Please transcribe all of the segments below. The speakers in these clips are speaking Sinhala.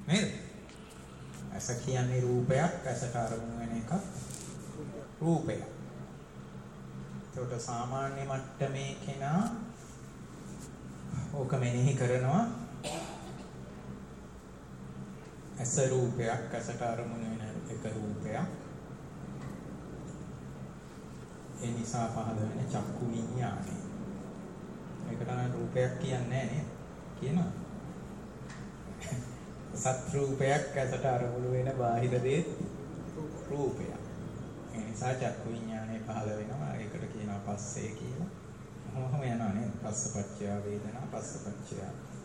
නේද? ඇස කියන්නේ රූපයක්, ඇසට අරමුණු වෙන එකක් රූපයක්. ඒකට සාමාන්‍ය මට්ටමේ කෙනා ඕක මෙනෙහි කරනවා ඇස රූපයක්, ඇසට අරමුණු වෙන එක රූපයක්. ඒ නිසා පහළ වෙන චක්කු විඤ්ඤාණය. ඒකට නම් රූපයක් කියන්නේ නැහැ නේද? කියනවා. සත් රූපයක් ඇසට අරමුණු වෙන බාහිර දේ රූපයක්. ඒ නිසා චක්කු විඤ්ඤාණය පහළ වෙනවා. ඒකට කියනවා පස්සේ කියලා. මොහොම යනවා නේද? පස්සපච්චය වේදනා, පස්සපච්චය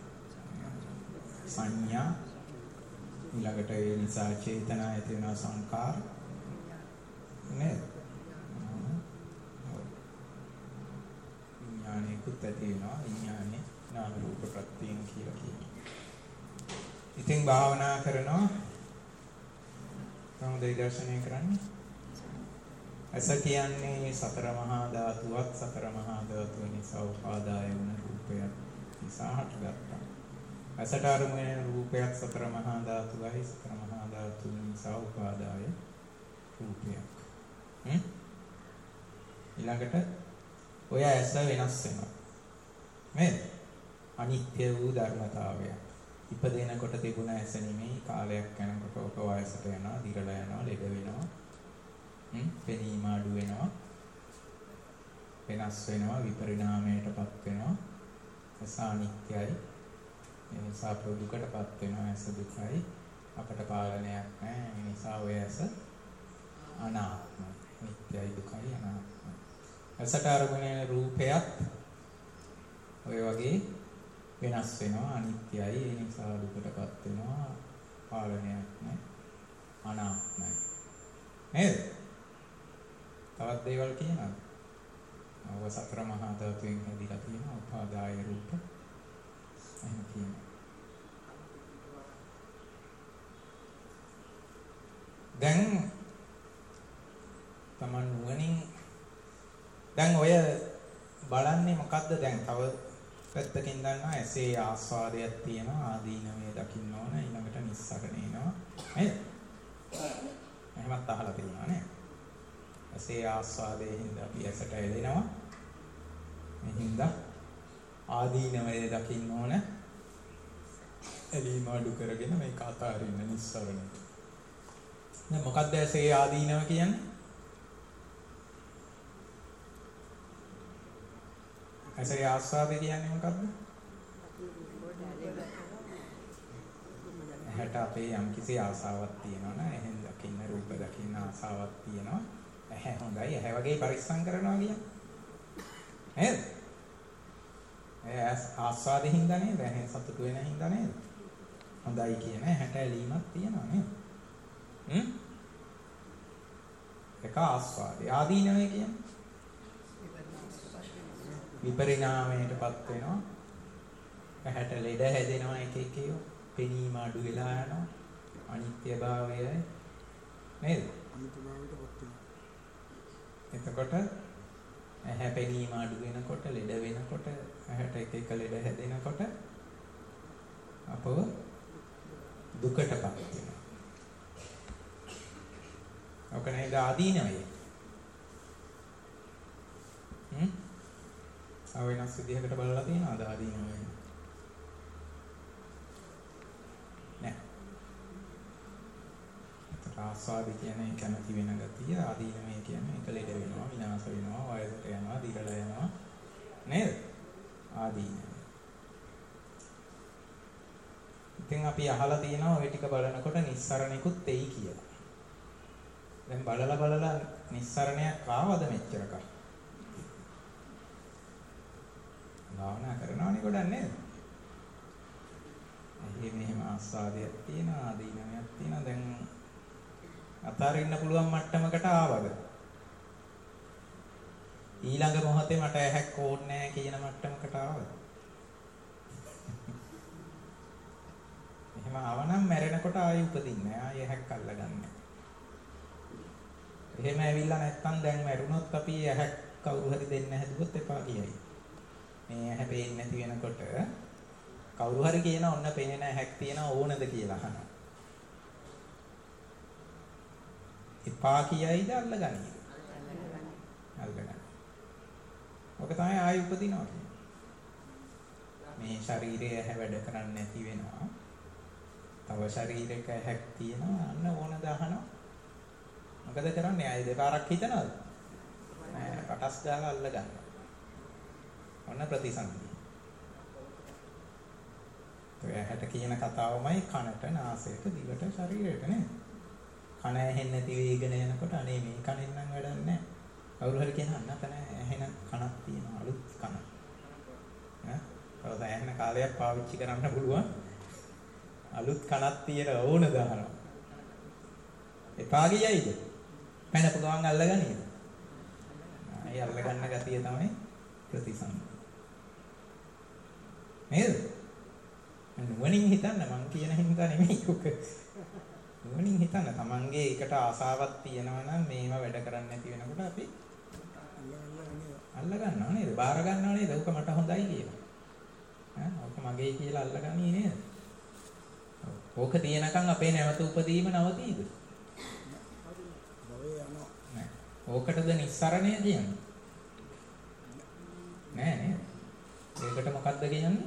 සංඥා. ඊළඟට ඒ නිසා චේතනා ඇති වෙනවා සංකාර. නේද? විඥානයකුත් ඇති වෙනවා. විඥානේ නාම රූප ප්‍රත්‍යයෙන් කියලා කියනවා. ඉතින් භාවනා කරනවා කොහොමද දර්ශනය කරන්නේ? ඇස කියන්නේ සතර මහා ධාතුවත් සතර මහා ධාතුව නිසා උපාදාය වුණ රූපයක් නිසා හටගත්තා. ඇසට අරමුණු වෙන රූපයක් සතර මහා ධාතුවයි සතර මහා ධාතු නිසා උපාදාය රූපයක්. ඊළඟට ඔය ඇස වෙනස් වෙනවා. නේද? අනිත්‍ය වූ ධර්මතාවයක්. ඉපදෙනකොට තිබුණ ඇස නෙමෙයි කාලයක් යනකොට ඔක වයසට යනවා, දිරලා යනවා, ලෙඩ වෙනවා. පෙනීම අඩු වෙනවා. වෙනස් වෙනවා, විපරිණාමයටපත් වෙනවා. ඇස අනිත්‍යයි. ඒ නිසා දුකටපත් වෙනවා. ඇස දුකයි. අපට පාලනයක් නැහැ. ඒ නිසා ඔය ඇස අනාත්මයි. නිට්ටයයි දුකයි අනාත්මයි. ඇසට අරමුණු වෙන රූපයත් ඔය වගේ වෙනස් වෙනවා. අනිත්‍යයි. ඒ නිසා දුකටපත් වෙනවා. පාලනයක් නැහැ. අනාත්මයි. නේද? තවත් දේවල් කියනවා. ඔය සතර මහා ධාතුන් හැදිලා තියෙනවා. උපාදාය රූප. එහෙම කියනවා. දැන් තමන් නුවණින් දැන් ඔය බලන්නේ මොකද්ද දැන් තව පැත්තකින් දන්නවා ඇසේ ආස්වාදයක් තියෙනවා ආදීනමේ දකින්න ඕන ඊළඟට නිස්සරණ එනවා නේද? එහෙමත් අහලා තියෙනවා නේද? ඇසේ ආස්වාදයේ හින්දා අපි ඇසට එළෙනවා. මේ හින්දා ආදීනමේ දකින්න ඕන එළීම අඩු කරගෙන මේක අතාරින්න නිස්සරණ. දැන් මොකක්ද ඇසේ ආදීනව කියන්නේ? ඇසේ ආස්වාදය කියන්නේ මොකක්ද? ඇහැට අපේ යම්කිසි ආසාවක් තියෙනවා නේ එහෙන් දකින්න රූප දකින්න ආසාවක් තියෙනවා. ඇහැ හොඳයි ඇහැ වගේ පරිස්සම් කරනවා කියන්නේ නේද? ආස්වාදයෙන් හින්දා නේද? ඇහෙන් සතුටු වෙන හින්දා නේද? හොඳයි කියන ඇහැට ඇලීමක් තියෙනවා නේද? ඒක ආස්වාදය. ආදීනවය කියන්නේ විපරිණාමයටපත් වෙනවා. ඇහැට ලෙඩ හැදෙනවා එක එක ඒවා. පෙනීම අඩු වෙලා යනවා. අනිත්‍යභාවයයි නේද? අනිත්‍යභාවයටපත් වෙනවා. එතකොට ඇහැ පෙනීම අඩු වෙනකොට ලෙඩ වෙනකොට ඇහැට එක එක ලෙඩ හැදෙනකොට අපව දුකටපත් වෙනවා. ඔක නේද ආදීනවය. වෙනස් විදිහකට බලලා තියෙනවද ආදීනවය? නෑ. ඒත් ආස්වාද කියන්නේ කැමැති වෙන ගතිය, ආදීනවය කියන්නේ ඒක ලෙඩ වෙනවා, විනාශ වෙනවා, වයසට යනවා, දිරලා යනවා. නේද? ආදීනවය. ඉතින් අපි අහලා තියෙනවා ওই ටික බලනකොට නිස්සරණිකුත් එයි කියලා. දැන් බලලා නිස්සරණයක් ආවද මෙච්චරක? භාවනා කරනවනේ ගොඩක් නේද? මෙහෙම ආස්වාදයක් තියෙනවා ආදීනමයක් තියෙනවා දැන් අතාරින්න පුළුවන් මට්ටමකට ආවද? ඊළඟ මොහොතේ මට ඇහැක් ඕනේ නැහැ කියන මට්ටමකට ආවද? එහෙම ආවනම් මැරෙනකොට ආයෙ උපදින්නේ නැහැ ආයෙ ඇහැක් අල්ලගන්නේ. එහෙම ඇවිල්ලා නැත්තම් දැන් මැරුණොත් අපි ඇහැක් කවුරු හරි දෙන්න හැදුවොත් එපා කියයි. මේ ඇහැ පේන්නේ නැති වෙනකොට කවුරු හරි කියන ඔන්න පේන හැක් තියෙන ඕනද කියලා අහනවා. එපා කියයිද අල්ලගනීද? අල්ලගන්න. ඔක තමයි ආයි උපදිනවා කියන්නේ. මේ ශරීරය වැඩ කරන්නේ නැති වෙනවා. තව ශරීරයක හැක් තියෙනවා අන්න ඕනද අහනවා. මොකද කරන්නේ? ආයි දෙපාරක් හිතනවද? නෑ රටස් ගාලා අල්ලගන්න. ඔන්න ප්‍රතිසන්දි. ඔය ඇහැට කියන කතාවමයි කනට, නාසයට, දිවට, ශරීරයට නේද? කන ඇහෙන්නේ නැති වේගන යනකොට අනේ මේ කනෙන් නම් වැඩක් නැහැ. කවුරු හරි කියනවා නැතන ඇහෙන කනක් තියෙනවා අලුත් කන. ඈ? තව ඇහෙන කාලයක් පාවිච්චි කරන්න පුළුවන්. අලුත් කනක් තියෙන ඕන දානවා. එපා ගියයිද? පැනපු ගමන් අල්ලගන්නේද? ආයි අල්ලගන්න ගතිය තමයි ප්‍රතිසන්දි. නේද? නුවණින් හිතන්න මං කියන හින්දා නෙමෙයි ඔක. නුවණින් හිතන්න තමන්ගේ එකට ආසාවක් තියෙනවා නම් මේවා වැඩ කරන්නේ නැති වෙනකොට අපි අල්ල ගන්නවා නේද? බාර ගන්නවා නේද? ඔක මට හොඳයි කියලා. ඈ ඔක මගේ කියලා අල්ලගන්නේ නේද? ඕක තියෙනකන් අපේ නැවත උපදීම නවතීද? නෑ. ඕකටද නිස්සරණය කියන්නේ? නෑ නේද? ඒකට මොකද්ද කියන්නේ?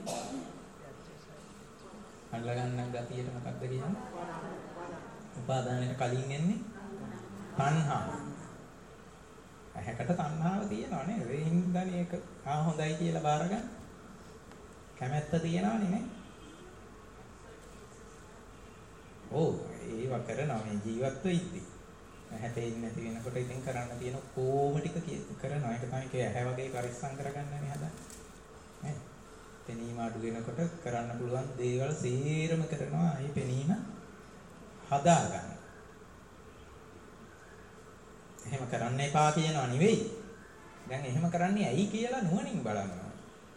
අල්ලගන්න ගතියට මොකද්ද කියන්නේ? උපාදානයට කලින් එන්නේ තණ්හාව. ඇහැකට තණ්හාව තියෙනවා නේද? ඒ හින්දානේ ඒක හොඳයි කියලා බාර ගන්න. කැමැත්ත තියෙනවනේ නේ. ඔව් ඒව කරනවා මේ ජීවත් වෙද්දී. ඇහැට එන්නේ නැති වෙනකොට ඉතින් කරන්න තියෙන කොහොම ටික කරනවා. ඒක තමයි කිය ඇහැ වගේ පරිස්සම් කරගන්නනේ හදන්නේ. නේ? පෙනීම අඩු වෙනකොට කරන්න පුළුවන් දේවල් සීරම කරනවා. ඒ පෙනීම හදා ගන්න. එහෙම කරන්න එපා කියනවා නෙවෙයි. දැන් එහෙම කරන්නේ ඇයි කියලා නුවණින් බලනවා.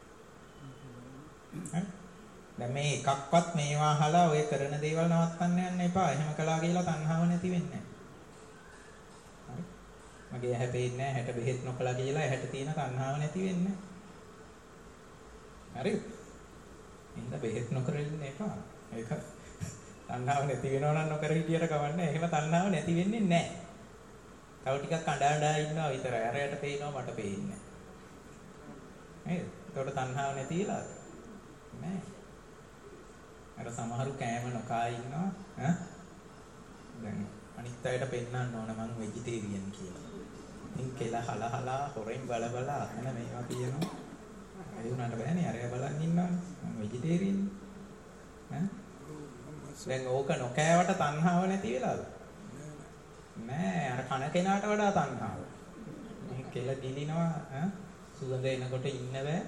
දැන් මේ එකක්වත් මේවා අහලා ඔය කරන දේවල් නවත්තන්න යන්න එපා. එහෙම කළා කියලා තණ්හාව නැති වෙන්නේ නැහැ. හරි. මගේ ඇහැ පේන්නේ නැහැ. ඇහැට බෙහෙත් නොකලා කියලා ඇහැට තියෙන තණ්හාව නැති වෙන්නේ නැහැ. හරි. ඉන්න බෙහෙත් නොකර ඉන්න එපා. ඒක තණ්හාව නැති වෙනවා නම් නොකර හිටියට කවන්නේ. එහෙම තණ්හාව නැති වෙන්නේ නැහැ. තව ටිකක් අඬා ඉන්නවා විතරයි. අරයට පේනවා මට පේන්නේ නැහැ. නේද? ඒකට තණ්හාව නැති වෙලාද? නැහැ. අර සමහරු කෑම නොකා ඉන්නවා. ඈ? දැන් අනිත් අයට පෙන්නන්න ඕන මං වෙජිටේරියන් කියලා. ඉතින් කෙල හලහලා හොරෙන් බල අතන මේවා කියනවා. ඒ උනාට බෑනේ අරය බලන් ඉන්නවනේ. මං වෙජිටේරියන්. ඈ? දැන් ඕක නොකෑවට තණ්හාව නැති වෙලාද? නෑ අර කන කෙනාට වඩා තණ්හාව. මේ කෙල දිලිනවා ඈ සුගඳ එනකොට ඉන්න බෑ.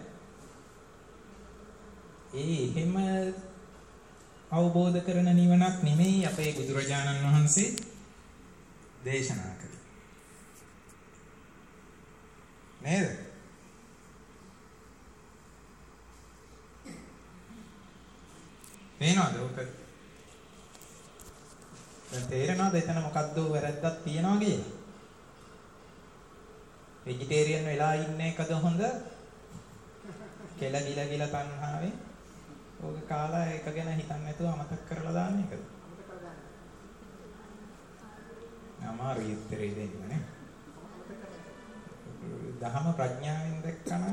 එහෙම අවබෝධ කරන නිවනක් නෙමෙයි අපේ බුදුරජාණන් වහන්සේ දේශනා කළේ. නේද? පේනවද ඔක? දැන් තේරෙනවද එතන මොකද්ද වැරද්දක් තියනවා කියලා? වෙජිටේරියන් වෙලා ඉන්න එකද හොඳ? කෙල ගිල තණ්හාවේ ඕක කාලා ඒක ගැන හිතන්නේ නැතුව අමතක කරලා දාන්න එකද? අමාරුයි උත්තරේ දෙන්න නේ. දහම ප්‍රඥාවෙන් දැක්කනම්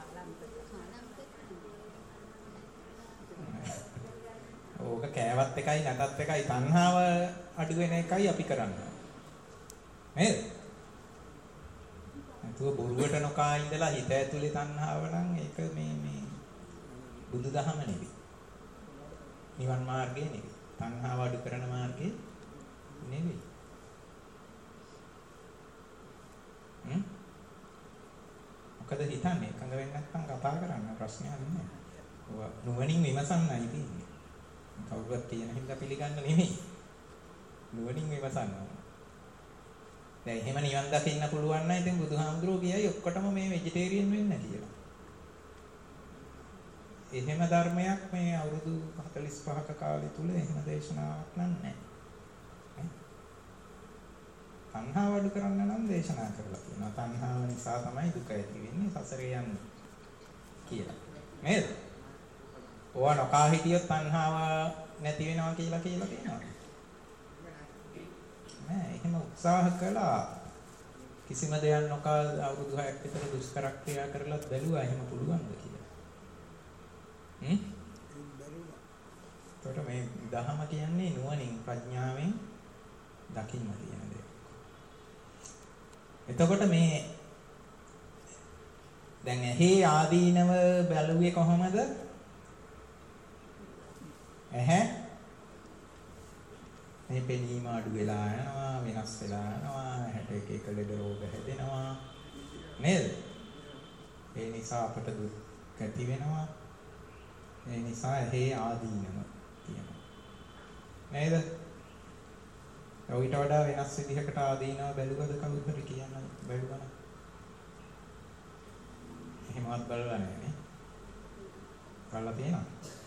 ඕක කෑවත් එකයි නැතත් එකයි තණ්හාව අඩු වෙන එකයි අපි කරන්නේ. නේද? නැතුව බොරුවට නොකා ඉඳලා හිත ඇතුලේ තණ්හාව නම් ඒක මේ බුදුදහම නෙවෙයි. නිවන් මාර්ගය නෙවෙයි. තණ්හාව අඩු කරන මාර්ගය නෙවෙයි. මොකද හිතන්නේ එකඟ වෙන්නේ නැත්නම් කතා කරන්න ප්‍රශ්නයක් නෑ. ඔය නුවණින් විමසන්නයි තියෙන්නේ. කවුරුත් කියන හින්දා පිළිගන්න නෙමෙයි. නුවණින් විමසන්න. දැන් එහෙම නිවන් දකින්න පුළුවන් නම් ඉතින් බුදුහාමුදුරුවෝ කියයි ඔක්කොටම මේ වෙජිටේරියන් වෙන්න කියලා. එහෙම ධර්මයක් මේ අවුරුදු 45ක කාලය තුල එහෙම දේශනාවක් නැහැ. තණ්හාව අඩු කරන්න නම් දේශනා කරලා තියෙනවා. තණ්හාව නිසා තමයි දුක ඇති වෙන්නේ සසරේ යන්නේ කියලා. නේද? ඕවා නොකා හිටියොත් තණ්හාව නැති වෙනවා කියලා කියනවා. නෑ එහෙම උත්සාහ කළා. කිසිම දෙයක් නොකා අවුරුදු 6ක් විතර දුෂ්කර ක්‍රියා කරලා බැලුවා එහෙම පුළුවන්ද කියලා. එතකොට මේ දහම කියන්නේ නුවණින් ප්‍රඥාවෙන් දකින්න තියෙන දේ. එතකොට මේ දැන් ඇහි ආදීනව බැලුවේ කොහොමද? ඇහැ මේ පෙනීම අඩු වෙලා යනවා, වෙනස් වෙලා යනවා, ඇහැට එක එක ලෙඩ රෝග හැදෙනවා නේද? ඒ නිසා අපට දුක් ඇති වෙනවා. ඒ නිසා ඇහි ආදීනව තියෙනවා. නේද? ඊට වඩා වෙනස් විදිහකට ආදීනව බැලුවද කවුරු හරි කියන්න බැලුවා. එහෙමවත් බලලා නැහැ නේ. බලලා තියෙනවා.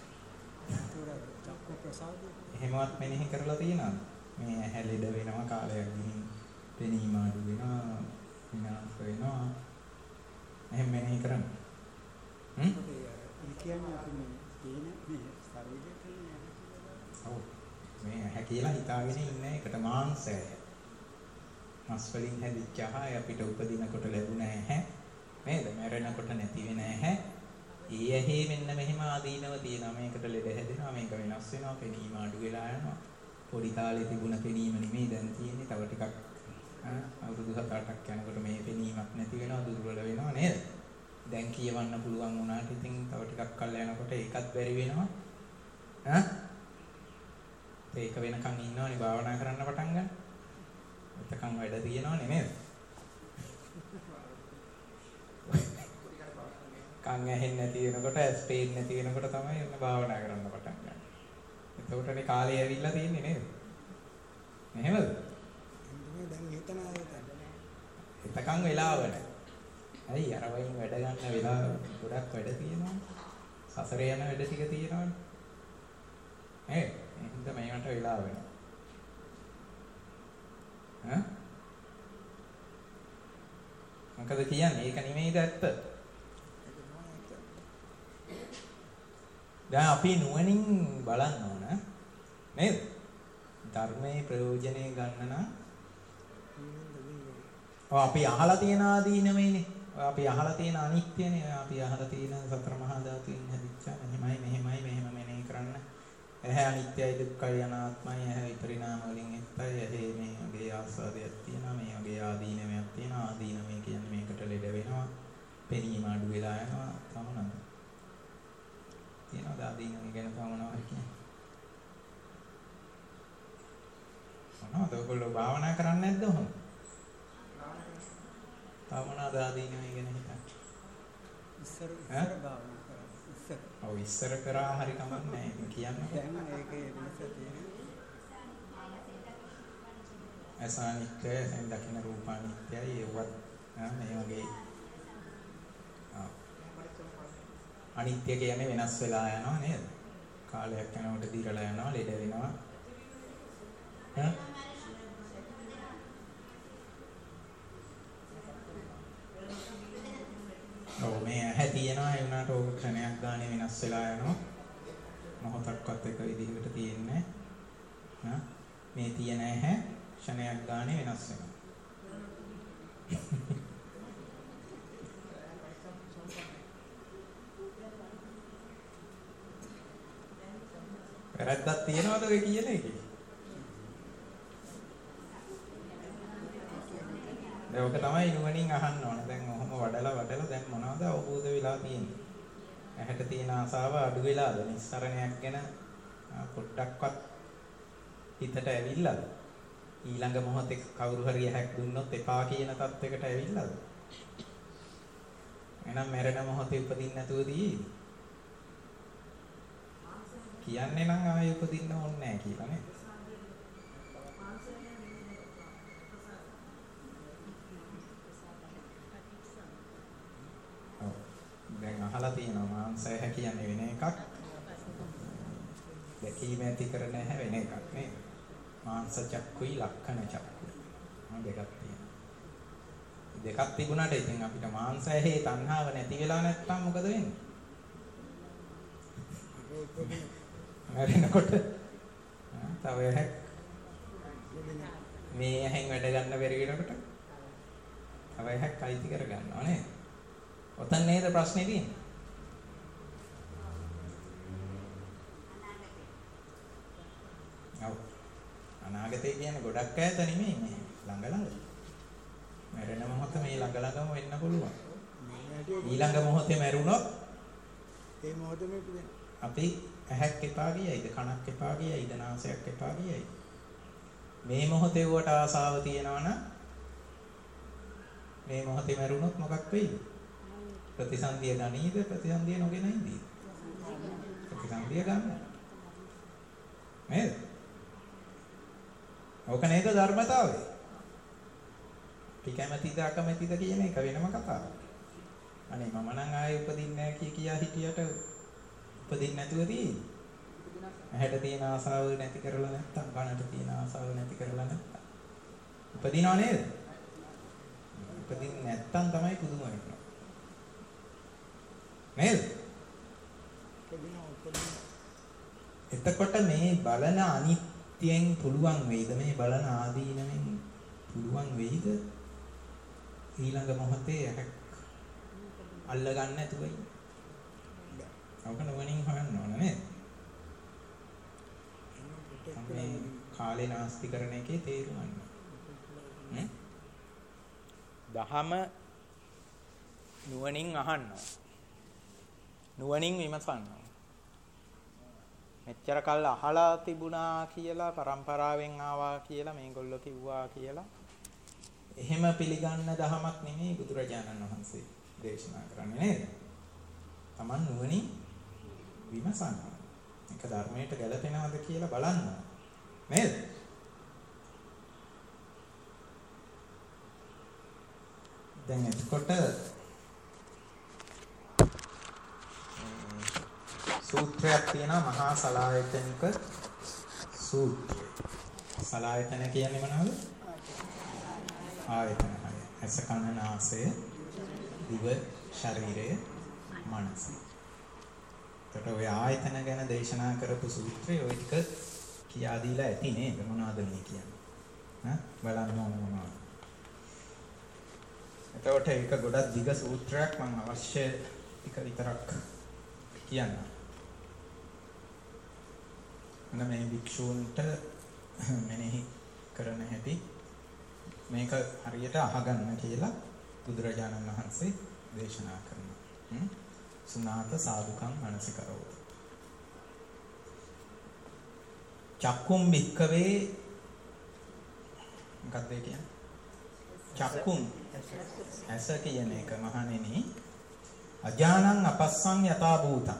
එහෙමවත් මෙනෙහි කරලා තියෙනවා. මේ ඇහැ ලෙඩ වෙනවා කාලයක් ගිහින් පෙනීම අඩු වෙනවා විනාශ වෙනවා. එහෙම මෙනෙහි කරන්න. ඒ කියන්නේ අපි මේ තියෙන මේ ශරීරයේ ඔව් මේ ඇහැ කියලා හිතාගෙන ඉන්න එකට මාංශය. මස් වලින් හැදිච්ච ආහාය අපිට උපදිනකොට ලැබුණ ඇහැ නේද? මැරෙනකොට නැති වෙන ඇහැ. ඒ ඇහි මෙන්න මෙහෙම ආදීනව තියෙනවා. මේකට ලෙඩ හැදෙනවා, මේක වෙනස් වෙනවා, පෙනීම අඩු වෙලා යනවා. පොඩි කාලේ තිබුණ පෙනීම නෙමෙයි දැන් තියෙන්නේ. තව ටිකක් අවුරුදු 7-8ක් යනකොට මේ පෙනීමක් නැති වෙනවා, දුර්වල වෙනවා නේද? දැන් කියවන්න පුළුවන් වුණාට ඉතින් තව ටිකක් කල් යනකොට ඒකත් බැරි වෙනවා. ඒක වෙනකන් ඉන්නවනේ භාවනා කරන්න පටන් ගන්න. එතකන් වැඩ තියෙනවනේ නේද? කන් ඇහෙන්නේ නැති වෙනකොට ඇස් පේන්නේ නැති වෙනකොට තමයි එන්න භාවනා කරන්න පටන් ගන්න. එතකොටනේ කාලය ඇවිල්ලා තියෙන්නේ නේද? එහෙමද? දැන් එතකන් වෙලාව නැහැ. ඇයි අර වයින් වැඩ ගන්න වෙලාව ගොඩක් වැඩ තියෙනවා. සසරේ යන වැඩ ටික තියෙනවනේ. එහෙනම් මේකට වෙලාව වෙනවා. මොකද කියන්නේ? ඒක නෙමෙයිද ඇත්ත? දැන් අපි නුවණින් බලන්න ඕන නේද? ධර්මයේ ප්‍රයෝජනෙ ගන්න නම් අපි අහලා තියෙන ආදීනමයිනේ. අපි අහලා තියෙන අනිත්‍යනේ. අපි අහලා තියෙන සතර මහා ධාතුන් හැදිච්ච මෙහෙමයි මෙහෙම මෙනෙහි කරන්න. ඇහැ අනිත්‍යයි දුක්ඛයි අනාත්මයි. ඇහැ විපරිණාම වලින් එක්තයි. ඇහි මේ වගේ ආස්වාදයක් තියෙනවා. මේ වගේ ආදීනමයක් තියෙනවා. ආදීනමය කියන්නේ මේකට ලෙඩ වෙනවා. පෙනීම අඩු වෙලා යනවා. තමනද තියෙනවා ආදීනමය ගැන තමනවා හරි කියන්නේ. මොනවද ඔයගොල්ලෝ භාවනා කරන්නේ නැද්ද ඔහොම? භාවනා ආදීනමය ගැන හිතන්න. ඉස්සර භාවනා කරා. ඉස්සර. ඔව් ඉස්සර කරා හරි කමක් නැහැ. ඉතින් කියන්න. දැන් ඒකේ වෙනස තියෙනවා. අසානිත්‍ය දැන් දකින්න රූපානිත්‍යයි ඒවත් මේ වගේ අනිත්‍ය කියන්නේ වෙනස් වෙලා යනවා නේද? කාලයක් යනකොට දිරලා යනවා, ලෙඩ වෙනවා. ඔව් මේ ඇහැ තියෙනවා ඒ වුණාට ඕක ක්ෂණයක් ගානේ වෙනස් වෙලා යනවා. මොහොතක්වත් එක විදිහකට තියෙන්නේ නැහැ. මේ තියෙන ඇහැ ක්ෂණයක් ගානේ වෙනස් වෙනවා. වැරද්දක් තියනවද ඔය කියන එකේ? දැන් ඔක තමයි නුවණින් අහන්න ඕන. දැන් ඔහොම වඩලා දැන් මොනවද අවබෝධ වෙලා තියෙන්නේ? ඇහැට තියෙන ආසාව අඩු වෙලාද? නිස්සරණයක් ගැන පොඩ්ඩක්වත් හිතට ඇවිල්ලාද? ඊළඟ මොහොතේ කවුරු හරි ඇහැක් දුන්නොත් එපා කියන තත්යකට ඇවිල්ලාද? එහෙනම් මැරෙන මොහොතේ උපදින්න නැතුවදී කියන්නේ නම් ආයෙ උපදින්න ඕනේ නැහැ කියලා නේද? දැන් අහලා තියෙනවා මාංශය කියන්නේ වෙන එකක්. දැකීම ඇති කරන හැ වෙන එකක් නේද? මාංශ චක්කුයි ලක්ෂණ චක්කුයි. දෙකක් තියෙනවා. දෙකක් තිබුණාට ඉතින් අපිට මාංශයේ තණ්හාව නැති වෙලා නැත්නම් මොකද වෙන්නේ? මැරෙනකොට තව ඇහැක් මේ ඇහෙන් වැඩ ගන්න බැරි වෙනකොට තව ඇහැක් අයිති කර ගන්නවා නේද? ඔතන නේද ප්‍රශ්නේ තියෙන්නේ? අනාගතේ කියන්නේ ගොඩක් ඈත නෙමෙයි මේ ළඟ ළඟ. මැරෙන මොහොත මේ ළඟ ළඟම වෙන්න පුළුවන්. ඊළඟ මොහොතේ මැරුණොත් ඒ මොහොතේම අපි ඇහැක් එපා ගියයිද කනක් එපා ගියයිද නාසයක් එපා ගියයිද? මේ මොහොතේ වට ආසාව තියෙනවනම් මේ මොහොතේ මැරුණොත් මොකක් වෙයිද? ප්‍රතිසන්දිය ගනීද ප්‍රතිසන්දිය නොගෙනයිද? ප්‍රතිසන්දිය ගන්න. නේද? ඕක නේද ධර්මතාවය. අපි කැමැතිද අකමැතිද කියන එක වෙනම කතාවක්. අනේ මම නම් ආයේ උපදින්නේ නැහැ කියා හිටියට උපදින්නේ නැතුව තියෙන්නේ. ඇහැට තියෙන ආසාව නැති කරලා නැත්තම් කනට තියෙන ආසාව නැති කරලා නැත්තම් උපදිනව නේද? උපදින්නේ නැත්තම් තමයි පුදුම වෙන්නේ. නේද? එතකොට මේ බලන අනිත්‍යයෙන් පුළුවන් වෙයිද මේ බලන ආදීනවෙන් පුළුවන් වෙයිද ඊළඟ මොහොතේ ඇහැක් අල්ල ගන්න නැතුව ඉන්න. ඔක නුවණින් හොයන්න ඕන නේද? මේ කාලේ නාස්ති කරන එකේ තේරුම නේ. දහම නුවණින් අහන්න. නුවණින් විමසන්න. මෙච්චර කල් අහලා තිබුණා කියලා පරම්පරාවෙන් ආවා කියලා මේගොල්ලෝ කිව්වා කියලා එහෙම පිළිගන්න දහමක් නෙමෙයි බුදුරජාණන් වහන්සේ දේශනා කරන්නේ නේද? Taman නුවණින් විමසන්න. ඒක ධර්මයට ගැලපෙනවද කියලා බලන්න. නේද? දැන් එතකොට සූත්‍රයක් තියෙනවා මහා සලායතනික සූත්‍රය. සලායතන කියන්නේ මොනවද? ආයතන හය. ඇස කන නාසය දිව ශරීරය මනස. එතකොට ඔය ආයතන ගැන දේශනා කරපු සූත්‍රය ඔය ටික කියා දීලා ඇති නේද? මොනවද මේ කියන්නේ? බලන්න ඕන මොනවද? එතකොට ඒක ගොඩක් දිග සූත්‍රයක් මම අවශ්‍ය ටික විතරක් කියන්න. මේ භික්ෂූන්ට මෙනෙහි කරන හැටි මේක හරියට අහගන්න කියලා බුදුරජාණන් වහන්සේ දේශනා කරනවා. සුනාත සාදුකම් මනසිකරෝ. චක්කුම් භික්ඛවේ මොකක්ද කියන්නේ? චක්කුම් ඇස කියන එක මහණෙනි අජානං අපස්සං යථා භූතං.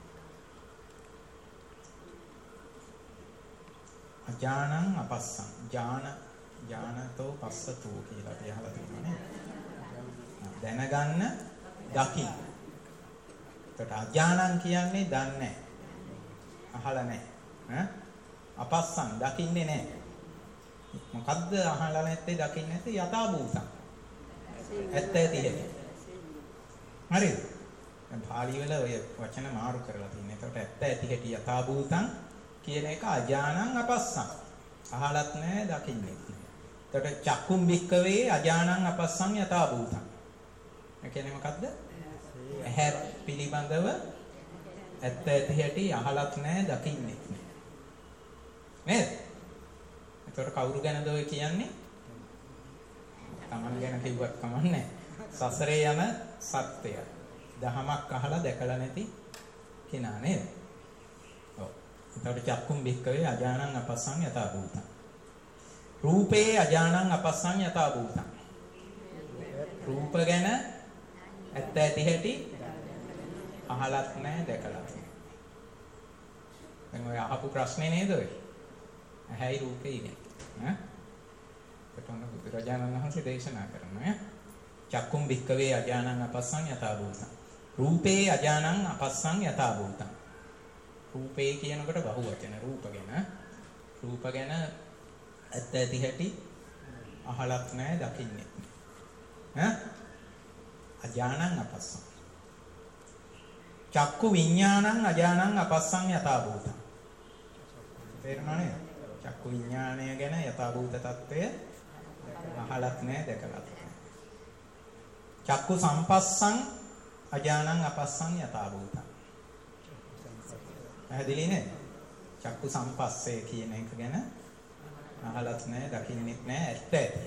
අජානං අපස්සං ඥානතෝ පස්සතෝ කියලා අපි අහලා තියෙනවා නේද? දැනගන්න දකින්න. එතකොට අජානං කියන්නේ දන්නේ නැහැ. අහලා නැහැ. අපස්සං දකින්නේ නැහැ. මොකද්ද අහලා නැත්තේ දකින්නේ නැත්තේ යථා භූතං. ඇත්ත ඇති හැටි. හරිද? දැන් පාලි වල ඔය වචන මාරු කරලා තියෙනවා. එතකොට ඇත්ත ඇති හැටි යථා භූතං කියන එක අජානං අපස්සං. අහලත් නැහැ දකින්නේ. එතකොට චක්කුම් භික්ඛවේ අජානං අපස්සං යථා භූතං. ඒ කියන්නේ මොකද්ද? ඇහැ පිළිබඳව ඇත්ත ඇති හැටි අහලත් නැහැ දකින්නේ. නේද? එතකොට කවුරු ගැනද ඔය කියන්නේ? Taman ගැන කිව්වත් කමන්නේ. සසරේ යන සත්‍යය. දහමක් අහලා දැකලා නැති කෙනා නේද? ඔව්. එතකොට චක්කුම් භික්ඛවේ අජානං අපස්සං යථා භූතං. රූපේ අජානං අපස්සං යථා භූතං. රූප ගැන ඇත්ත ඇති හැටි අහලත් නැහැ දැකලා නැහැ. දැන් ඔය අහපු ප්‍රශ්නේ නේද ඔය? ඇහැයි රූපේ ඉන්නේ. ඈ? ඒකටම බුදුරජාණන් වහන්සේ දේශනා කරනවා. චක්කුම් භික්ඛවේ අජානං අපස්සං යථා භූතං. රූපේ අජානං අපස්සං යථා භූතං. රූපේ කියනකොට බහු වචන රූප ගැන ඇත්ත ඇති හැටි අහලත් නැහැ දකින්නේ. ඈ? අජානං අපස්සං. චක්කු විඥානං අජානං අපස්සං යථා භූතං. තේරුණා නේද? චක්කු විඥානය ගැන යථා භූත తত্ত্বය අහලත් නැහැ දැකලත් නැහැ. චක්කු සම්පස්සං අජානං අපස්සං යථා භූතං. පැහැදිලි නේද? චක්කු සම්පස්සේ කියන එක ගැන අහලත් නැහැ දකින්නෙත් නැහැ ඇත්ත ඇති.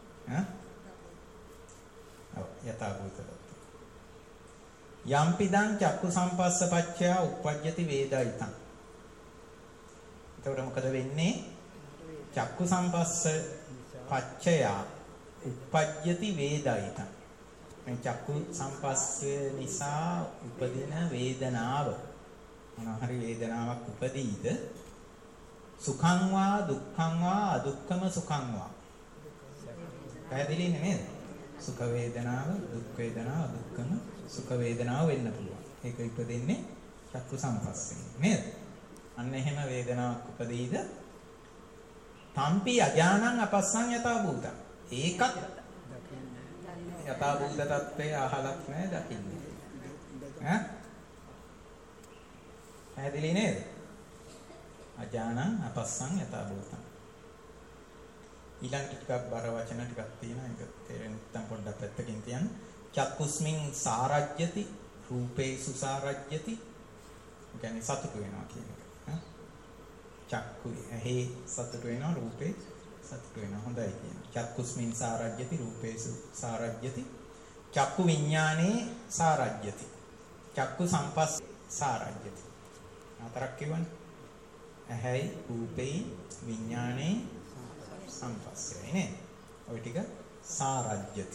ඔව් යථා භූත తত্ত্বය. යම්පිදං චක්කු සම්පස්ස පච්චය උප්පජ්ජති වේදිතං. එතකොට මොකද වෙන්නේ? චක්කු සම්පස්ස පච්චය උප්පජ්ජති වේදිතං. මේ චක්කු සම්පස්ස නිසා උපදින වේදනාව මොනවා හරි වේදනාවක් උපදීද? සුඛං වා දුක්ඛං වා අදුක්ඛම සුඛං වා. පැහැදිලි නේද? සුඛ වේදනාව, දුක් වේදනාව, දුක්ඛම සුඛ වේදනාව වෙන්න පුළුවන්. ඒක ඉපදෙන්නේ චක්කු සම්පස්යෙන් නේද? අන්න එහෙම වේදනාවක් උපදීද? තම්පි අජානං අපස්සං යථා භූතං. ඒකත් යථා භූත తত্ত্বය අහලක් නැහැ දකින්නේ. ඈ? පැහැදිලි නේද? අජානං අපස්සං යථා භූතං. ඊළඟ ටිකක් බර වචන ටිකක් තියෙනවා. ඒක තේරෙන්න නැත්නම් පොඩ්ඩක් පැත්තකින් තියන්න. චක්කුස්මින් සාරජ්‍යති රූපේසු සාරජ්‍යති. ඒ කියන්නේ සතුට වෙනවා කියන එක. චක්කු ඇහි සතුට වෙනවා රූපේ සතුට වෙනවා. හොඳයි කියනවා. චක්කුස්මින් සාරජ්‍යති රූපේසු සාරජ්‍යති. චක්කු විඥානේ සාරජ්‍යති. චක්කු සම්පස් සාරජ්‍යති. අතරක් කියවනේ. ඇහැයි රූපේ විඥානේ සම්පස්සයි නේ. ඔය ටික සාරජ්‍යති.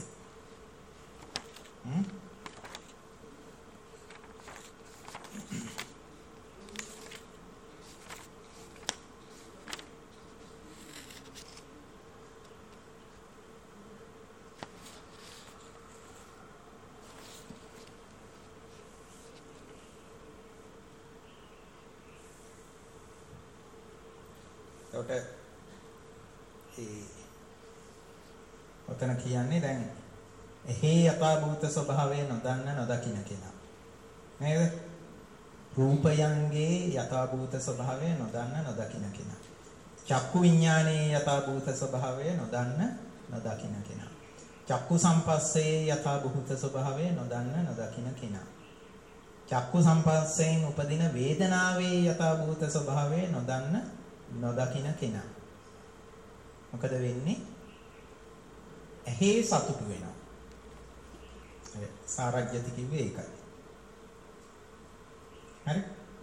ඔතන කියන්නේ දැන් එහි යථාභූත ස්වභාවය නොදන්න නොදකින්න කෙනා නේද? රූපයන්ගේ යථාභූත ස්වභාවය නොදන්න නොදකින්න කෙනා. චක්කු විඥානයේ යථාභූත ස්වභාවය නොදන්න නොදකින්න කෙනා. චක්කු සම්පස්සේ යථාභූත ස්වභාවය නොදන්න නොදකින්න කෙනා. චක්කු සම්පස්සයෙන් උපදින වේදනාවේ යථාභූත ස්වභාවය නොදන්න නොදකින්න කෙනා. මොකද වෙන්නේ? ඇහි සතුටු වෙනවා. සාරජ්‍යති කිව්වේ ඒකයි. හරි?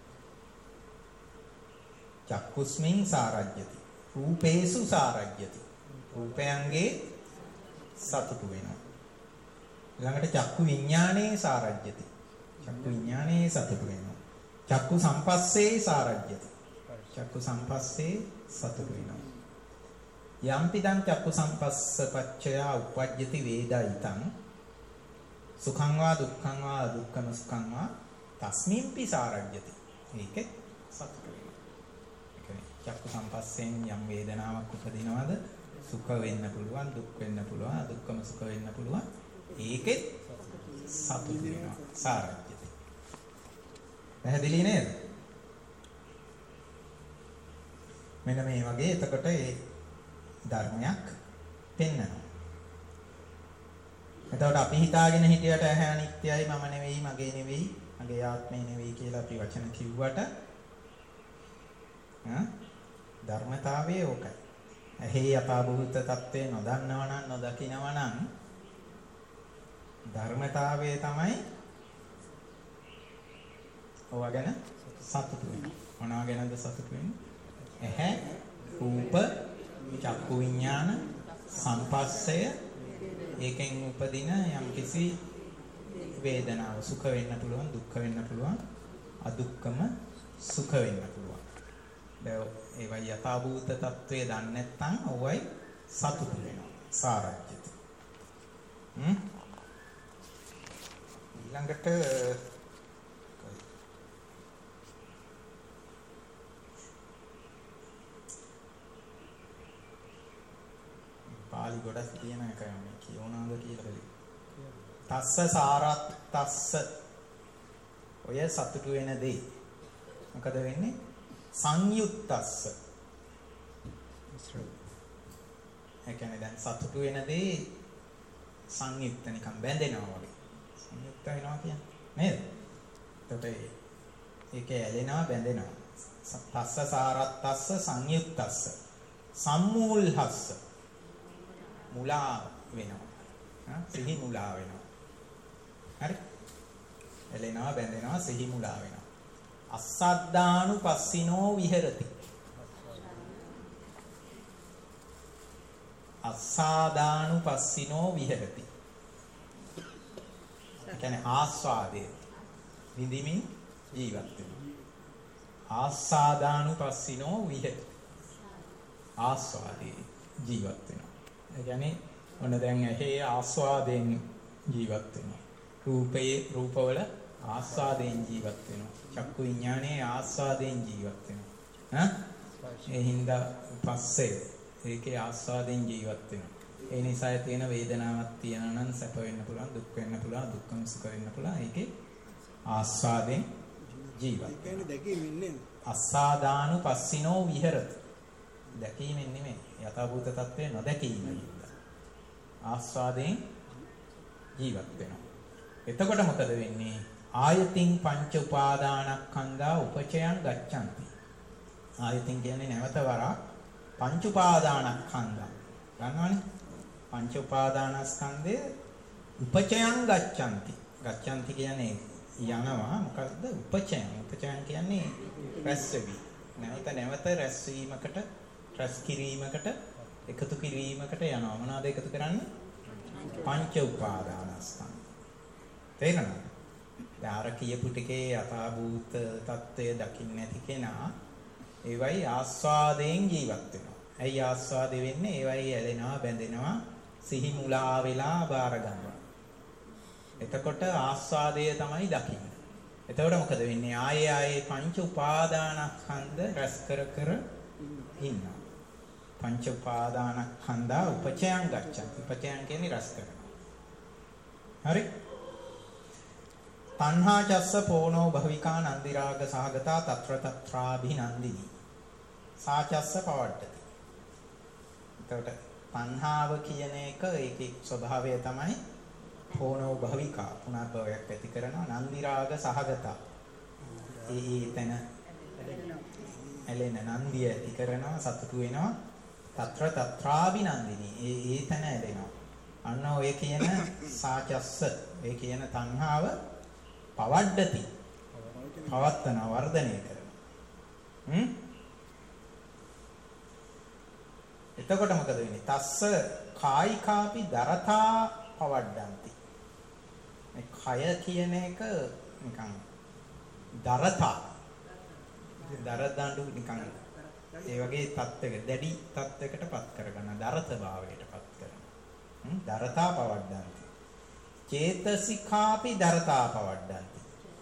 චක්කුස්මින් සාරජ්‍යති. රූපේසු සාරජ්‍යති. රූපයන්ගේ සතුටු වෙනවා. ඊළඟට චක්කු විඥානේ සාරජ්‍යති. චක්කු විඥානේ සතුටු වෙනවා. චක්කු සම්පස්සේ සාරජ්‍යති. චක්කු සම්පස්සේ සතුටු වෙනවා. යම්පිදං චක්කු සම්පස්ස පච්චය උප්පජ්ජති වේදිතං සුඛං වා දුක්ඛං වා දුක්ඛම සුඛං වා තස්මින්පි සාරජ්‍යති. ඒකේ සතුට වෙනවා. ඒ කියන්නේ චක්කු සම්පස්සෙන් යම් වේදනාවක් උපදිනවද? සුඛ වෙන්න පුළුවන්, දුක් වෙන්න පුළුවන්, අදුක්ඛම සුඛ වෙන්න පුළුවන්. ඒකේ සතුට වෙනවා. සාරජ්‍යති. පැහැදිලි නේද? මෙන්න මේ වගේ එතකොට ඒ ධර්මයක් පෙන්වනවා. එතකොට අපි හිතාගෙන හිටියට ඇහැ අනිත්‍යයි, මම නෙවෙයි, මගේ නෙවෙයි, මගේ ආත්මය නෙවෙයි කියලා අපි වචන කිව්වට ධර්මතාවය ඕකයි. ඇහි යථාභූත తත්වේ නොදන්නව නම් නොදකිනව නම් ධර්මතාවය තමයි ඔවා ගැන සතුටු වෙන්නේ. මොනවා ගැනද සතුටු වෙන්නේ? ඇහැ, රූප, චක්කු විඥාන, සංපස්සය, ඒකෙන් උපදින යම්කිසි වේදනාව සුඛ වෙන්න පුළුවන්, දුක්ඛ වෙන්න පුළුවන්, අදුක්ඛම සුඛ වෙන්න පුළුවන්. දැන් ඒවයි යථාභූත తත්වය දන්නේ නැත්නම් ඔවයි සතුටු වෙනවා. සාරජ්‍යති. ඊළඟට පාලි ගොඩක් තියෙන එකයි මේ කියවනාද කියලා බලන්න. තස්ස සාරත්තස්ස ඔය සතුටු වෙන දේ මොකද වෙන්නේ? සංයුත්තස්ස. ඒ කියන්නේ දැන් සතුටු වෙන දේ සංයුක්ත නිකන් බැඳෙනවා වගේ. සංයුක්ත වෙනවා කියන්නේ නේද? එතකොට ඒකේ ඇලෙනවා බැඳෙනවා. තස්ස සාරත්තස්ස සංයුත්තස්ස සම්මූල්හස්ස මුලා වෙනවා. සිහි මුලා වෙනවා. හරි? ඇලෙනවා බැඳෙනවා සිහි මුලා වෙනවා. අස්සද්දානුපස්සිනෝ විහෙරති. අස්සාදානුපස්සිනෝ විහෙරති. ඒ කියන්නේ ආස්වාදයේ විඳිමින් ජීවත් වෙනවා. ආස්වාදානුපස්සිනෝ විහෙරති. ආස්වාදයේ ජීවත් වෙනවා. ඒ කියන්නේ ඔන්න දැන් ඇහි ආස්වාදයෙන් ජීවත් වෙනවා. රූපවල ආස්වාදයෙන් ජීවත් වෙනවා. චක්කු විඥානයේ ආස්වාදයෙන් ජීවත් වෙනවා. ඒ හින්දා පස්සේ ඒකේ ආස්වාදයෙන් ජීවත් වෙනවා. ඒ නිසා තියෙන වේදනාවක් තියෙනවා නම් සැප වෙන්න පුළුවන්, දුක් වෙන්න පුළුවන්, දුක්ඛම සුඛ වෙන්න පුළුවන්. ඒකේ ආස්වාදයෙන් ජීවත්. ඒ කියන්නේ දැකීමෙන් නෙමෙයි. අස්සාදානුපස්සිනෝ විහෙරති. දැකීමෙන් නෙමෙයි. යථාභූත තත්ත්වය නොදැකීමෙන්. ආස්වාදයෙන් ජීවත් වෙනවා. එතකොට මොකද වෙන්නේ? ආයතින් පංච උපාදානස්කන්ධා උපචයන් ගච්ඡanti. ආයතින් කියන්නේ නැවත වරක් පංච උපාදානස්කන්ධා. ගන්නවනේ? පංච උපාදානස්කන්ධය උපචයන් ගච්ඡanti. ගච්ඡanti කියන්නේ යනවා. මොකද්ද? උපචයන්. උපචයන් කියන්නේ රැස්වීම. නැවත රැස්වීමකට, රැස් කිරීමකට, එකතු කිරීමකට යනවා. මොනවාද එකතු කරන්නේ? පංච උපාදානස්කන්ධ. තේරෙනවද? දාර කියපු ටිකේ යථාභූත తত্ত্বය දකින්න නැති කෙනා ඒවයි ආස්වාදයෙන් ජීවත් වෙනවා. ඇයි ආස්වාදෙ වෙන්නේ? ඒවයි ඇලෙනවා, බැඳෙනවා, සිහි මුලා වෙලා බාර ගන්නවා. එතකොට ආස්වාදය තමයි දකින්නේ. එතකොට මොකද වෙන්නේ? ආයේ පංච උපාදානස්කන්ධ රැස් කර ඉන්නවා. පංච උපාදානස්කන්ධා උපචයන් ගච්ඡanti. උපචයන් කියන්නේ රැස් කරනවා. හරි? තණ්හා චස්ස පෝනෝ භවිකා නන්දිරාග සහගතා తත්‍ර తත්‍රාභිනන්දිනී. සාචස්ස පවඩ්ඩති. එතකොට තණ්හාව කියන එක ඒකේ ස්වභාවය තමයි පෝනෝ භවිකා පුනර්භවයක් ඇති කරනවා. නන්දිරාග සහගතා. තන ඇලෙන නන්දිය ඇති කරනවා, සතුටු වෙනවා. తත්‍ර తත්‍රාභිනන්දිනී. ඒ තන ඇලෙනවා. අන්න ඔය කියන සාචස්ස ඒ කියන තණ්හාව පවඩ්ඩති. පවත්තන වර්ධනය කරනවා. එතකොට මොකද වෙන්නේ? තස්ස කායිකාපි දරතා පවඩ්ඩಂತಿ. මේ කය කියන එක නිකන් දරතා. දරදඬු නිකන් ඒ වගේ තත්ත්වයක දැඩි තත්ත්වයකටපත් කරගන්න දරත භාවයටපත් කරනවා. දරතා පවඩ්ඩಂತಿ. චේතසිකාපි දරතා පවඩ්ඩಂತಿ.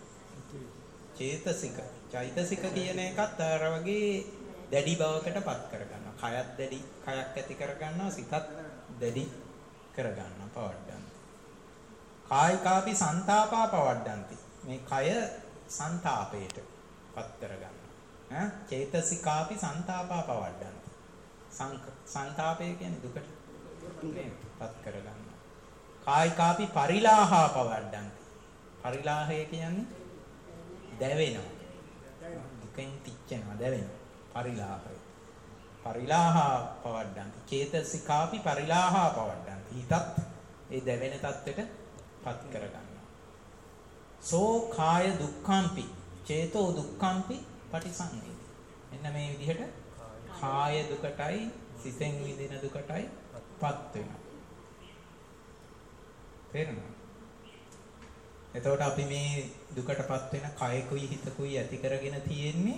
චෛතසික කියන එකත් අර වගේ දැඩි බවකටපත් කරගන්නවා. කයත් දැඩි කයක් ඇති කරගන්නවා, සිතත් දැඩි කරගන්නවා පවඩ්ඩಂತಿ. කායිකාපි සංතාපා පවඩ්ඩಂತಿ. මේ කය සංතාපයටපත් කරගන්නවා. චේතසිකාපි සංතාපා පවඩ්ඩಂತಿ. සංතාපය කියන්නේ දුකටපත් කරගන්නවා. කායිකාපි පරිලාහා පවඩ්ඩಂತಿ. පරිලාහය කියන්නේ දැවෙනවා. දුකෙන් තිච්චෙනවා, දැවෙනවා. පරිලාහය. පරිලාහා පවඩ්ඩಂತಿ. චේතසිකාපි පරිලාහා පවඩ්ඩಂತಿ. හිතත් ඒ දැවෙන තත්ත්වයටපත් කරගන්නවා. සෝ කාය දුක්ඛම්පි චේතෝ දුක්ඛම්පි පටිසංවේදී. එන්න මේ විදිහට කාය දුකටයි සිතෙන් විඳින දුකටයිපත් වෙනවා. තේරෙනවද? එතකොට අපි මේ දුකටපත් වෙන කයකුයි හිතකුයි ඇති කරගෙන තියෙන්නේ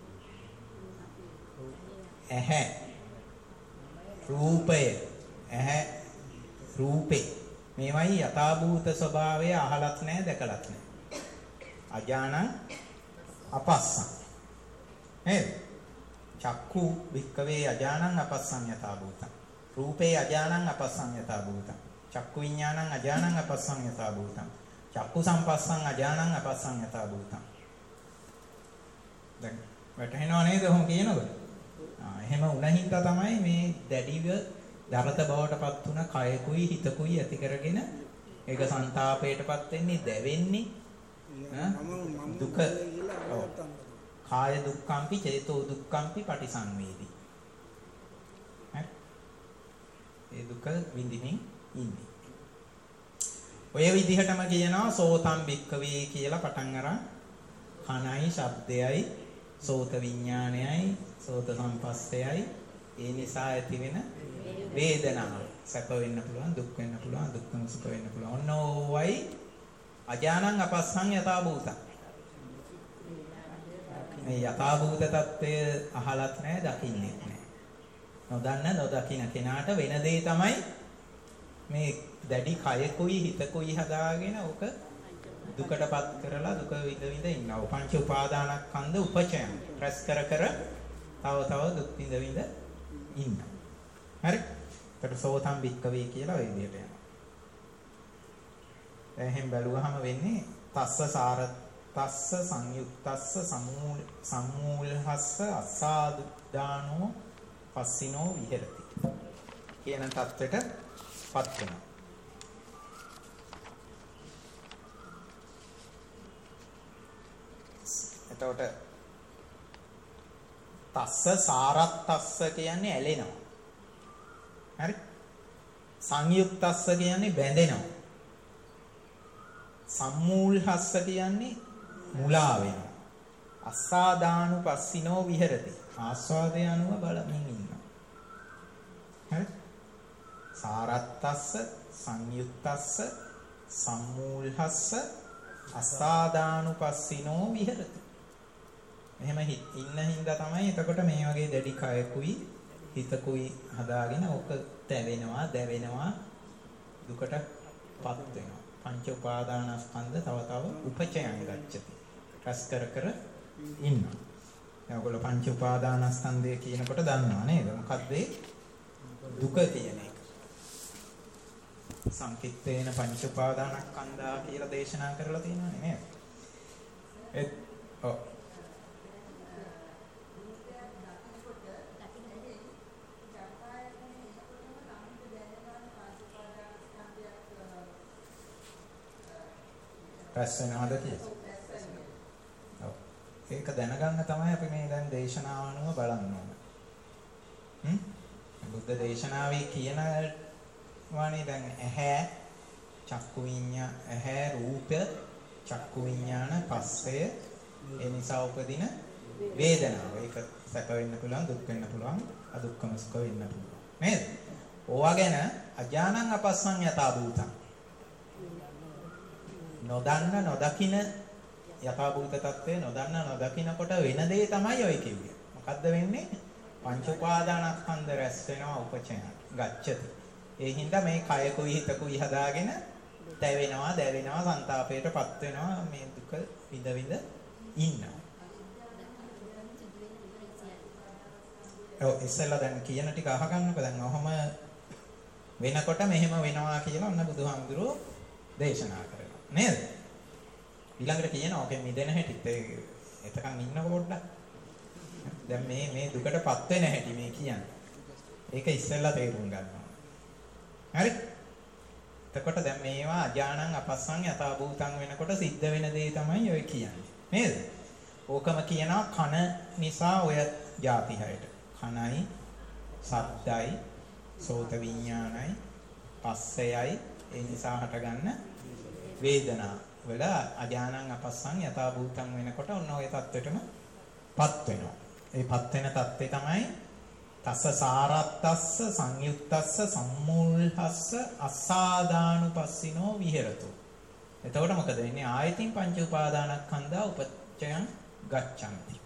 ඇහැ රූපය. ඇහැ රූපේ මේවයි යථාභූත ස්වභාවය අහලත් නැහැ, දැකලත් නැහැ. අජානං අපස්සං. නේද? චක්කු වික්කවේ අජානං අපස්සං යථාභූතං. රූපේ අජානං අපස්සං යථාභූතං. චක්කු විඥානං අජානං අපස්සං යථාභූතං. චක්කු සම්පස්සං අජානං අපස්සං යථා භූතං. දැන් වැටහෙනව නේද ඔහොම කියනකොට? එහෙම වුණහින්ද තමයි මේ දැඩිව දරත බවටපත් වුණ කයකුයි හිතකුයි ඇති කරගෙන ඒක සංతాපයටපත් වෙන්නේ දැවෙන්නේ දුක. කාය දුක්ඛම්පි චේතෝ දුක්ඛම්පි පටිසංවේදී. ඒ දුක විඳින්මින් ඉන්නේ. ඔය විදිහටම කියනවා සෝතම් භික්ඛවේ කියලා පටන් අරන් කනයි ශබ්දයයි සෝත විඥානයයි සෝත සම්පස්සයයි ඒ නිසා ඇතිවෙන වේදනාව. සැප වෙන්න පුළුවන් දුක් වෙන්න පුළුවන් දුක්ඛම සුඛ වෙන්න පුළුවන්. ඔන්න ඕවයි අජානං අපස්සං යථා භූතං. මේ යථා භූත తත්වය අහලත් නැහැ දකින්නෙත් නැහැ. නොදන්න නොදකින්න කෙනාට වෙන දේ තමයි මේ දැඩි කයකුයි හිතකුයි හදාගෙන ඔක දුකටපත් කරලා දුක විඳ විඳ ඉන්නවා. පංච උපාදානස්කන්ධ උපචයන් රැස් කර කර තව දුක් විඳ විඳ ඉන්නවා. හරි? ඒකට සෝතම් භික්ඛවේ කියලා ওই විදිහට යනවා. එහෙන් බැලුවහම වෙන්නේ තස්ස සාරතස්ස සංයුක්තස්ස සම්මූලහස්ස අසාදානෝ පස්සිනෝ විහෙරති කියන தත්වෙටපත් වෙනවා. එතකොට තස්ස සාරත්තස්ස කියන්නේ ඇලෙනවා. හරි? සංයුක්තස්ස කියන්නේ බැඳෙනවා. සම්මූලහස්ස කියන්නේ මුලා වෙනවා. අස්සාදානුපස්සිනෝ විහෙරති. ආස්වාදය අනුව බලමින් ඉන්නවා. හරි? සාරත්තස්ස සංයුක්තස්ස සම්මූලහස්ස අස්සාදානුපස්සිනෝ විහෙරති. එහෙම ඉන්න හින්දා තමයි එතකොට මේ වගේ දැඩි කයකුයි හිතකුයි හදාගෙන ඕක තැවෙනවා දැවෙනවා දුකටපත් වෙනවා. පංච උපාදානස්කන්ධ තව උපචයන් ගච්ඡති. රස කර කර ඉන්නවා. දැන් ඔයගොල්ලෝ පංච උපාදානස්කන්ධය කියනකොට දන්නවා නේද? මොකක්ද දුක කියන එක. සංකිට්ඨේන පංච උපාදානස්කන්ධා කියලා දේශනා කරලා තියෙනවානේ නේද? ඔව්. රැස් වෙනවද කියලා. ඔව්. ඒක දැනගන්න තමයි අපි මේ දැන් දේශනාව අනුව බලන්න ඕන. බුද්ධ දේශනාවේ කියන වානේ දැන් ඇහැ චක්කු විඤ්ඤා ඇහැ රූප චක්කු විඤ්ඤාණ පස්සය ඒ නිසා උපදින වේදනාව. ඒක සැප වෙන්න පුළුවන් දුක් වෙන්න පුළුවන් අදුක්කම සුඛ වෙන්න පුළුවන්. නේද? ඕවා ගැන අජානං අපස්සං යථා භූතං. නොදන්න නොදකින යථාභූත తත්වය නොදන්න නොදකිනකොට වෙන දේ තමයි ඔය කිව්වේ. මොකද්ද වෙන්නේ? පංච උපාදානස්කන්ධ රැස් වෙනවා උපචයන ගච්ඡති. ඒ හින්දා මේ කයකුයි හිතකුයි හදාගෙන දැවෙනවා දැවෙනවා සංతాපයටපත් වෙනවා මේ දුක විඳ විඳ ඉන්නවා. ඔව් ඉස්සෙල්ලා දැන් කියන ටික අහගන්නකො. දැන් ඔහම වෙනකොට මෙහෙම වෙනවා කියලා ඔන්න බුදුහාමුදුරුවෝ දේශනා කරා. නේද? ඊළඟට කියනවා ඔකෙන් මිදෙන හැටිත් එතකන් ඉන්නකො පොඩ්ඩක්. දැන් මේ දුකටපත් වෙන හැටි මේ කියන්නේ. ඒක ඉස්සෙල්ලා තේරුම් ගන්නවා. හරි? එතකොට දැන් මේවා අජානං අපස්සං යථා භූතං වෙනකොට සිද්ධ වෙන දේ තමයි ඔය කියන්නේ. නේද? ඕකම කියනවා කන නිසා ඔය ಜಾති හැයට. කනයි, ශබ්දයි, සෝත විඥානයි, පස්සයයි ඒ නිසා හටගන්න වේදනා වල අජානං අපස්සං යථා භූතං වෙනකොට ඔන්න ඔය தත්වෙටමපත් වෙනවා. ඒ පත් වෙන தත්ත්වය තමයි තස්ස සාරත්තස්ස සංයුක්තස්ස සම්මූලහස්ස අස්සාදානුපස්සිනෝ විහෙරතු. එතකොට මොකද වෙන්නේ? ආයතින් පංච උපාදානස්කන්ධා උපචයන් ගච්ඡanti.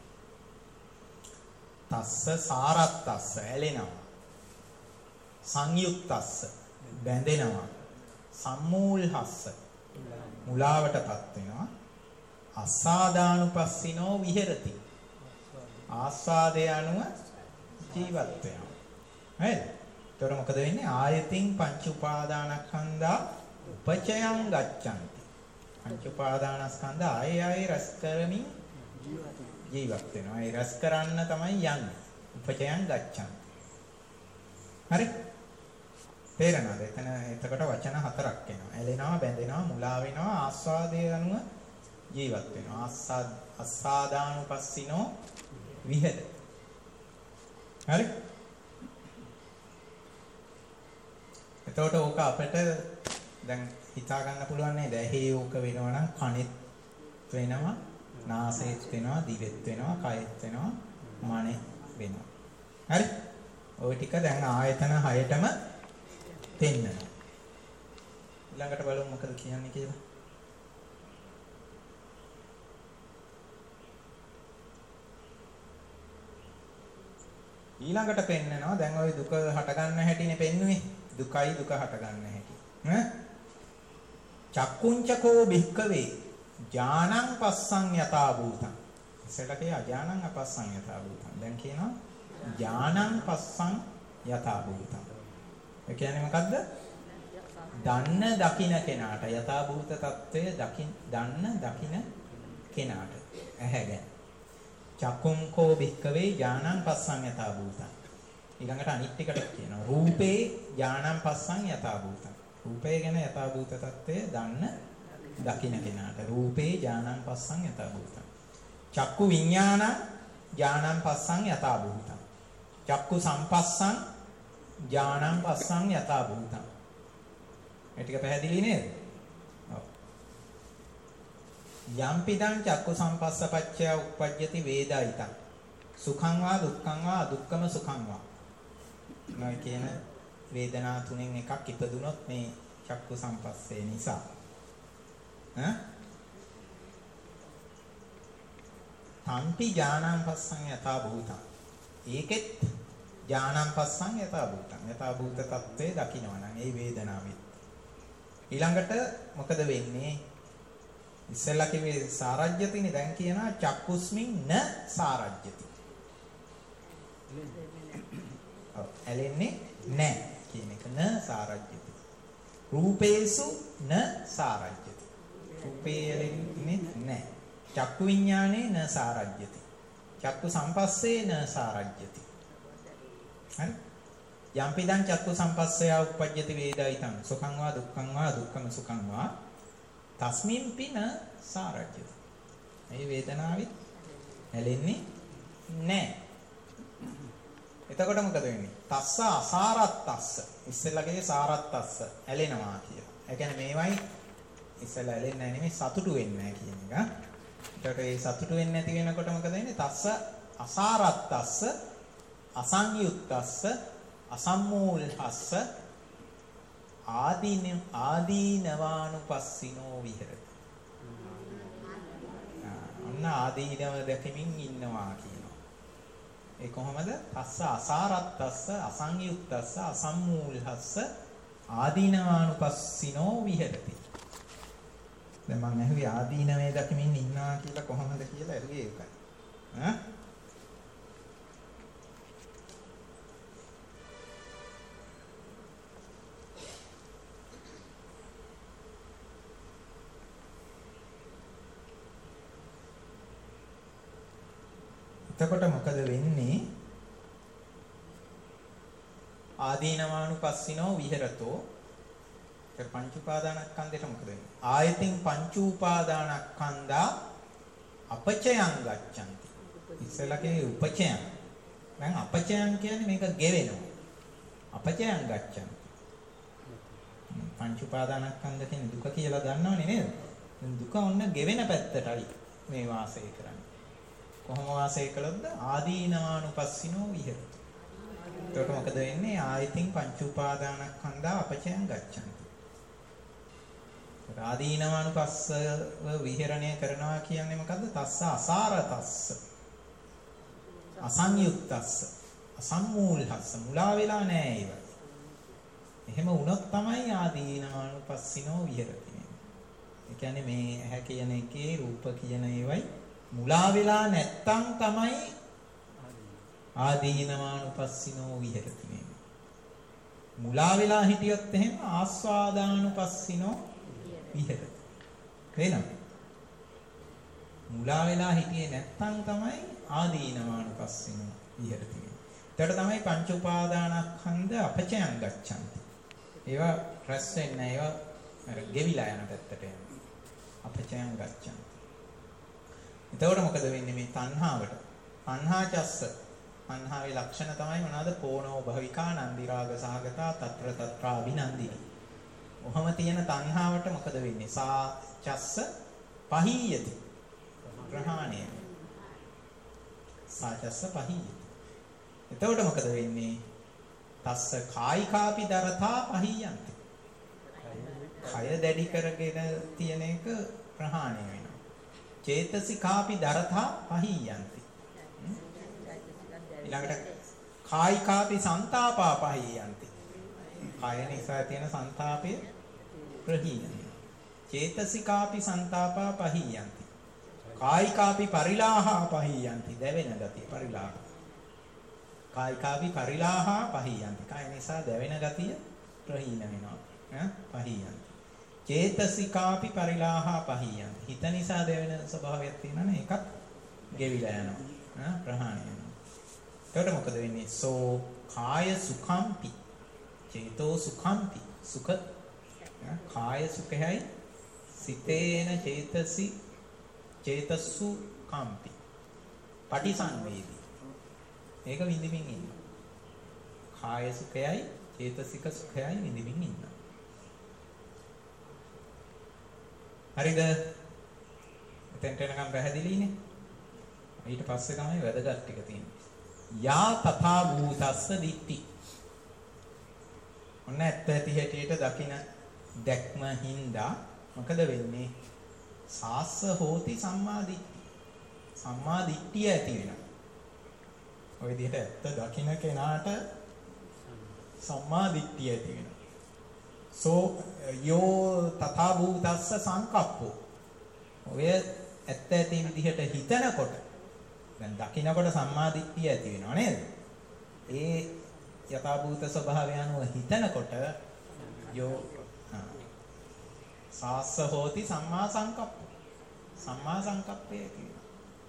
තස්ස සාරත්තස්ස ඇලෙනවා. සංයුක්තස්ස බැඳෙනවා. සම්මූලහස්ස මුලාවටපත් වෙනවා. අස්සාදානුපස්සිනෝ විහෙරති. ආස්වාදය අනුව ජීවත් වෙනවා. හරිද? එතකොට මොකද වෙන්නේ? ආයතින් පංච උපාදානස්කන්ධා උපචයන් ගච්ඡanti. පංච උපාදානස්කන්ධ ආයේ රස කරමින් ජීවත් වෙනවා. ඒ රස කරන්න තමයි යන්නේ. උපචයන් ගච්ඡන්. හරි? තේරෙනවද? එතකොට වචන හතරක් එනවා. ඇලෙනවා, බැඳෙනවා, මුලා වෙනවා, ආස්වාදයේ අනුව ජීවත් වෙනවා. අස්සාදානුපස්සිනෝ විහෙරති. හරි? එතකොට ඕක අපිට දැන් හිතා ගන්න පුළුවන් නේද? ඇහි ඕක වෙනවා නම් කනෙත් වෙනවා, නාසයෙත් වෙනවා, දිවෙත් වෙනවා, කයෙත් වෙනවා, මනෙත් වෙනවා. හරි? ওই ටික දැන් ආයතන 6ටම පෙන්නනවා. ඊළඟට බලමු මොකද කියන්නේ කියලා. ඊළඟට පෙන්නනවා දැන් ওই දුක හට ගන්න හැටිනේ පෙන්නුවේ. දුකයි දුක හට ගන්න හැටි. චක්කුංචකෝ භික්කවේ ඥානං පස්සං යතා භූතං. ඉස්සෙල්ලකේ අඥානං අපස්සං යතා භූතං. දැන් කියනවා ඥානං පස්සං යතා භූතං. ඒ කියන්නේ මොකද්ද? දන්න දකින්න කෙනාට යතා භූත తත්වය දන්න දකින්න කෙනාට ඇහැගෙන. චක්කුංකෝ භික්කවේ ඥානං පස්සං යතා භූතං. ඊළඟට අනිත් එකට කියනවා රූපේ ඥානං පස්සං යතා භූතං. රූපය ගැන යතා භූත తත්වය දන්න දකින්න කෙනාට රූපේ ඥානං පස්සං යතා භූතං. චක්කු විඥානං ඥානං පස්සං යතා භූතං. චක්කු සම්පස්සං ඥානං පස්සං යතා භූතං. මේ ටික පැහැදිලි නේද? ඔව්. යම්පිදං චක්කු සම්පස්සපච්චය උප්පජ්ජති වේදායිතං. සුඛං වා දුක්ඛං වා අදුක්ඛම සුඛං වා. මේ කියන වේදනා තුනෙන් එකක් ඉපදුනොත් මේ චක්කු සම්පස්සේ නිසා. තම්පි ඥානං පස්සං යතා භූතං. ඒකෙත් ඥානං පස්සං යතා භූතං. යතා භූත తත්වේ දකින්නවනම් ඒ වේදනාවෙත්. ඊළඟට මොකද වෙන්නේ? ඉස්සෙල්ලා කිව්වේ සාරජ්‍යතිනේ දැන් කියනවා චක්කුස්මින් න සාරජ්‍යති. ඔව් ඇලෙන්නේ නැහැ කියන එක න සාරජ්‍යති. රූපේසු න සාරජ්‍යති. රූපේ ඇලෙන්නේ නැහැ. චක්කු විඥානේ න සාරජ්‍යති. චක්කු සම්පස්සේ න සාරජ්‍යති. හරි? යම්පිදං චක්කු සම්පස්සය උප්පජ්ජති වේදායිතං සුඛං වා දුක්ඛං වා දුක්ඛම සුඛං වා තස්මින්පි න සාරජ්‍යති. මේ වේදනාවෙත් ඇලෙන්නේ නැහැ. එතකොට මොකද වෙන්නේ? තස්ස අසාරත්තස්ස. ඉස්සෙල්ලාගේ සාරත්තස්ස ඇලෙනවා කියලා. ඒ කියන්නේ මේවයි ඉස්සෙල්ලා ඇලෙන්නේ නැහැ නෙමෙයි සතුටු වෙන්නේ නැහැ කියන එක. එතකොට මේ සතුටු වෙන්නේ නැති වෙනකොට මොකද වෙන්නේ? තස්ස අසාරත්තස්ස අසංයුක්තස්ස අසම්මූලස්ස ආදීනවානුපස්සිනෝ විහෙරති. අන්න ආදීනව දැකමින් ඉන්නවා කියනවා. ඒ කොහොමද? තස්ස අසාරත්තස්ස අසංයුක්තස්ස අසම්මූලස්ස ආදීනවානුපස්සිනෝ විහෙරති. දැන් මම ඇහුවේ ආදීනවේ දැකමින් ඉන්නවා කියලා කොහොමද කියලා ඇහුවේ ඒකයි. එතකොට මොකද වෙන්නේ? ආදීනවානුපස්සිනෝ විහෙරතෝ. ඒ පංච උපාදානස්කන්ධයට මොකද වෙන්නේ? ආයතින් පංච උපාදානස්කන්ධා අපචයං ගච්ඡanti. ඉස්සලකේ උපචයං. දැන් අපචයං කියන්නේ මේක ගෙවෙනවා. අපචයං ගච්ඡanti. පංච උපාදානස්කන්ධ කියන්නේ දුක කියලා දන්නවනේ නේද? දුක ඔන්න ගෙවෙන පැත්තටයි මේ වාසය කරන්නේ. කොහොම වාසය කළොත්ද? ආදීනවානුපස්සිනෝ විහෙරති. එතකොට මොකද වෙන්නේ? ආයතින් පංච උපාදානස්කන්ධා අපචයං ගච්ඡanti. ආදීනවානුපස්සව විහෙරණය කරනවා කියන්නේ මොකද්ද? තස්ස අසාරතස්ස අසංයුක්තස්ස අසම්මූලස්ස මුලා වෙලා නැහැ ඒව. එහෙම වුණොත් තමයි ආදීනවානුපස්සිනෝ විහෙරති. ඒ කියන්නේ මේ ඇහැ කියන එකේ රූප කියන ඒවයි මුලා වෙලා නැත්තම් තමයි ආදීනවානුපස්සිනෝ විහෙරති මේ. මුලා වෙලා හිටියොත් එහෙම ආස්වාදානුපස්සිනෝ විහෙරති. තේරෙනවද? මුලා වෙලා හිටියේ නැත්නම් තමයි ආදීනවානුපස්සීන විහෙරති. ඒකට තමයි පංච උපාදානස්කන්ධ අපචයන් ගච්ඡanti. ඒවා රැස් වෙන්නේ ඒවා අර ගෙවිලා යන පැත්තට යනවා. අපචයන් ගච්ඡanti. එතකොට මොකද වෙන්නේ මේ තණ්හාවට? තණ්හාචස්ස. තණ්හාවේ ලක්ෂණ තමයි මොනවාද? පෝනෝ භවිකා නන්දි රාග සහගතා తත්‍ර తත්‍රා අභිනන්දිනි. ඔහම තියෙන තණ්හාවට මොකද වෙන්නේ? සා චස්ස පහීයති. ප්‍රහාණය. සා චස්ස පහීයති. එතකොට මොකද වෙන්නේ? තස්ස කායිකාපි දරතා පහීයන්ති. කය දැඩි කරගෙන තියෙන එක ප්‍රහාණය වෙනවා. චේතසිකාපි දරතා පහීයන්ති. ඊළඟට කායිකාපි සංතාපා පහීයන්ති. කය නිසා තියෙන සංතාපය ප්‍රහීන වෙනවා. චේතසිකාපි සංතාපා පහීයන්ති. කායිකාපි පරිලාහා පහීයන්ති. දැවෙන ගතිය පරිලාහ. කායිකාපි පරිලාහා පහීයන්ති. කය නිසා දැවෙන ගතිය ප්‍රහීන වෙනවා. පහීයන්ති. චේතසිකාපි පරිලාහා පහීයන්ති. හිත නිසා දැවෙන ස්වභාවයක් තියෙනවනේ ඒකත් ගෙවිලා යනවා. ප්‍රහාණය වෙනවා. එතකොට මොකද වෙන්නේ? සෝ කාය සුඛම්පි චේතෝ සුඛම්පි. සුඛ කාය සුඛයයි සිතේන චේතසු කම්පි. පටිසංවේදී. මේක විඳින්මින් ඉන්නවා. කාය සුඛයයි චේතසික සුඛයයි විඳින්මින් ඉන්නවා. හරිද? එතෙන්ට එනකම් පැහැදිලිනේ. ඊට පස්සේ තමයි වැදගත් ටික තියෙන්නේ. යා තථා භූතස්ස දිට්ඨි. ඔන්න ඇත්ත ඇති හැටියට දකින දැක්ම හින්දා මොකද වෙන්නේ? සාස්ස හෝති සම්මා දිට්ඨි. සම්මා දිට්ඨිය ඇති වෙනවා. ඔය විදිහට ඇත්ත දකින කෙනාට සම්මා දිට්ඨිය ඇති වෙනවා. සෝ යෝ තථා භූතස්ස සංකප්පෝ. ඔය ඇත්ත ඇති විදිහට හිතනකොට දැන් දකින්නකොට සම්මා දිට්ඨිය ඇති වෙනවා නේද? ඒ යථා භූත ස්වභාවය අනුව හිතනකොට යෝ සාස්ස හෝති සම්මා සංකප්ප. සම්මා සංකප්පය ඇති වෙනවා.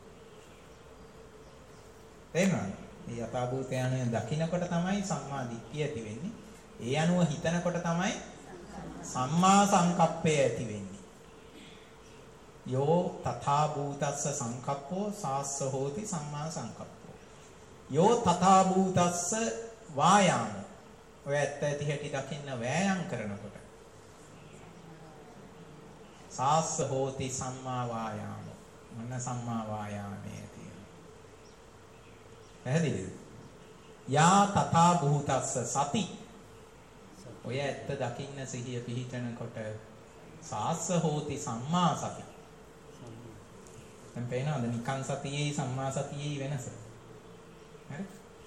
තේරුණාද? මේ යථා භූතය අනුව දකින්නකොට තමයි සම්මා දිට්ඨිය ඇති වෙන්නේ. ඒ අනුව හිතනකොට තමයි සම්මා සංකප්පය ඇති වෙන්නේ. යෝ තථා භූතස්ස සංකප්පෝ සාස්ස හෝති සම්මා සංකප්පෝ. යෝ තථා භූතස්ස වායාම. ඔය ඇත්ත ඇති හැටි දකින්න වෑයම් කරනකොට සාස්ස හෝති සම්මා වායාම. මොන සම්මා වායාමයේ තියෙනවා. පැහැදිලිද? යා තථා භූතස්ස සති. ඔය ඇත්ත දකින්න සිහිය පිහිටනකොට සාස්ස හෝති සම්මා සති. දැන් පේනවද නිකං සතියේ සම්මා සතියේ වෙනස? හරි?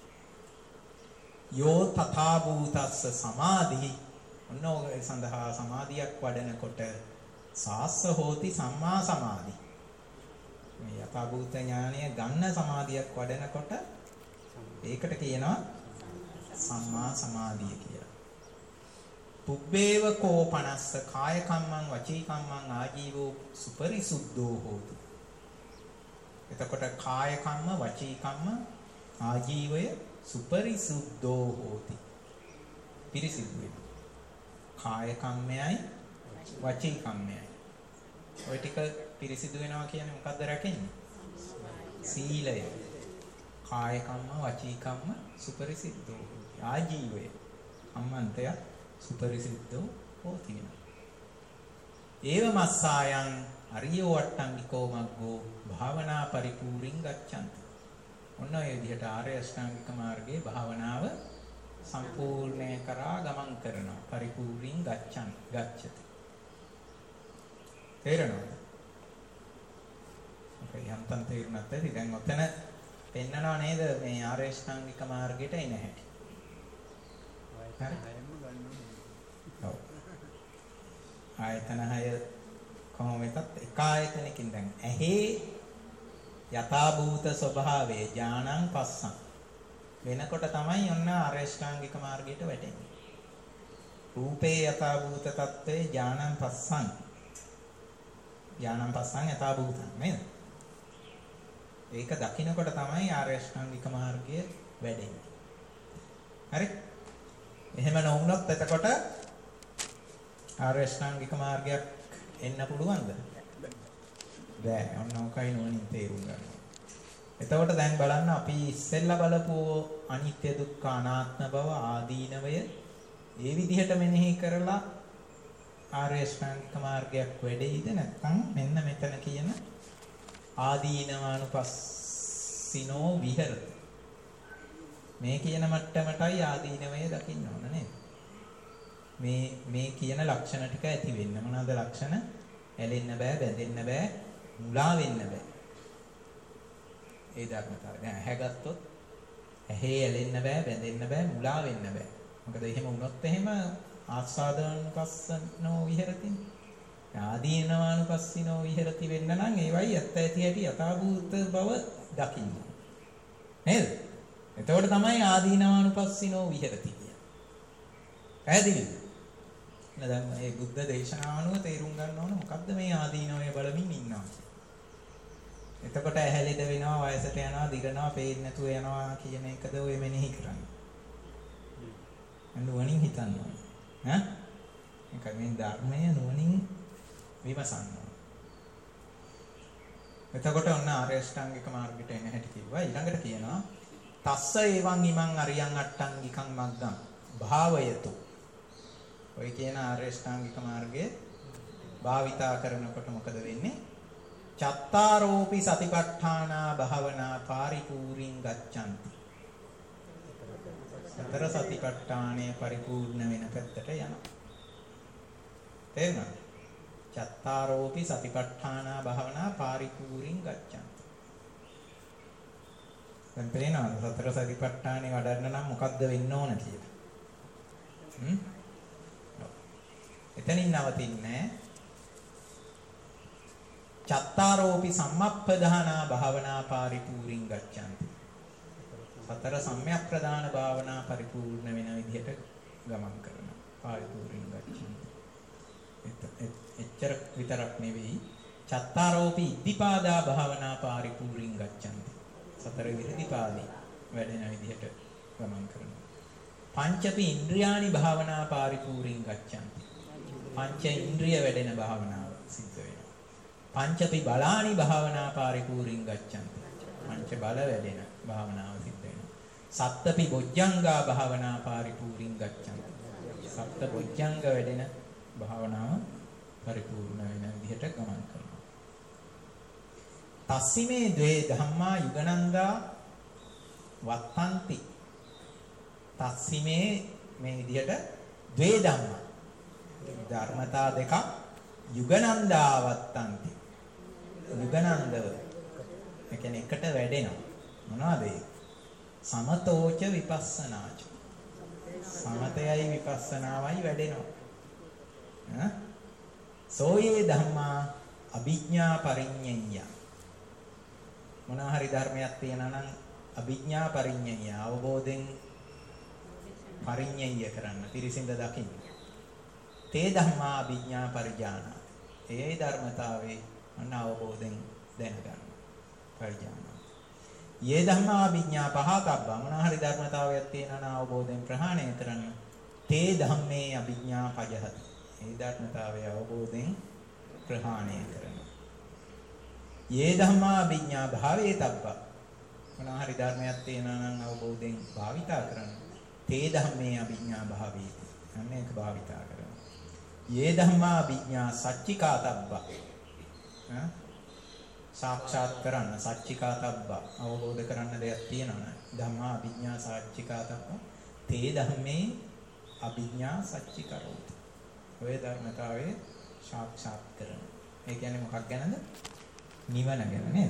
යෝ තථා භූතස්ස සමාධි. ඔන්න ඔය සඳහා සමාධියක් වඩනකොට සාස්ස හෝති සම්මා සමාධි. මේ යථා භූත ඥානය ගන්න සමාධියක් වඩනකොට ඒකට කියනවා සම්මා සමාධිය කියලා. පුබ්බේව කෝපනස්ස කාය කම්මං වචී කම්මං ආජීවෝ සුපරිසුද්ධෝ හෝති. එතකොට කාය කම්ම වචී කම්ම ආජීවය සුපරිසුද්ධෝ හෝති. පිරිසිදු වෙනවා. කාය කම්මයයි වචී කම්මයයි. ඔය ටික පිරිසිදු වෙනවා කියන්නේ මොකද්ද රැකෙන්නේ? සීලය. කාය කම්ම වචී කම්ම සුපරිසිද්ධෝ හෝති. ආජීවය අම්මන්තය සුපරිසිද්ධෝ හෝති. ඒව මස්සායන් අරියෝ වට්ටංගිකෝ මග්ගෝ භාවනා පරිපූර්ණං ගච්ඡanti. ඔන්න ඔය විදිහට ආර්ය අෂ්ටාංගික මාර්ගයේ භාවනාව සම්පූර්ණය කරා ගමන් කරනවා. පරිපූර්ණං ගච්ඡති. තේරෙනවද? ඔකේ යන්තම් තේරුණාත් ඇති. දැන් ඔතන පෙන්නනවා නේද මේ ආර්ය අෂ්ටාංගික මාර්ගයට එන හැටි. හරි? ඔව්. ආයතන 6 කොහොම වෙතත් එක ආයතනකින් දැන් ඇහි යථා භූත ස්වභාවයේ ඥානං පස්සං වෙනකොට තමයි ඔන්න ආරේෂ්ඨාංගික මාර්ගයට වැටෙන්නේ. රූපේ යථා භූත තත්ත්වේ ඥානං පස්සං ඥානං පස්සං යථා භූතං නේද? ඒක දකින්නකොට තමයි ආර්ය අෂ්ටාංගික මාර්ගය වැඩෙන්නේ. හරි? එහෙම නොවුනොත් එතකොට ආර්ය අෂ්ටාංගික මාර්ගයක් එන්න පුළුවන්ද? බෑ. ඔන්න ඔකයි නෝනින් තේරුම් ගන්න. එතකොට දැන් බලන්න අපි ඉස්සෙල්ලා බලපු අනිත්‍ය දුක්ඛ අනාත්ම බව ආදීනවය ඒ විදිහට මෙනෙහි කරලා ආර්ය අෂ්ටාංගික මාර්ගයක් වැඩෙයිද නැත්නම් මෙන්න මෙතන කියන ආදීනවානුපස්සිනෝ විහෙරති මේ කියන මට්ටමටයි ආදීනවය දකින්න ඕන නේද? මේ කියන ලක්ෂණ ටික ඇති වෙන්න මොනවාද ලක්ෂණ? ඇලෙන්න බෑ, බැඳෙන්න බෑ, මුලා වෙන්න බෑ. ඒ ධර්මතාවය. දැන් ඇහැ ගත්තොත් ඇහි ඇලෙන්න බෑ, බැඳෙන්න බෑ, මුලා වෙන්න බෑ. මොකද එහෙම වුණොත් එහෙම ආස්වාදානුපස්සනෝ විහෙරති. ආදීනවානුපස්සිනෝ විහෙරති වෙන්න නම් ඒවයි ඇත්ත ඇති හැටි යථාභූත බව දකින්න. නේද? එතකොට තමයි ආදීනවානුපස්සිනෝ විහෙරති කියන්නේ. පැහැදිලිද? දැන් මේ බුද්ධ දේශනාවනුව තේරුම් ගන්න ඕන මොකද්ද මේ ආදීනවය බලමින් ඉන්නවා. එතකොට ඇහැලෙද වෙනවා, වයසට යනවා, දිරනවා, පේන්නේ නැතුව යනවා කියන එකද ඔය මෙනෙහි කරන්නේ. නුවණින් හිතන්න ඕන. ඈ? ඒක මේ ධර්මය නුවණින් විමසන්න ඕන. එතකොට ඔන්න ආර්ය අෂ්ටාංගික මාර්ගයට එන හැටි කිව්වා. ඊළඟට කියනවා තස්ස එවං ඉමං අරියං අට්ටංගිකං මග්ගං භාවයතු. ඔය කියන ආර්ය අෂ්ටාංගික මාර්ගයේ භාවිතා කරනකොට මොකද වෙන්නේ? චත්තාරෝපි සතිපට්ඨානා භාවනා පාරිපූර්ණං ගච්ඡanti. සතර සතිපට්ඨානය පරිපූර්ණ වෙන පැත්තට යනවා. තේරුණාද? චත්තාරෝපි සතිපට්ඨානා භාවනා පාරිපූර්ණං ගච්ඡanti. දැන් තේරෙනවද? සතර සතිපට්ඨානේ වඩන්න නම් මොකද්ද වෙන්න ඕන කියලා? එතනින් නවතින්නේ චත්තාරෝපි සම්මප්පදානා භාවනා පාරිපූර්ණං ගච්ඡanti. සතර සම්‍යක් ප්‍රදාන භාවනා පරිපූර්ණ වෙන විදිහට ගමන් කරනවා. පාරිපූර්ණං ගච්ඡanti. එච්චර විතරක් නෙවෙයි චත්තාරෝපි ඉද්ධිපාදා භාවනා පාරිපූර්ණං ගච්ඡanti. සතර ඉද්ධිපාදී වැඩෙන විදිහට ගමන් කරනවා. පංචපි ඉන්ද්‍රියානි භාවනා පාරිපූර්ණං ගච්ඡanti. පංච ඉන්ද්‍රිය වැඩෙන භාවනාව සිද්ධ වෙනවා. පංචපි බලානි භාවනා පාරිපූර්ණං ගච්ඡanti. පංච බල වැඩෙන භාවනාව සිද්ධ වෙනවා. සත්ත්‍පි බොජ්ජංගා භාවනා පාරිපූර්ණං ගච්ඡanti. සත්ත්‍ය බොජ්ජංග වැඩෙන භාවනාව පරිපූර්ණ වෙන විදිහට ගමන් කරනවා. තස්සිමේ ද්වේ ධම්මා යුගනන්දා වත්තන්ති. තස්සිමේ මේ විදිහට ද්වේ ධම්මා ධර්මතා දෙකක් යුගනන්දා වත්තන්ති. යුගනන්දව ඒ කියන්නේ එකට වැඩෙනවා. මොනවද ඒ? සමතෝච විපස්සනාච. සමතයයි විපස්සනාවයි වැඩෙනවා. සෝයේ ධම්මා අභිඥා පරිඤ්ඤය. මොනවා හරි ධර්මයක් තියෙනවා නම් අභිඥා පරිඤ්ඤය අවබෝධයෙන් පරිඤ්ඤය කරන්න පිරිසිඳ දකින්න. තේ ධම්මා අභිඥා පරිඥාන. ඒ ධර්මතාවේ අන්න අවබෝධයෙන් දැනගන්න. පරිඥාන. යේ ධම්මා අභිඥා පහතබ්බා මොනවා හරි ධර්මතාවයක් තියෙනවා නම් අවබෝධයෙන් ප්‍රහාණය කරන්න. තේ ධම්මේ අභිඥා පජහති. ඒ ධර්මතාවය අවබෝධයෙන් ප්‍රහාණය කරනවා. යේ ධම්මා අභිඥා භාවේ තබ්බා මොනවා හරි ධර්මයක් තියෙනවා නම් අවබෝධයෙන් භාවිතා කරන්න. තේ ධම්මේ අභිඥා භාවේති. අන්න ඒක භාවිතා කරනවා. යේ ධම්මා අභිඥා සච්චිකාතබ්බා සාක්ෂාත් කරන්න සච්චිකාතබ්බා අවබෝධ කරන්න දෙයක් තියෙනවා. ධම්මා අභිඥා සච්චිකාතබ්බා තේ ධම්මේ අභිඥා සච්චිකරෝති. ඔය ධර්මතාවයේ සාක්ෂාත් කරනවා. ඒ කියන්නේ මොකක් ගැනද? නිවන ගැන නේද?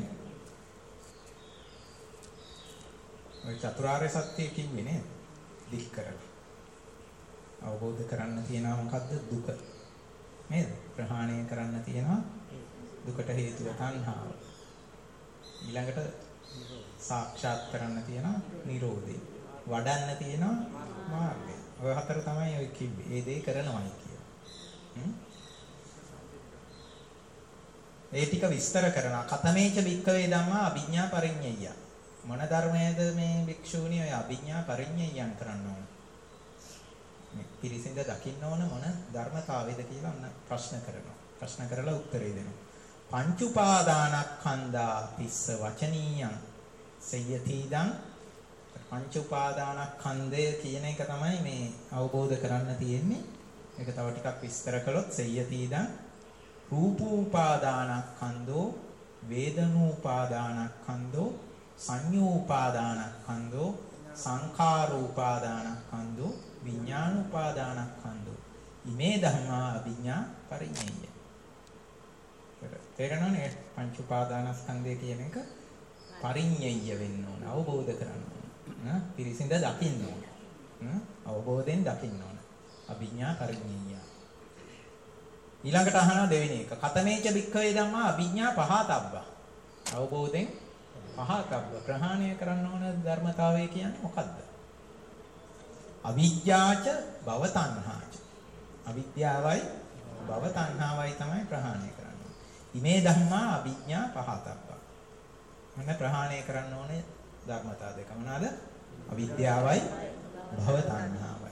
ඔය චතුරාර්ය සත්‍ය කිව්වේ නේද? දික් කරලා. අවබෝධ කරන්න තියෙනවා මොකද්ද? දුක. නේද? ප්‍රහාණය කරන්න තියෙනවා දුකට හේතුව තණ්හාව. ඊළඟට සාක්ෂාත් කරන්න තියෙනවා නිරෝධය. වඩන්න තියෙනවා මාර්ගය. ඔය හතර තමයි ඔය කිව්වේ. ඒ දේ කරනවායි කියලා. ඒ ටික විස්තර කරනවා. කතමේච භික්ඛවේ ධම්මා අභිඥා පරිඤ්ඤය. මොන ධර්මයේද මේ භික්ෂූණිය ඔය අභිඥා පරිඤ්ඤයයන් කරන්න ඕන? මේ පිරිසිඳ දකින්න ඕන මොන ධර්මතාවයද කියලා අන්න ප්‍රශ්න කරනවා. ප්‍රශ්න කරලා උත්තරේ දෙනවා. පංච උපාදානස්කන්ධා තිස්ස වචනීයං සයතිදං. පංච උපාදානස්කන්ධය කියන එක තමයි මේ අවබෝධ කරන්න තියෙන්නේ. ඒක තව ටිකක් විස්තර කළොත් සයතිදං රූපෝපාදානස්කන්ධෝ වේදනෝපාදානස්කන්ධෝ සංඤෝපාදානස්කන්ධෝ සංඛාරෝපාදානස්කන්ධෝ විඥානෝපාදානස්කන්ධෝ ඉමේ ධම්මා අභිඥා පරිඤ්ඤය. තේරෙනවනේ පංච උපාදානස්කන්ධය කියන එක පරිඤ්ඤය වෙන්න ඕන, අවබෝධ කරගන්න ඕන. පිරිසිඳ දකින්න ඕන. අවබෝධයෙන් දකින්න ඕන. අභිඥා පරිඤ්ඤය. ඊළඟට අහනවා දෙවෙනි එක. කතමේච භික්ඛවේ ධම්මා අභිඥා පහතබ්බා. අවබෝධයෙන් පහතබ්බ ප්‍රහාණය කරන්න ඕන ධර්මතාවය කියන්නේ මොකද්ද? අවිජ්ජාච භව තණ්හාච. අවිද්‍යාවයි භව තණ්හාවයි තමයි ප්‍රහාණය කරන්න ඕනේ. ඉමේ ධම්මා අභිඥා පහතබ්බා. මම ප්‍රහාණය කරන්න ඕනේ ධර්මතා දෙක. මොනවාද? අවිද්‍යාවයි භව තණ්හාවයි.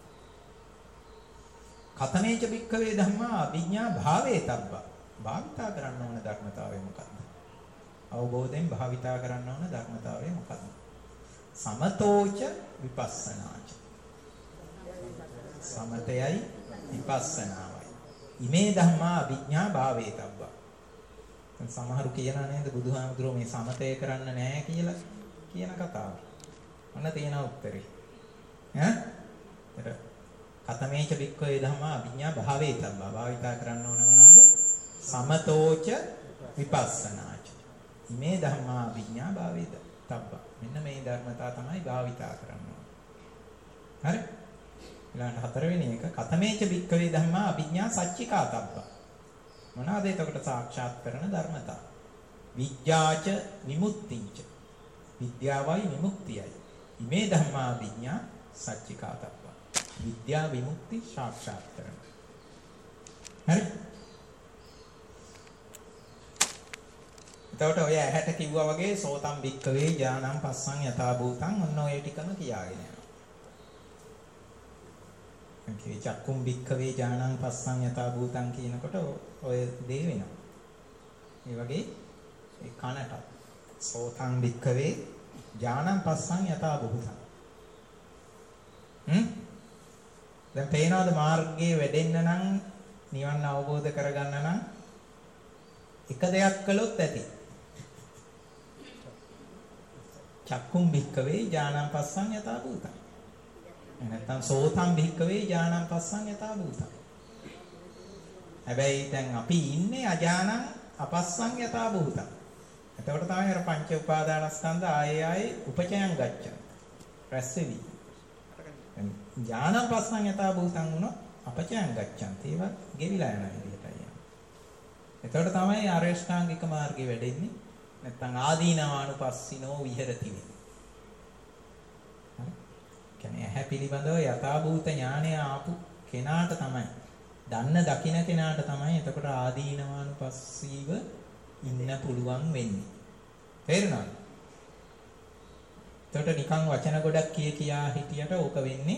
කතමේච භික්ඛවේ ධම්මා අභිඥා භාවේතබ්බා. භාවිතා කරන්න ඕන ධර්මතාවය මොකක්ද? අවබෝධයෙන් භාවිතා කරන්න ඕන ධර්මතාවය මොකක්ද? සමතෝච විපස්සනාච. සමතයයි විපස්සනාවයි. ඉමේ ධම්මා අභිඥා භාවේතබ්බා. සමහරු කියනා නේද බුදුහාමුදුරුවෝ මේ සමතය කරන්න නැහැ කියලා කියන කතාව. මොන තියෙන උත්තරේ? කතමේච භික්ඛවේ ධම්මා අභිඥා භාවේතබ්බා. භාවිතා කරන්න ඕන මොනවාද? සමතෝච විපස්සනාච. ඉමේ ධම්මා අභිඥා භාවේතබ්බා. මෙන්න මේ ධර්මතා තමයි භාවිතා කරන්න ඕන. හරි? ඊළඟට හතරවෙනි එක කතමේච භික්ඛවේ ධම්මා අභිඥා සච්චිකාතබ්බා. මොනවාද එතකොට සාක්ෂාත් කරන ධර්මතා? විඥාච විමුක්තිංච. විද්‍යාවයි විමුක්තියයි. ඉමේ ධම්මා අභිඥා සච්චිකාතබ්බා. විද්‍යා විමුක්ති සාක්ෂාත් කරන. හරි? එතකොට ඔය ඇහැට කිව්වා වගේ සෝතම් භික්ඛවේ ඥානං පස්සං යථා භූතං ඔන්න ඔය ටිකම කියාගෙන යනවා. ඒ චක්කුම් භික්ඛවේ ඥානං පස්සං යථා භූතං කියනකොට ඔය දේ වෙනවා. ඒ වගේ ඒ කනට සෝතං භික්ඛවේ ඥානං පස්සං යථා භූතං. දැන් පේනවාද මාර්ගයේ වැඩෙන්න නම් නිවන් අවබෝධ කරගන්න නම් එක දෙයක් කළොත් ඇති. චක්කුම් භික්ඛවේ ඥානං පස්සං යථා භූතං. නැත්නම් සෝතං භික්ඛවේ ඥානං පස්සං යථා භූතං. හැබැයි දැන් අපි ඉන්නේ අජානං අපස්සං යථා භූතං. එතකොට තමයි අර පංච උපාදානස්කන්ධ ආයේ උපචයන් ගච්ඡන. රැස් වෙවි. ඥානං පස්සං යථා භූතං වුණොත් අපචයන් ගච්ඡන්. ඒවා ගෙවිලා යන විදිහටයි යන්නේ. එතකොට තමයි ආරේෂ්ඨාංගික මාර්ගේ වැඩෙන්නේ. නැත්නම් ආදීනවානුපස්සිනෝ විහෙරති වේ. හරි? කියන්නේ ඇහැ පිළිබඳව යථාභූත ඥානය ආපු කෙනාට තමයි දන්න දකින්න කෙනාට තමයි එතකොට ආදීනවානුපස්සීව ඉන්න පුළුවන් වෙන්නේ. තේරුණාද? එතකොට නිකන් වචන ගොඩක් කියා හිටියට ඕක වෙන්නේ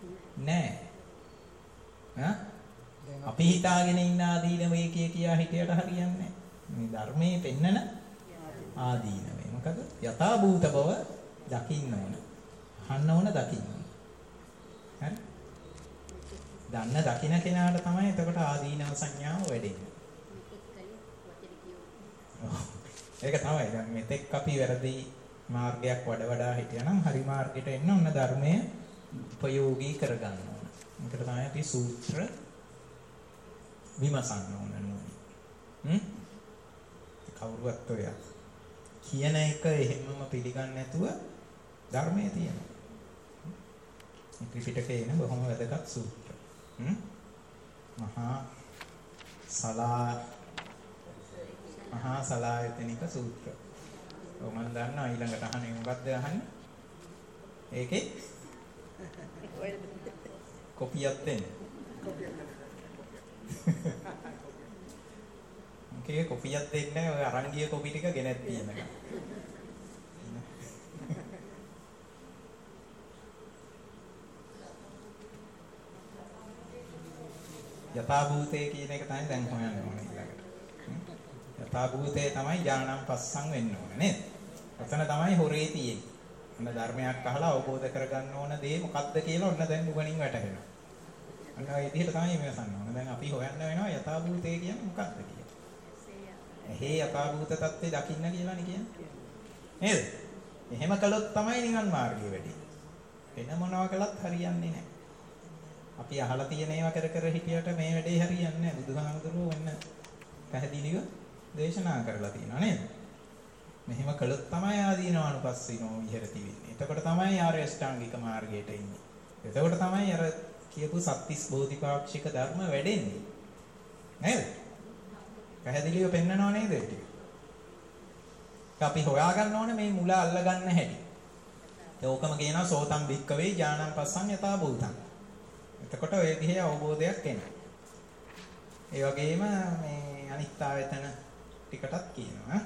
නැහැ. අපි හිතාගෙන ඉන්න ආදීනවේ කියා හිටියට හරියන්නේ නැහැ. මේ ධර්මයේ පෙන්නන ආදීනවේ. මොකද යථා භූත බව දකින්න ඕන. අහන්න ඕන දකින්න ඕන. හරි? දන්න දකින්න කෙනාට තමයි එතකොට ආදීනව සංඥාව වැඩෙන්නේ. ඒක තමයි. දැන් මෙතෙක් අපි වැරදි මාර්ගයක් වඩා හිටියනම් හරි මාර්ගයට එන්න ඕන ධර්මයේ උපයෝගී කරගන්න ඕන. ඒකට තමයි අපි සූත්‍ර විමසන්න ඕන නෝනේ. කවුරුවත් ඔය කියන එක එහෙමම පිළිගන්නේ නැතුව ධර්මයේ තියෙනවා. මේ ත්‍රිපිටකයේ එන බොහොම වැදගත් සූත්‍ර. මහා සලායතනික සූත්‍ර. ඔව් මම දන්නවා ඊළඟට අහන්නේ මොකක්ද අහන්නේ? ඒකේ කොපියක් දෙන්න. එකේ කොපියක් දෙන්නේ ඔය අරන් ගිය කොපි ටික ගෙනත් තියෙනවා. යථාභූතය කියන එක තමයි දැන් හොයන්න ඕනේ ඊළඟට. යථාභූතය තමයි ඥානං පස්සං වෙන්න ඕනේ නේද? ඔතන තමයි හොරේ තියෙන්නේ. ඔන්න ධර්මයක් අහලා අවබෝධ කරගන්න ඕන දේ මොකක්ද කියලා ඔන්න දැන් නුවණින් වැටහෙනවා. අන්න ඒ විදිහට තමයි මේසන්න ඕන. දැන් අපි හොයන්න වෙනවා යථාභූතය කියන්නේ මොකක්ද කියලා. එහේ යථාභූත தත්ත්වය දකින්න කියලානේ කියන්නේ. නේද? එහෙම කළොත් තමයි නිවන් මාර්ගය වෙන්නේ. වෙන මොනවා කළත් හරියන්නේ නැහැ. අපි අහලා තියෙන ඒවා කර කර හිටියට මේ වැඩේ හරියන්නේ නැහැ. බුදුහාමුදුරුවෝ ඔන්න පැහැදිලිව දේශනා කරලා තියෙනවා නේද? මෙහෙම කළොත් තමයි ආදීනවානුපස්සීනෝ විහෙරති වෙන්නේ. එතකොට තමයි ආර්ය අෂ්ටාංගික මාර්ගයට එන්නේ. එතකොට තමයි අර කියපු සත්‍තිස් බෝධිපාක්ෂික ධර්ම වැඩෙන්නේ. නේද? පැහැදිලිව පෙන්නනව නේද ඒක? අපි හොයාගන්න ඕනේ මේ මුල අල්ලගන්න හැටි. ඒකම කියනවා සෝතම් භික්කවේ ඥානං පස්සං යථා භූතං. එතකොට ඔය විදිහේ අවබෝධයක් එනවා. ඒ වගේම මේ අනිත්‍යයතන ටිකටත් කියනවා.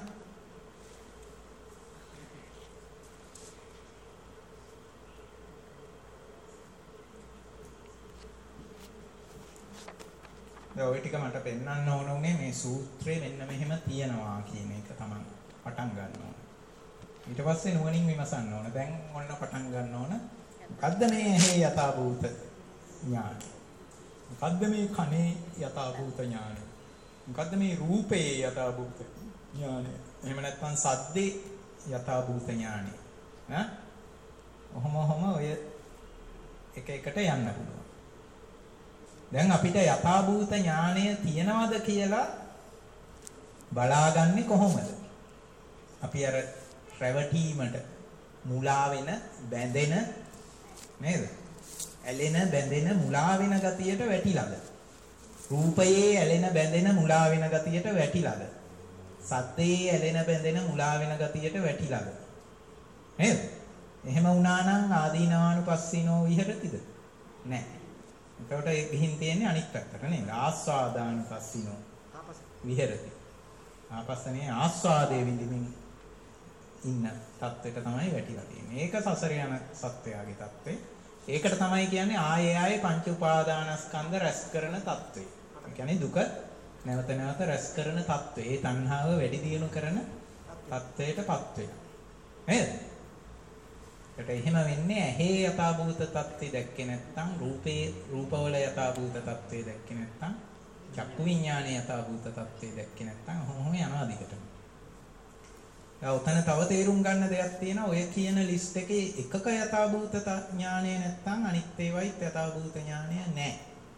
දැන් ඔය ටික මට පෙන්වන්න ඕන උනේ මේ සූත්‍රයේ මෙන්න මෙහෙම තියනවා කියන එක තමයි පටන් ගන්න ඕන. ඊට පස්සේ නුවණින් විමසන්න ඕන. දැන් ඔන්න පටන් ගන්න ඕන. මොකද්ද මේ ඇහි යථාභූත ඥාන? මොකද්ද මේ කනේ යථාභූත ඥාන? මොකද්ද මේ රූපේ යථාභූත ඥාන? එහෙම නැත්නම් සද්දේ යථාභූත ඥාන. ඈ? ඔහොම ඔය එක එකට යන්න පුළුවන්. දැන් අපිට යථාභූත ඥානය තියනවද කියලා බලාගන්නේ කොහොමද? අපි අර රැවටීමට මුලා වෙන බැඳෙන නේද? ඇලෙන බැඳෙන මුලා වෙන ගතියට වැටිලාද? රූපයේ ඇලෙන බැඳෙන මුලා වෙන ගතියට වැටිලාද? සද්දේ ඇලෙන බැඳෙන මුලා වෙන ගතියට වැටිලාද? නේද? එහෙම වුණා නම් ආදීනවානුපස්සීනෝ විහෙරතිද? නැහැ. එතකොට ඒ ගිහින් තියෙන්නේ අනිත් පැත්තට නේද? ආස්වාදානුපස්සීනෝ විහෙරති. ආපස්සනේ ආස්වාදයේ විඳින්න ඉන්න තත්ත්වයට තමයි වැටිලා තියෙන්නේ. ඒක සසර යන සත්වයාගේ තත්ත්වේ. ඒකට තමයි කියන්නේ ආයේ පංච උපාදානස්කන්ධ රැස් කරන තත්ත්වේ. ඒ කියන්නේ දුක නැවත නැවත රැස් කරන තත්ත්වේ. ඒ තණ්හාව වැඩි දියුණු කරන තත්ත්වයටපත් වෙනවා. නේද? ඒකට එහෙම වෙන්නේ ඇහි යථාභූත තත්ත්වය දැක්කේ නැත්නම් රූපවල යථාභූත තත්ත්වය දැක්කේ නැත්නම් චක්කු විඥානයේ යථාභූත තත්ත්වය දැක්කේ නැත්නම් ඔහොම යනවා දිගටම. දැන් උතන තව තේරුම් ගන්න දෙයක් තියෙනවා. ඔය කියන ලිස්ට් එකේ එකක යථාභූත ඥානය නැත්නම් අනිත් ඒවායිත් යථාභූත ඥානය නැහැ.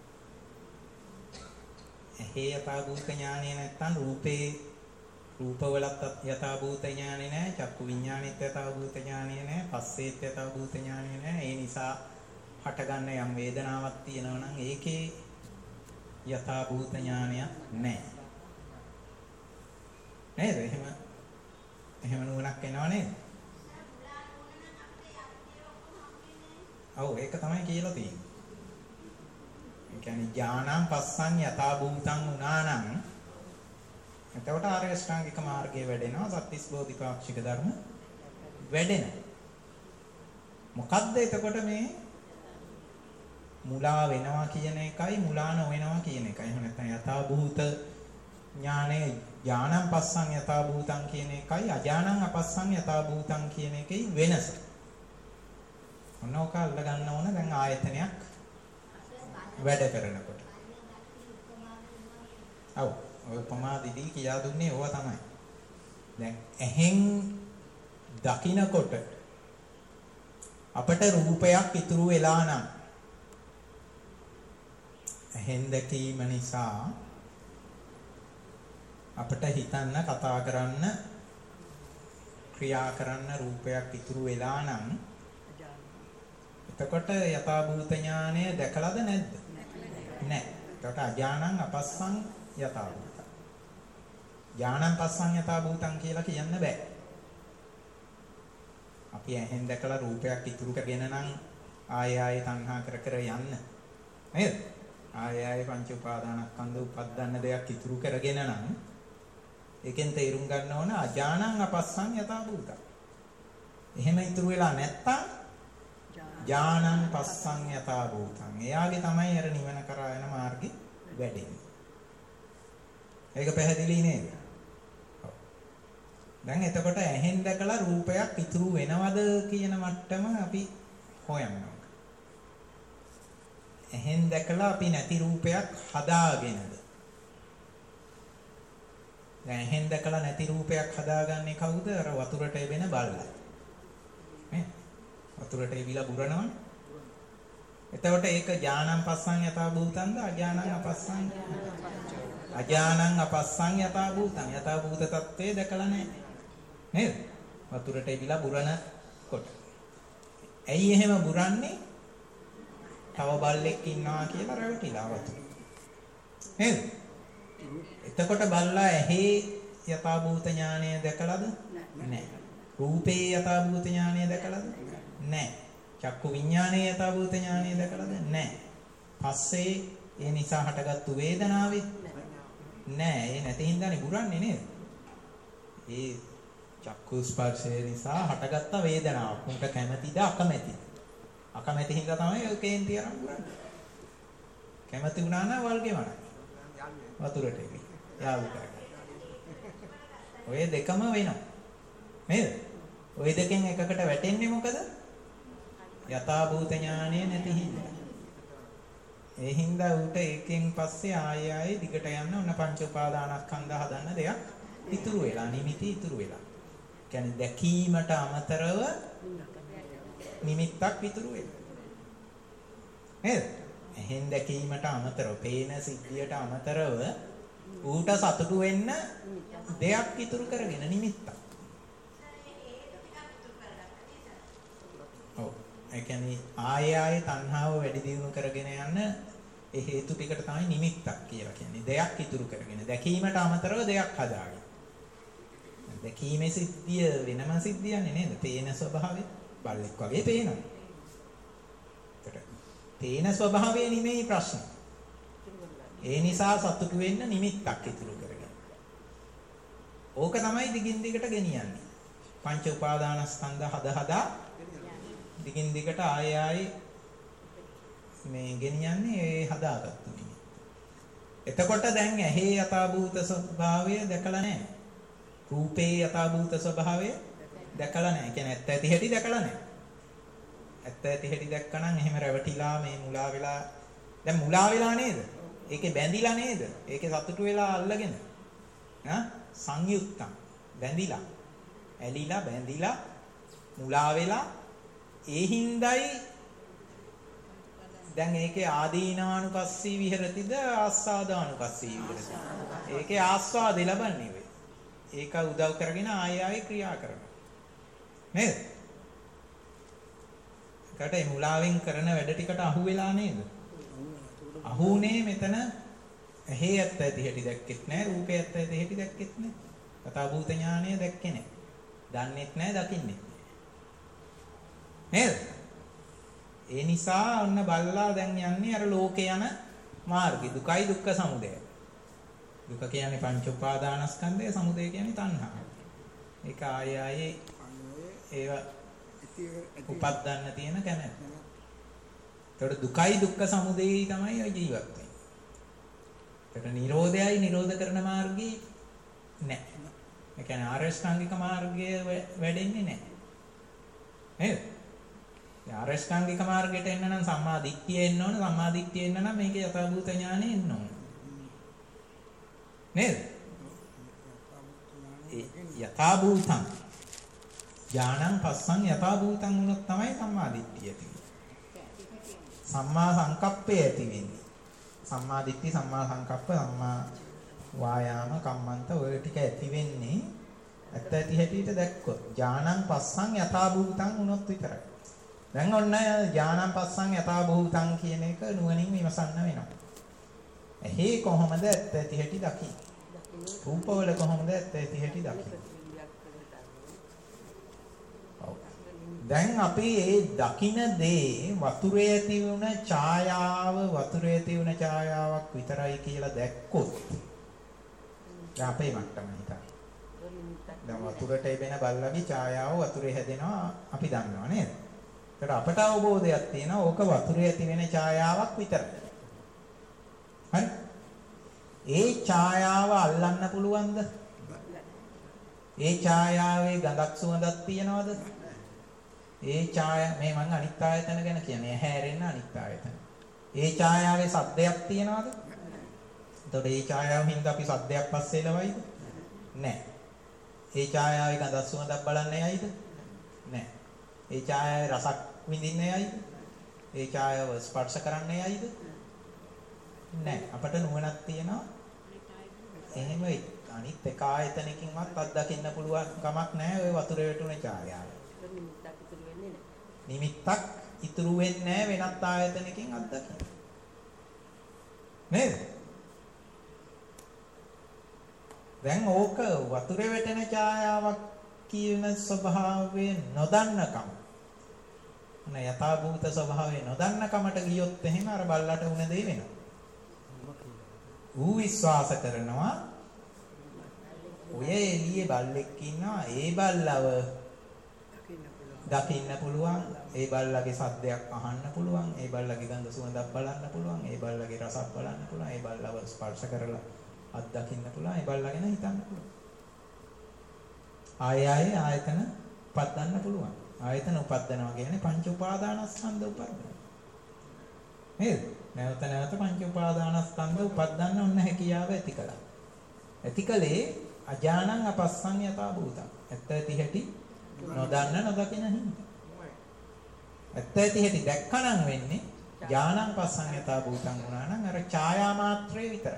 ඇහි යථාභූත ඥානය නැත්නම් රූපවලත් යථාභූත ඥානෙ නැහැ, චක්කු විඥානෙත් යථාභූත ඥානෙ නැහැ, පස්සේත් යථාභූත ඥානෙ නැහැ. ඒ නිසා හටගන්න යම් වේදනාවක් තියෙනවා නම් ඒකේ යථාභූත ඥානයක් නැහැ. නේද? එහෙම නුවණක් එනවා නේද? ඔව් ඒක තමයි කියලා තියෙන්නේ. ඒ කියන්නේ ඥානං පස්සං යථාභූතං උනානම් එතකොට ආර්ය අෂ්ටාංගික මාර්ගයේ වැඩෙනවා. සත්‍තිස් බෝධිපාක්ෂික ධර්ම වැඩෙනවා. මොකද්ද එතකොට මේ මුලා වෙනවා කියන එකයි මුලා නොවෙනවා කියන එකයි. එහෙම නැත්නම් යථාභූත ඥානේ ඥානං පස්සං යථාභූතං කියන එකයි අඥානං අපස්සං යථාභූතං කියන එකයි වෙනස. ඔන්නෝක අල්ල ගන්න ඕන දැන් ආයතනයක් වැඩ කරනකොට. ඔව් ඔය උපමාදිදී කියා දුන්නේ ඕවා තමයි. දැන් ඇහෙන් දකින්නකොට අපට රූපයක් ඉතුරු වෙලා නම් ඇහෙන් දැකීම නිසා අපට හිතන්න කතා කරන්න ක්‍රියා කරන්න රූපයක් ඉතුරු වෙලා නම් එතකොට යථාභූත ඥානය දැකලාද නැද්ද? නැහැ. එතකොට අඥානං අපස්සං යථාභූත. ඥානං පස්සං යථාභූතං කියලා කියන්න බෑ. අපි ඇහෙන් දැකලා රූපයක් ඉතුරු කරගෙන නම් ආයෙ තණ්හා කර කර යන්න. නේද? ආයෙ පංච උපාදානස්කන්ධ උපදින්න දෙයක් ඉතුරු කරගෙන නම් ඒකෙන් තේරුම් ගන්න ඕන අජානං අපස්සං යථා භූතං. එහෙම ඉතුරු වෙලා නැත්තම් ඥානං පස්සං යථා භූතං. එයාගේ තමයි අර නිවන කරා යන මාර්ගේ වැඩෙන්නේ. ඒක පැහැදිලි නේද? දැන් එතකොට ඇහෙන් දැකලා රූපයක් ඉතුරු වෙනවද කියන මට්ටම අපි හොයනවා. ඇහෙන් දැකලා අපි නැති රූපයක් හදාගෙනද? දැන් ඇහෙන් දැකලා නැති රූපයක් හදාගන්නේ කවුද? අර වතුරට එබෙන බල්ලා. නේ? වතුරට එවිලා බුරනවනේ. එතකොට ඒක ඥානං පස්සං යථා භූතංද අඥානං අපස්සං? අඥානං අපස්සං යථා භූතං. යථා භූත තත්ත්වයේ දැකලා නැහැ. නේද? වතුරට එවිලා බුරන කොට. ඇයි එහෙම බුරන්නේ? තව බල්ලෙක් ඉන්නවා කියලා රැවටිලා වතුර. නේද? එතකොට බල්ලා ඇහි යථා භූත ඥානය දැකලාද? නැහැ. රූපේ යථා භූත ඥානය දැකලාද? නැහැ. චක්කු විඥානයේ යථා භූත ඥානය දැකලාද? නැහැ. පස්සේ ඒ නිසා හටගත්තු වේදනාවේ නැහැ. ඒ නැති හින්දානේ බුරන්නේ නේද? ඒ චක්කු ස්පර්ශය නිසා හටගත්ත වේදනාවක්. උන්ට කැමැතිද අකමැතිද? අකමැති හින්දා තමයි ඔය කේන්ති අරන් බුරන්නේ. කැමැති වුණා නම් වල්ගෙමනයි. වතුරට එවි. යාළු කරගන්න. ඔය දෙකම වෙනවා. නේද? ඔය දෙකෙන් එකකට වැටෙන්නේ මොකද? යථා භූත ඥානය නැති හින්දා. ඒ හින්දා උට එකෙන් පස්සේ ආයෙ දිගට යන්න ඔන්න පංච උපාදානස්කන්ධ හදන්න දෙයක් ඉතුරු වෙලා නිමිති ඉතුරු වෙලා. කියන්නේ දැකීමට අමතරව නිමිත්තක් ඉතුරු වෙනවා. නේද? එහෙන් දැකීමට අමතරව පේන සිද්ධියට අමතරව ඌට සතුටු වෙන්න දෙයක් ඉතුරු කරගෙන නිමිත්තක්. ඔව්. ඒ කියන්නේ ආයෙ තණ්හාව වැඩි දියුණු කරගෙන යන්න ඒ හේතු ටිකට තමයි නිමිත්තක් කියලා කියන්නේ. දෙයක් ඉතුරු කරගෙන දැකීමට අමතරව දෙයක් හදාගන්න. දැකීමේ සිද්ධිය වෙනම සිද්ධියන්නේ නේද? පේන ස්වභාවය බල්ලෙක් වගේ පේනවා. පේන ස්වභාවය නෙමෙයි ප්‍රශ්න. ඒ නිසා සතුටු වෙන්න නිමිත්තක් ඉතුරු කරගන්න. ඕක තමයි දිගින් දිගට ගෙනියන්නේ. පංච උපාදානස්කන්ධ හදා දිගින් දිගට ආයෙ මේ ගෙනියන්නේ ඒ හදාගත්තු නිමිත්ත. එතකොට දැන් ඇහි යථාභූත ස්වභාවය දැකලා නැහැ. රූපේ යථාභූත ස්වභාවය දැකලා නැහැ. කියන්නේ ඇත්ත ඇති හැටි දැකලා නැහැ. ඇත්ත ඇති හැටි දැක්කනම් එහෙම රැවටිලා මේ මුලා වෙලා දැන් මුලා වෙලා නේද? ඒකේ බැඳිලා නේද? ඒකේ සතුටු වෙලා අල්ලගෙන. සංයුක්තං බැඳිලා. ඇලිලා බැඳිලා මුලා වෙලා ඒ හිඳයි දැන් ඒකේ ආදීනානුපස්සී විහෙරතිද ආස්වාදානුපස්සී විහෙරතිද? ඒකේ ආස්වාදේ ලබන්නේ වෙයි. ඒක උදව් කරගෙන ආයෙ ක්‍රියා කරනවා. නේද? කට ඒ මුලාවෙන් කරන වැඩ ටිකට අහු වෙලා නේද? අහුනේ මෙතන ඇහි ඇත්ත ඇති හැටි දැක්කෙත් නැහැ, රූපේ ඇත්ත ඇති හැටි දැක්කෙත් නැහැ. යථා භූත ඥානය දැක්කේ නැහැ. දන්නෙත් නැහැ, දකින්නෙත් නැහැ. නේද? ඒ නිසා ඔන්න බල්ලා දැන් යන්නේ අර ලෝකේ යන මාර්ගය. දුකයි දුක්ඛ සමුදය. දුක කියන්නේ පංච උපාදානස්කන්ධය, සමුදය කියන්නේ තණ්හා. ඒක ආයෙ ඒව උපද්දන්න තියෙන කැමැත්ත. ඒකට දුකයි දුක්ඛ සමුදයයි තමයි ජීවත් වෙන්නේ. ඒකට නිරෝධයයි නිරෝධ කරන මාර්ගය නැහැ. ඒ කියන්නේ ආර්ය ශ්‍රාංගික මාර්ගය වැඩෙන්නේ නැහැ. නේද? ආර්ය ශ්‍රාංගික මාර්ගයට එන්න නම් සම්මා දිට්ඨිය එන්න ඕන. සම්මා දිට්ඨිය එන්න නම් මේකේ යථාභූත ඥානෙ එන්න ඕන. නේද? යථාභූතං ඥානං පස්සං යථාභූතං වුණොත් තමයි සම්මා දිට්ඨිය ඇති වෙන්නේ. සම්මා සංකප්පය ඇති වෙන්නේ. සම්මා දිට්ඨි, සම්මා සංකප්ප, සම්මා වායාම, කම්මන්ත ඔය ටික ඇති වෙන්නේ ඇත්ත ඇති හැටියට දැක්කොත්. ඥානං පස්සං යථාභූතං වුණොත් විතරයි. දැන් ඔන්න ඥානං පස්සං යථාභූතං කියන එක නුවණින් විමසන්න වෙනවා. එහි කොහොමද ඇත්ත ඇති හැටි දකින්නේ? රූපවල කොහොමද ඇත්ත ඇති හැටි දකින්නේ? දැන් අපි ඒ දකින දේ වතුරේ ඇති වුණ ඡායාව වතුරේ ඇති වුණ ඡායාවක් විතරයි කියලා දැක්කොත් දැන් අපේ මට්ටම හිතන්න. දැන් වතුරට එබෙන බල්ලගේ ඡායාව වතුරේ හැදෙනවා අපි දන්නවා නේද? ඒකට අපට අවබෝධයක් තියෙනවා ඕක වතුරේ ඇති වෙන ඡායාවක් විතරයි. හරි? ඒ ඡායාව අල්ලන්න පුළුවන්ද? ඒ ඡායාවේ ගඳක් සුවඳක් තියනවද? ඒ ඡායා මේ මං අනිත් ආයතන ගැන කියන්නේ හැරෙන්න අනිත් ආයතන. ඒ ඡායාවේ සද්දයක් තියනවද? එතකොට ඒ ඡායාවෙන් හින්දා අපි සද්දයක් පස්සේ ලවයිද? නැහැ. ඒ ඡායාවේ ගඳක් සුවඳක් බලන්න යයිද? නැහැ. ඒ ඡායාවේ රසක් විඳින්න යයිද? ඒ ඡායාව ස්පර්ශ කරන්න යයිද? නැහැ. අපට නුවණක් තියෙනවා. එහෙම අනිත් එක ආයතනකින්වත් අත්දකින්න පුළුවන් කමක් නැහැ ওই වතුරේ වැටුනේ ඡායාව. නිමිත්තක් ඉතුරු වෙන්නේ නැහැ වෙනත් ආයතනකින් අත්දකින්න. නේද? දැන් ඕක වතුරේ වැටෙන ඡායාවක් කියන ස්වභාවය නොදන්නකම. නේ යථාභූත ස්වභාවය නොදන්නකමට ගියොත් එහෙම අර බල්ලට වුණ දේ වෙනවා. ඌ විශ්වාස කරනවා ඔය එළියේ බල්ලෙක් ඉන්නවා ඒ බල්ලව දකින්න පුළුවන් ඒ බල්ලගේ සද්දයක් අහන්න පුළුවන් ඒ බල්ලගේ ගඳ සුවඳක් බලන්න පුළුවන් ඒ බල්ලගේ රසක් බලන්න පුළුවන් ඒ බල්ලව ස්පර්ශ කරලා අත්දකින්න පුළුවන් ඒ බල්ලා ගැන හිතන්න පුළුවන් ආයේ ආයතන උපදින්න පුළුවන් ආයතන උපදිනවා කියන්නේ පංච උපාදානස්කන්ධ උපදිනවා නේද නැවත නැවත පංච උපාදානස්කන්ධ උපදින්න ඔන්න හැකියාව ඇති කළා ඇතිකලේ අජානං අපස්සං යතා භූතං ඇත්ත ඇති හැටි නොදන්න නොදකින හින්දා ඇත්ත ඇති හැටි දැක්කනම් වෙන්නේ ඥානං පස්සං යතා භූතං වුණා නම් අර ඡායා මාත්‍රේ විතරයි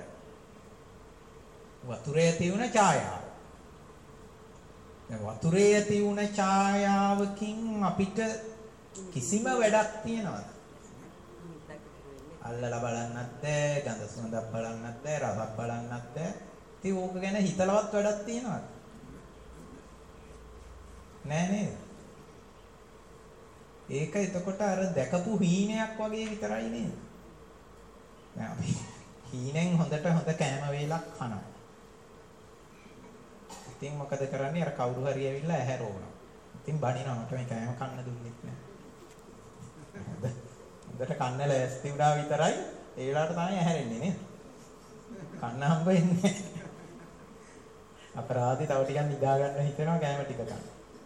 වතුරේ ඇති වුණ ඡායාව දැන් වතුරේ ඇති වුණ ඡායාවකින් අපිට කිසිම වැඩක් තියනවද අල්ලලා බලන්නත් බෑ ගඳ සුවඳක් බලන්නත් බෑ රසක් බලන්නත් බෑ ඉතින් ඕක ගැන හිතලවත් වැඩක් තියනවද නෑ නේද ඒක එතකොට අර දැකපු හීනයක් වගේ විතරයි නේද දැන් අපි හීනෙන් හොඳ කෑම වේලක් කනවා ඉතින් මොකද කරන්නේ අර කවුරු හරි ඇවිල්ලා ඇහැ රෝවනවා ඉතින් බනිනවා මට මේ කෑම කන්න දුන්නෙත් නෑ හොඳට කන්න ලෑස්ති වුණා විතරයි ඒ වෙලාවට තමයි ඇහැරෙන්නේ නේද කන්න හම්බ වෙන්නේ අපරාධي තව ටිකක් නිදා ගන්න හිතෙනවා කෑම ටික ගන්න.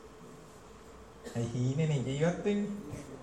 ඒ හීනෙනේ ජීවත් වෙන්නේ.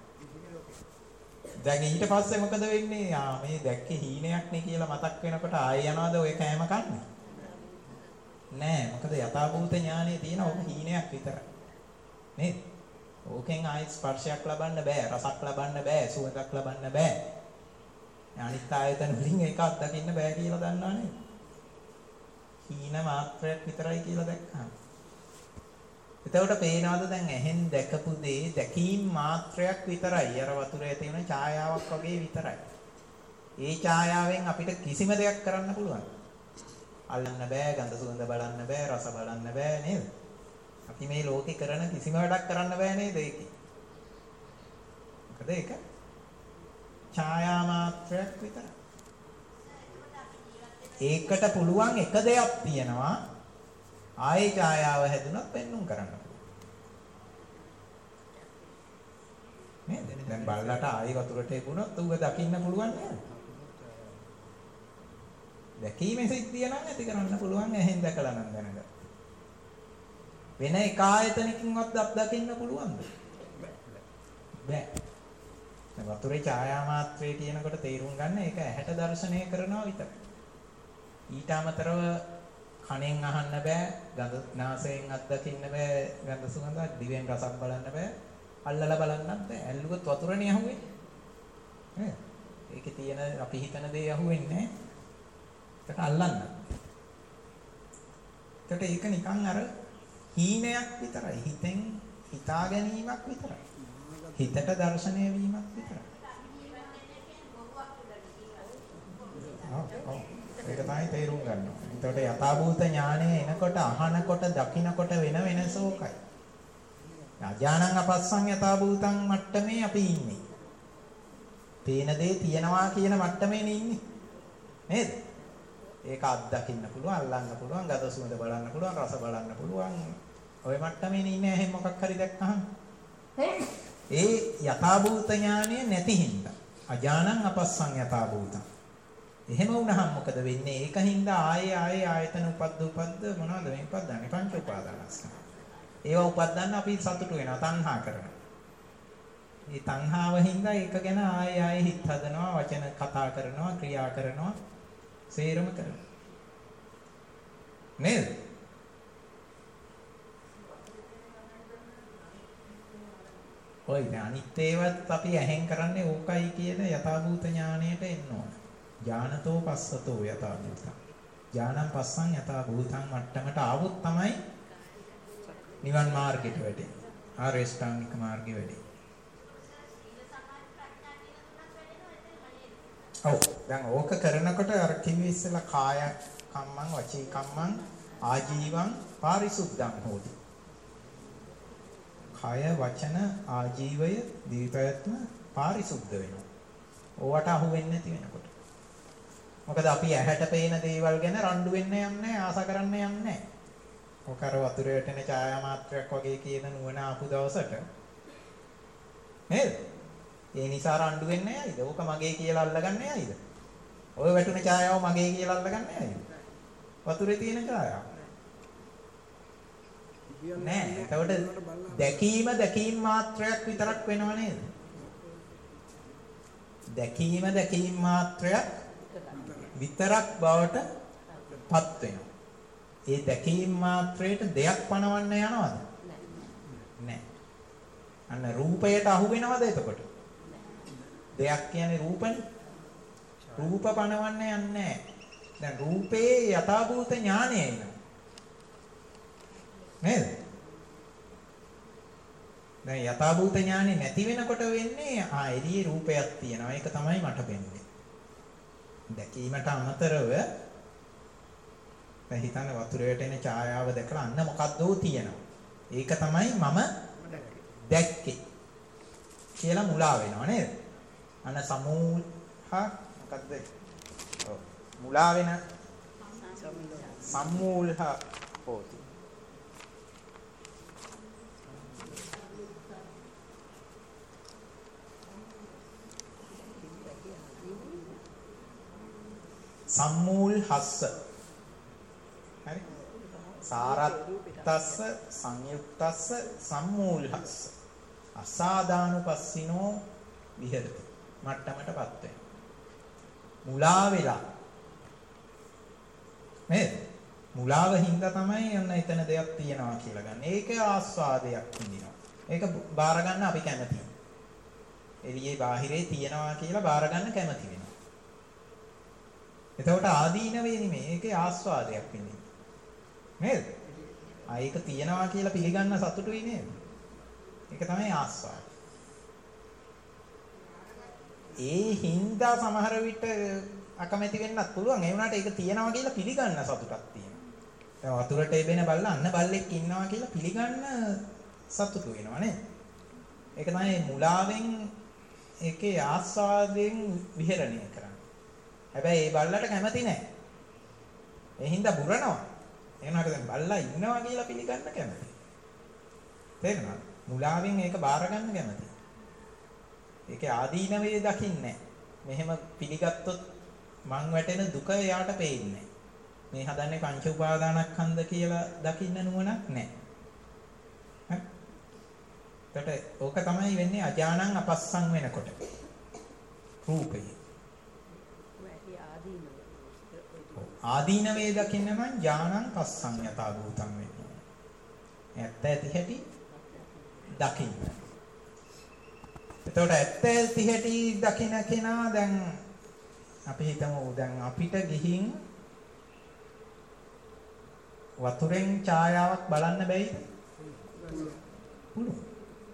දැන් ඊට පස්සේ මොකද වෙන්නේ? මේ දැක්කේ හීනයක් නේ කියලා මතක් වෙනකොට ආයෙ යනවාද ඔය කෑම කන්න? නෑ. මොකද යථාභූත ඥානයේ තියෙන ඔක හීනයක් විතරයි. නේද? ඕකෙන් ආයෙ ස්පර්ශයක් ලබන්න බෑ, රසක් ලබන්න බෑ, සුවඳක් ලබන්න බෑ. අනිත් ආයතන වලින් ඒක අත්දකින්න බෑ කියලා දන්නා නේද? හීන මාත්‍රයක් විතරයි කියලා දැක්කම. එතකොට පේනවාද දැන් ඇහෙන් දැකපු දේ දැකීම් මාත්‍රයක් විතරයි. අර වතුරේ තියෙන ඡායාවක් වගේ විතරයි. ඒ ඡායාවෙන් අපිට කිසිම දෙයක් කරන්න පුළුවන්. අල්ලන්න බෑ, ගඳ සුවඳ බලන්න බෑ, රස බලන්න බෑ නේද? අපි මේ ලෝකේ කරන කිසිම වැඩක් කරන්න බෑ නේද ඒකේ? මොකද ඒක ඡායා මාත්‍රයක් විතරයි. ඒකට පුළුවන් එක දෙයක් තියෙනවා ආයේ ඡායාව හැදුනොත් පෙන්눔 කරන්න පුළුවන් නේද දැන් බල්ලට ආයේ වතුරට එපුණොත් ඌව දකින්න පුළුවන් නේද දැකීමේ සිද්ධිය නම් ඇති කරන්න පුළුවන් එහෙන් දැකලා නම් දැනගන්න වෙන එක ආයතනකින්වත් දකින්න පුළුවන්ද බෑ දැන් වතුරේ ඡායා මාත්‍රය කියනකොට තේරුම් ගන්න ඒක ඇහැට දර්ශනය කරනවා විතරයි ඊට අමතරව කනෙන් අහන්න බෑ ගඳ නාසයෙන් අත්දකින්න බෑ ගඳ සුවඳ දිවෙන් රසක් බලන්න බෑ අල්ලලා බලන්නත් බෑ ඇල්ලුවොත් වතුරනේ අහුවෙන්නේ නේද ඒකේ තියෙන අපි හිතන දේ අහුවෙන්නේ නැහැ ඒක අල්ලන්න ඒකට ඒක නිකන් අර හීනයක් විතරයි හිතෙන් හිතා ගැනීමක් විතරයි හිතට දර්ශනය වීමක් විතරයි ඒක තමයි තේරුම් ගන්න ඕනේ. එතකොට යථාභූත ඥානය එනකොට අහනකොට දකින්නකොට වෙන වෙනසෝකයි. අඥානං අපස්සං යථාභූතං මට්ටමේ අපි ඉන්නේ. පේන දේ තියනවා කියන මට්ටමේ ඉන්නේ. නේද? ඒක අත්දකින්න පුළුවන්, අල්ලන්න පුළුවන්, ගඳ සුවඳ බලන්න පුළුවන්, රස බලන්න පුළුවන්. ඔය මට්ටමේ ඉන්නේ එහෙම මොකක් හරි දැක්කහම. ඒ යථාභූත ඥානය නැති හින්දා. අජානං අපස්සං යථාභූතං. එහෙම වුණහම මොකද වෙන්නේ? ඒකින්ද ආයේ ආයතන උපද්ද මොනවද මේ උපද්දන්නේ? පංච උපාදානස්කන්ධ. ඒවා උපද්දන්න අපි සතුටු වෙනවා, තණ්හා කරනවා. මේ තණ්හාව හින්දා ඒක ගැන ආයේ හිත හදනවා, වචන කතා කරනවා, ක්‍රියා කරනවා, සේරම කරනවා. නේද? ඔය අනිත් ඒවත් අපි ඇහෙන් කරන්නේ ඕකයි කියන යථාභූත ඥාණයට එන්න ඕන. ඥානතෝ පස්සතෝ යථාභූතං. ඥානං පස්සං යථාභූතං මට්ටමට ආවොත් තමයි නිවන් මාර්ගයට වැටෙන්නේ. ආරේෂ්ඨාංගික මාර්ගෙ වැඩේ. ඔව් දැන් ඕක කරනකොට අර කිව්වේ ඉස්සෙල්ලා කාය කම්මං වචී කම්මං ආජීවං පාරිසුද්ධං හෝති. කය වචන ආජීවය දීපයත්ම පාරිසුද්ධ වෙනවා. ඕවට අහු වෙන්නේ නැති වෙනකොට. මොකද අපි ඇහැට පේන දේවල් ගැන රණ්ඩු වෙන්න යන්නේ නැහැ, ආස කරන්න යන්නේ නැහැ. ඔක අර වතුරේ වැටෙන ඡායා මාත්‍රයක් වගේ කියන නුවණ ආපු දවසට නේද? ඒ නිසා රණ්ඩු වෙන්නේ නැයිද? ඕක මගේ කියලා අල්ලගන්නේ නැයිද? ඔය වැටුන ඡායාව මගේ කියලා අල්ලගන්නේ නැයිද? වතුරේ තියෙන ඡායාව. නෑ. එතකොට දැකීම මාත්‍රයක් විතරක් වෙනව නේද? දැකීම මාත්‍රයක් විතරක් බවට පත් වෙනවා. ඒ දැකීම මාත්‍රයට දෙයක් පනවන්න යනවද? නෑ. අන්න රූපයට අහු වෙනවද එතකොට? දෙයක් කියන්නේ රූපනේ. රූප පනවන්න යන්නේ නැහැ. දැන් රූපේ යථාභූත ඥානය එනවා. නේද? දැන් යථාභූත ඥානෙ නැති වෙනකොට වෙන්නේ එළියේ රූපයක් තියෙනවා. ඒක තමයි මට පෙනෙන්නේ. දැකීමට අමතරව දැන් හිතන්න වතුරේට එන ඡායාව දැකලා අන්න මොකද්දෝ තියෙනවා. ඒක තමයි මම දැක්කේ කියලා මුලා වෙනවා නේද? අන්න සමූහ මොකද්ද? මුලා වෙන සම්මූලහ හෝති. සම්මූල්හස්ස. හරි? සාරත්තස්ස සංයුක්තස්ස සම්මූල්හස්ස. අසාදානුපස්සිනෝ විහෙරති. මට්ටමටපත් වෙනවා. මුලා වෙලා. නේද? මුලාව හින්දා තමයි යන්න එතන දෙයක් තියනවා කියලා ගන්න. ඒක ආස්වාදයක් විඳිනවා. ඒක බාර ගන්න අපි කැමතියි. එළියේ බාහිරේ තියනවා කියලා බාර ගන්න කැමති වෙනවා. එතකොට ආදීනවේ නෙමෙයි ඒකේ ආස්වාදයක් විඳින්න. නේද? ඒක තියනවා කියලා පිළිගන්න සතුටුයි නේද? ඒක තමයි ආස්වාද. ඒ හින්දා සමහර විට අකමැති වෙන්නත් පුළුවන්. ඒ වුණාට ඒක තියනවා කියලා පිළිගන්න සතුටක් තියෙනවා. දැන් වතුරට එබෙන බල්ලා අන්න බල්ලෙක් ඉන්නවා කියලා පිළිගන්න සතුටු වෙනවා නේද? ඒක තමයි මුලාවෙන් ඒකේ ආස්වාදයෙන් විහෙරණය කරන්නේ. හැබැයි ඒ බල්ලට කැමති නැහැ. ඒ හින්දා බුරනවා. ඒ වුණාට දැන් බල්ලා ඉන්නවා කියලා පිළිගන්න කැමති. තේරුණාද? මුලාවෙන් ඒක බාර ගන්න කැමති. ඒකේ ආදීනවේ දකින්නේ. මෙහෙම පිළිගත්තොත් මං වැටෙන දුක එයාට පේන්නේ. මේ හදන්නේ පංච උපාදානස්කන්ධ කියලා දකින්න නුවණක් නැහැ. එතකොට ඕක තමයි වෙන්නේ අජානං අපස්සං වෙනකොට. රූපේ ආදීනවේ දකින්න නම් ඥානං පස්සං යථා භූතං වෙන්නේ. ඇත්ත ඇති හැටි දකින්න. එතකොට ඇත්ත ඇති හැටි දකින්න කෙනා දැන් අපි හිතමු දැන් අපිට ගිහින් වතුරෙන් ඡායාවක් බලන්න බැයිද? පුළුවන්.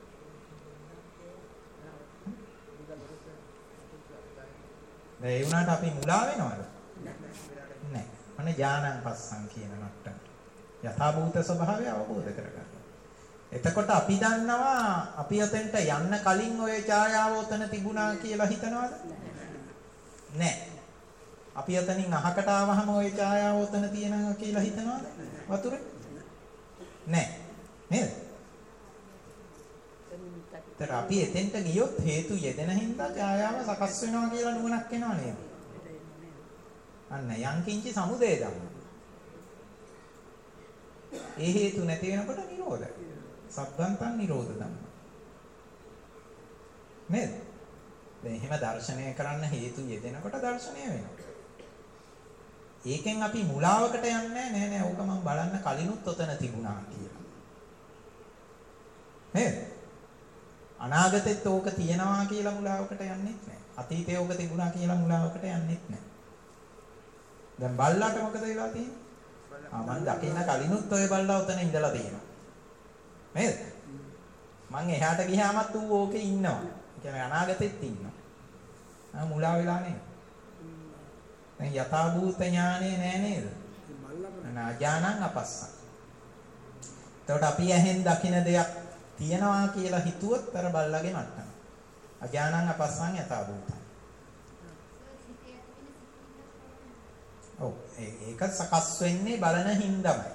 ඒ වුණාට අපි මුලා වෙනවද? නැහැ. අනේ ඥානං පස්සං කියන මට්ටමට. යථාභූත ස්වභාවය අවබෝධ කරගන්න. එතකොට අපි දන්නවා අපි අතෙන්ට යන්න කලින් ওই ඡායාව උතන තිබුණා කියලා හිතනවද? නැහැ. අපි එතනින් අහකට ආවහම ওই ඡායාව උතන තියෙනවා කියලා හිතනවාද? වතුරේ? නැහැ. නේද? ඒතර අපි එතෙන්ට ගියොත් හේතු යෙදෙන හින්දා ඡායාව සකස් වෙනවා කියලා නුවණක් එනවා නේද? අන්න යංකින්චි සමුදය ධම්ම. ඒ හේතු නැති වෙනකොට නිරෝධයි. සබ්බන්තං නිරෝධ ධම්ම. නේද? දැන් එහෙම දර්ශනය කරන්න හේතු යෙදෙනකොට දර්ශනය වෙනවා. ඒකෙන් අපි මුලාවකට යන්නේ නෑ ඕක මම බලන්න කලිනුත් ඔතන තිබුණා කියලා. නේද? අනාගතෙත් ඕක තියෙනවා කියලා මුලාවකට යන්නෙත් නෑ. අතීතේ ඕක තිබුණා කියලා මුලාවකට යන්නෙත් නෑ. දැන් බල්ලාට මොකද වෙලා තියෙන්නේ? මම දකින්න කලිනුත් ඔය බල්ලා ඔතන ඉඳලා තියෙනවා. නේද? මං එහාට ගියාමත් ඌ ඕකේ ඉන්නවා. ඒ කියන්නේ අනාගතෙත් ඉන්නවා. මුලා වෙලා නේද? දැන් යථා භූත ඥානෙ නෑ නේද? නාජානං අපස්සං. එතකොට අපි ඇහෙන් දකින දෙයක් තියනවා කියලා හිතුවොත් අර බල්ලාගේ මට්ටම. අඥානං අපස්සං යථා භූතං. ඔව් ඒක සකස් වෙන්නේ බලන හින්දාමයි.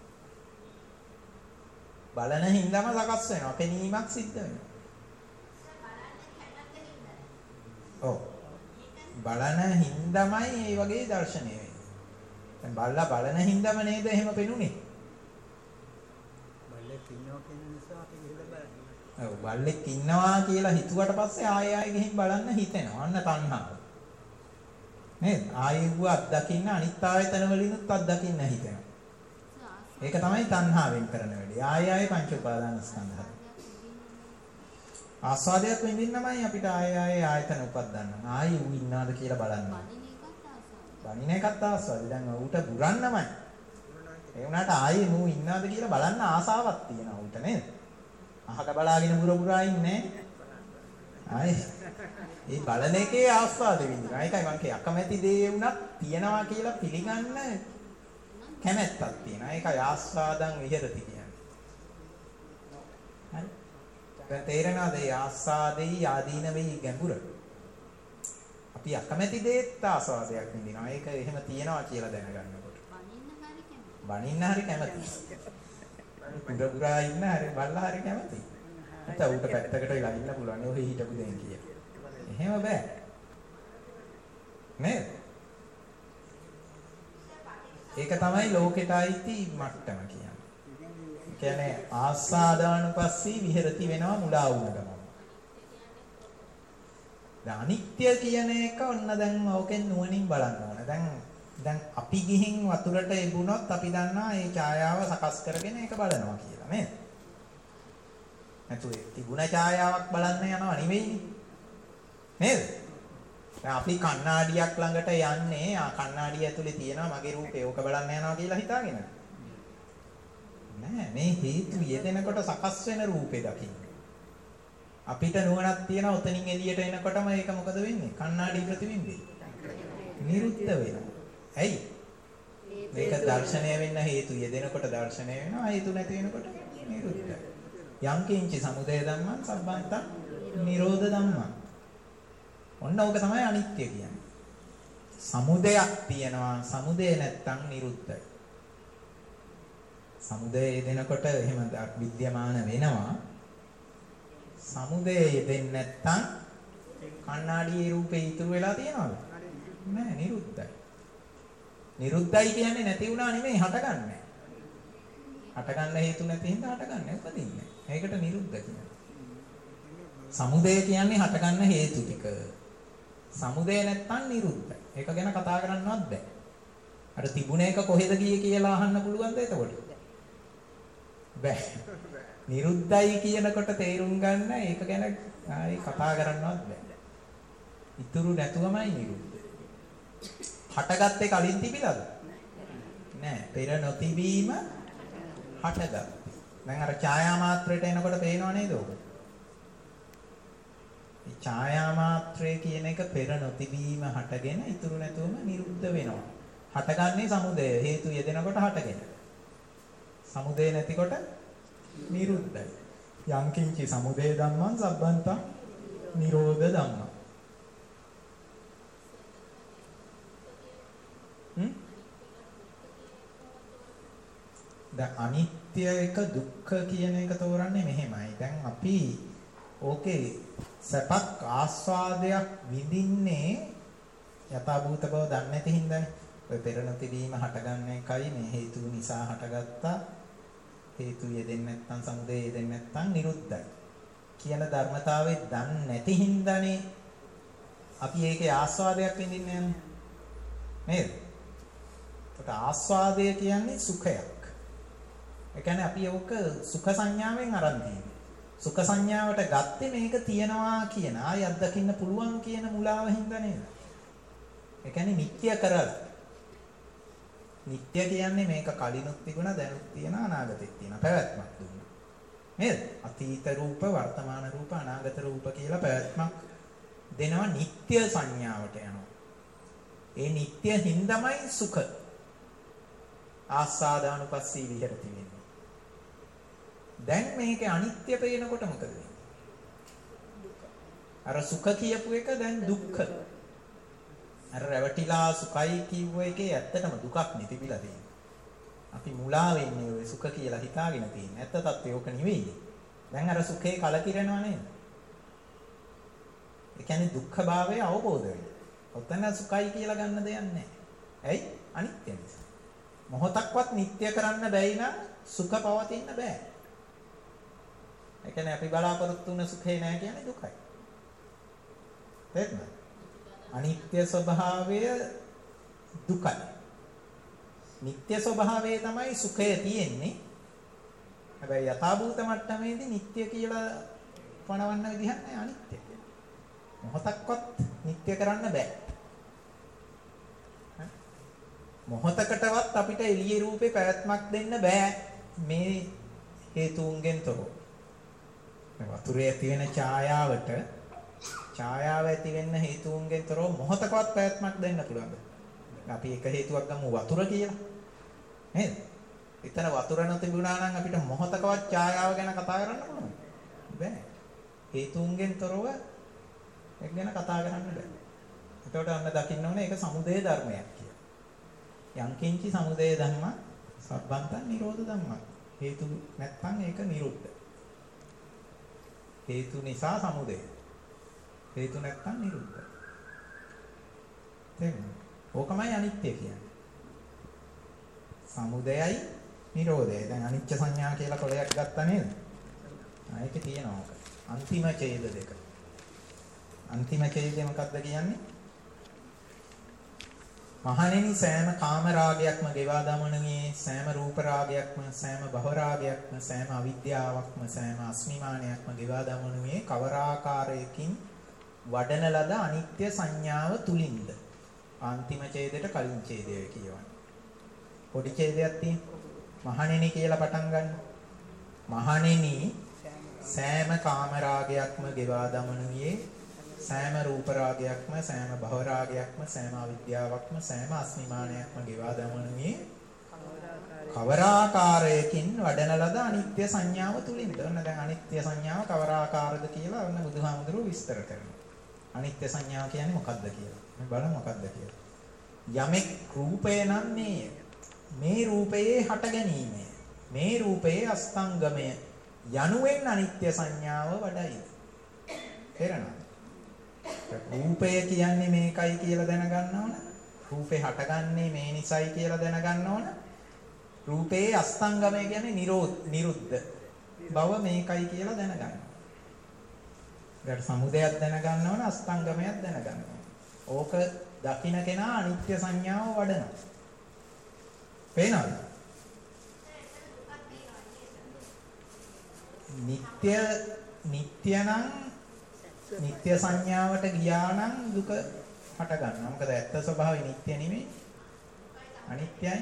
බලන හින්දාම සකස් වෙනවා. පෙනීමක් සිද්ධ වෙනවා. ඔව් බලන හින්දාමයි මේ වගේ දර්ශනය වෙන්නේ. දැන් බල්ලා බලන හින්දාම නේද එහෙම පෙනුනේ? බල්ලෙක් ඉන්නවා කියන නිසා අපි ගිහලා බලනවා. ඔව් බල්ලෙක් ඉන්නවා කියලා හිතුවට පස්සේ ආයෙ ගිහින් බලන්න හිතෙනවා. අන්න තණ්හාව. නේද? ආයෙව අත්දකින්න අනිත් ආයතන වලිනුත් අත්දකින්න හිතෙනවා. ඒක තමයි තණ්හාවෙන් කරන වැඩේ. ආයෙ පංච උපාදාන ස්කන්ධය. ආස්වාදයක් විඳින්නමයි අපිට ආයෙ ආයතන උපදින්න. ආයෙ ඌ ඉන්නවද කියලා බලන්න. බණින එකත් ආස්වාදයි. දැන් ඌට බුරන්නමයි. ඒ වුණාට ආයෙ ඌ ඉන්නවද කියලා බලන්න ආසාවක් තියෙනවා ඌට නේද? අහක බලාගෙන බුරා ඉන්නේ. ආයෙ ඒ බලන එකේ ආස්වාද විඳිනවා. ඒකයි මම කිය අකමැති දේ වුණත් තියනවා කියලා පිළිගන්න කැමැත්තක් තියෙනවා. ඒකයි ආස්වාදං විහෙරති කියන්නේ. හරි. දැන් තේරෙනවද මේ ආස්වාදෙයි ආදීනවෙයි ගැඹුර? අපි අකමැති දේත් ආස්වාදයක් විඳිනවා. ඒක එහෙම තියනවා කියලා දැනගන්නකොට. බනින්න හරි කැමති. පුරා ඉන්න හරි බල්ලා හරි කැමති. නැත්නම් ඌට පැත්තකට වෙලා ඉන්න පුළුවන්. ඔහේ හිටපු දෙන් කිය. එහෙම බෑ. නේද? ඒක තමයි ලෝකෙට අයිති මට්ටම කියන්නේ. කියන්නේ ආස්වාදානුපස්සී විහෙරති වෙනවා මුලා වුණ ගමන්. දැන් අනිත්‍ය කියන එක ඔන්න දැන් ඕකෙන් නුවණින් බලන්න ඕන. දැන් අපි ගිහින් වතුරට එබුණොත් අපි දන්නා මේ ඡායාව සකස් කරගෙන ඒක බලනවා කියලා නේද? නැතු ඒ තිබුණ ඡායාවක් බලන්න යනවා නෙවෙයිනේ. නේද? දැන් අපි කණ්ණාඩියක් ළඟට යන්නේ කණ්ණාඩිය ඇතුලේ තියෙනවා මගේ රූපේ ඕක බලන්න යනවා කියලා හිතාගෙන. නෑ මේ හේතු යෙදෙනකොට සකස් වෙන රූපේ දකින්න. අපිට නුවණක් තියෙනවා උතනින් එළියට එනකොටම ඒක මොකද වෙන්නේ? කණ්ණාඩි ප්‍රතිබිම්බේ නිරුද්ධ වෙනවා. ඇයි? මේක දර්ශනය වෙන්න හේතු යෙදෙනකොට දර්ශනය වෙනවා හේතු නැති වෙනකොට නිරුද්ධයි. යංකින්චි සමුදය ධම්මං සබ්බන්තං නිරෝධ ධම්මං. ඔන්න ඕක තමයි අනිත්‍ය කියන්නේ. සමුදයක් තියෙනවා සමුදය නැත්තම් නිරුද්ධයි. සමුදය යෙදෙනකොට එහෙම විද්‍යමාන වෙනවා. සමුදය යෙදෙන්නේ නැත්තම් කණ්ණාඩියේ රූපේ ඉතුරු වෙලා තියෙනවද? නෑ නිරුද්ධයි. නිරුද්ධයි කියන්නේ නැති වුණා නෙමෙයි හටගන්නේ. හටගන්න හේතු නැති හින්දා හටගන්නේ උපදින්නේ. ඒකට නිරුද්ධ කියනවා. සමුදය කියන්නේ හටගන්න හේතු ටික. සමුදය නැත්තම් නිරුද්ධයි. ඒක ගැන කතා කරන්නවත් බෑ. අර තිබුණ එක කොහෙද ගියේ කියලා අහන්න පුළුවන්ද එතකොට? බෑ. නිරුද්ධයි කියනකොට තේරුම් ගන්න ඒක ගැන ආයි කතා කරන්නවත් බෑ. ඉතුරු නැතුවමයි නිරුද්ධ. හටගත්තේ කලින් තිබිලාද? නෑ. පෙර නොතිබීම හටගත්තා. දැන් අර ඡායා මාත්‍රයට එනකොට පේනව නේද ඔබ? මේ ඡායා මාත්‍රය කියන එක පෙර නොතිබීම හටගෙන ඉතුරු නැතුවම නිරුද්ධ වෙනවා. හටගන්නේ සමුදය හේතු යෙදෙනකොට හටගෙන. සමුදය නැතිකොට නිරුද්ධයි. යංකින්චි සමුදය ධම්මං සබ්බන්තං නිරෝධ ධම්මං. දැන් අනිත්‍ය එක දුක්ඛ කියන එක තෝරන්නේ මෙහෙමයි. දැන් අපි ඕකේ සපක් ආස්වාදයක් විඳින්නේ යථාභූත බව දන්නේ නැති හින්දානේ. ඔය පෙර නොතිබීම හටගන්න එකයි මේ හේතු නිසා හටගත්තා. හේතු යෙදෙන්නේ නැත්නම් සමුදය යෙදෙන්නේ නැත්නම් නිරුද්ධයි කියන ධර්මතාවය දන්නේ නැති හින්දානේ අපි ඒකේ ආස්වාදයක් විඳින්නේ යන්නේ. නේද? ඒකට ආස්වාදය කියන්නේ සුඛයක්. ඒ කියන්නේ අපි ඕක සුඛ සංඥාවෙන් අරන් තියෙන්නේ. සුඛ සංඥාවට ගත්තේ මේක තියනවා කියන ආය අත්දකින්න පුළුවන් කියන මුලාව හින්දා නේද? ඒ කියන්නේ නිට්ටය කරලා. නිට්ටය කියන්නේ මේක කලිනුත් තිබුණා දැනුත් තියෙනවා අනාගතෙත් තියෙනවා පැවැත්මක් දුන්නා. නේද? අතීත රූප වර්තමාන රූප අනාගත රූප කියලා පැවැත්මක් දෙනවා නිට්ටය සංඥාවට යනවා. ඒ නිට්ටය හින්දාමයි සුඛ ආස්වාදානුපස්සී විහෙරති වෙන්නේ. දැන් මේකේ අනිත්‍ය පේනකොට මොකද වෙන්නේ? අර සුඛ කියපු එක දැන් දුක්ඛ. අර රැවටිලා සුඛයි කිව්ව එකේ ඇත්තටම දුකක් නිතිබිලා තියෙනවා. අපි මුලා වෙන්නේ ඔය සුඛ කියලා හිතාගෙන තියෙන. ඇත්ත තත්ත්වය ඕක නෙවෙයි. දැන් අර සුඛේ කලකිරෙනව නේද? ඒ කියන්නේ දුක්ඛ භාවය අවබෝධ වෙනවා. ඔතන සුඛයි කියලා ගන්න දෙයක් නැහැ. ඇයි? අනිත්‍ය නිසා. මොහොතක්වත් නිට්ටය කරන්න බැයි නම් සුඛ පවතින්න බෑ. ඒ කියන්නේ අපි බලාපොරොත්තු වෙන සුඛේ නැහැ කියන්නේ දුකයි. තේරුණාද? අනිත්‍ය ස්වභාවය දුකයි. නිට්ටය ස්වභාවය තමයි සුඛය තියෙන්නේ. හැබැයි යථාභූත මට්ටමේදී නිට්ටය කියලා පණවන්න විදිහක් නැහැ අනිත්‍ය. මොහොතක්වත් නිට්ටය කරන්න බෑ. මොහොතකටවත් අපිට එළියේ රූපේ පැවැත්මක් දෙන්න බෑ මේ හේතුන්ගෙන් තොරව. මේ වතුරේ ඇති වෙන ඡායාවට ඡායාව ඇති වෙන්න හේතුන්ගෙන් තොරව මොහොතකවත් පැවැත්මක් දෙන්න පුළුවන්ද? අපි එක හේතුවක් ගමු වතුර කියලා. නේද? එතන වතුර නොතිබුණා නම් අපිට මොහොතකවත් ඡායාව ගැන කතා කරන්න පුළුවන්ද? බෑ. හේතුන්ගෙන් තොරව ඒක ගැන කතා කරන්න බෑ. එතකොට අන්න දකින්න ඕනේ ඒක සමුදය ධර්මයක් කියලා. යංකින්චි සමුදය ධම්ම සබ්බන්තං නිරෝධ ධම්ම. හේතු නැත්නම් ඒක නිරුද්ධ. හේතු නිසා සමුදය. හේතු නැත්නම් නිරුද්ධ. තේරුණාද? ඕකමයි අනිත්‍ය කියන්නේ. සමුදයයි නිරෝධයයි. දැන් අනිච්ච සංඥා කියලා කොලයක් ගත්තා නේද? ඒකේ තියෙනවා ඕක. අන්තිම ඡේද දෙක. අන්තිම ඡේදය මොකක්ද කියන්නේ? මහණෙනි සෑම කාම රාගයක්ම ගෙවා දමනුයේ සෑම රූප රාගයක්ම සෑම භව රාගයක්ම සෑම අවිද්‍යාවක්ම සෑම අස්මිමානයක්ම ගෙවා දමනුයේ කවර ආකාරයකින් වඩන ලද අනිත්‍ය සංඥාව තුලින්ද? අන්තිම ඡේදයට කලින් ඡේදය කියවන්නේ. පොඩි ඡේදයක් තියෙනවා. මහණෙනි කියලා පටන් ගන්න. මහණෙනි සෑම කාම රාගයක්ම ගෙවා දමනුයේ සෑම රූප රාගයක්ම සෑම භව රාගයක්ම සෑම අවිද්‍යාවක්ම සෑම අස්මිමානයක්ම ගෙවා දමනුයේ කවර ආකාරයකින් වඩන ලද අනිත්‍ය සංඥාව තුලින්ද? ඔන්න දැන් අනිත්‍ය සංඥාව කවර ආකාරද කියලා ඔන්න බුදුහාමුදුරුවෝ විස්තර කරනවා. අනිත්‍ය සංඥාව කියන්නේ මොකක්ද කියලා. මේ බලමු මොකක්ද කියලා. යමෙක් රූපය නම් මේ රූපයේ හට ගැනීම මේ රූපයේ අස්තංගමය යනුවෙන් අනිත්‍ය සංඥාව වඩයි. තේරෙනවද? රූපය කියන්නේ මේකයි කියලා දැනගන්න ඕන. රූපේ හටගන්නේ මේ නිසයි කියලා දැනගන්න ඕන. රූපේ අස්තංගමය කියන්නේ නිරුද්ධ බව මේකයි කියලා දැනගන්න. ඊට සමුදයක් දැනගන්න ඕන, අස්තංගමයක් දැනගන්න ඕන. ඕක දකින්න කෙනා අනිත්‍ය සංඥාව වඩනවා. පේනවද? නිට්ටය නම් නිත්‍ය සංඥාවට ගියා නම් දුක හට ගන්නවා. මොකද ඇත්ත ස්වභාවය නිත්‍ය නෙමෙයි. අනිත්‍යයි.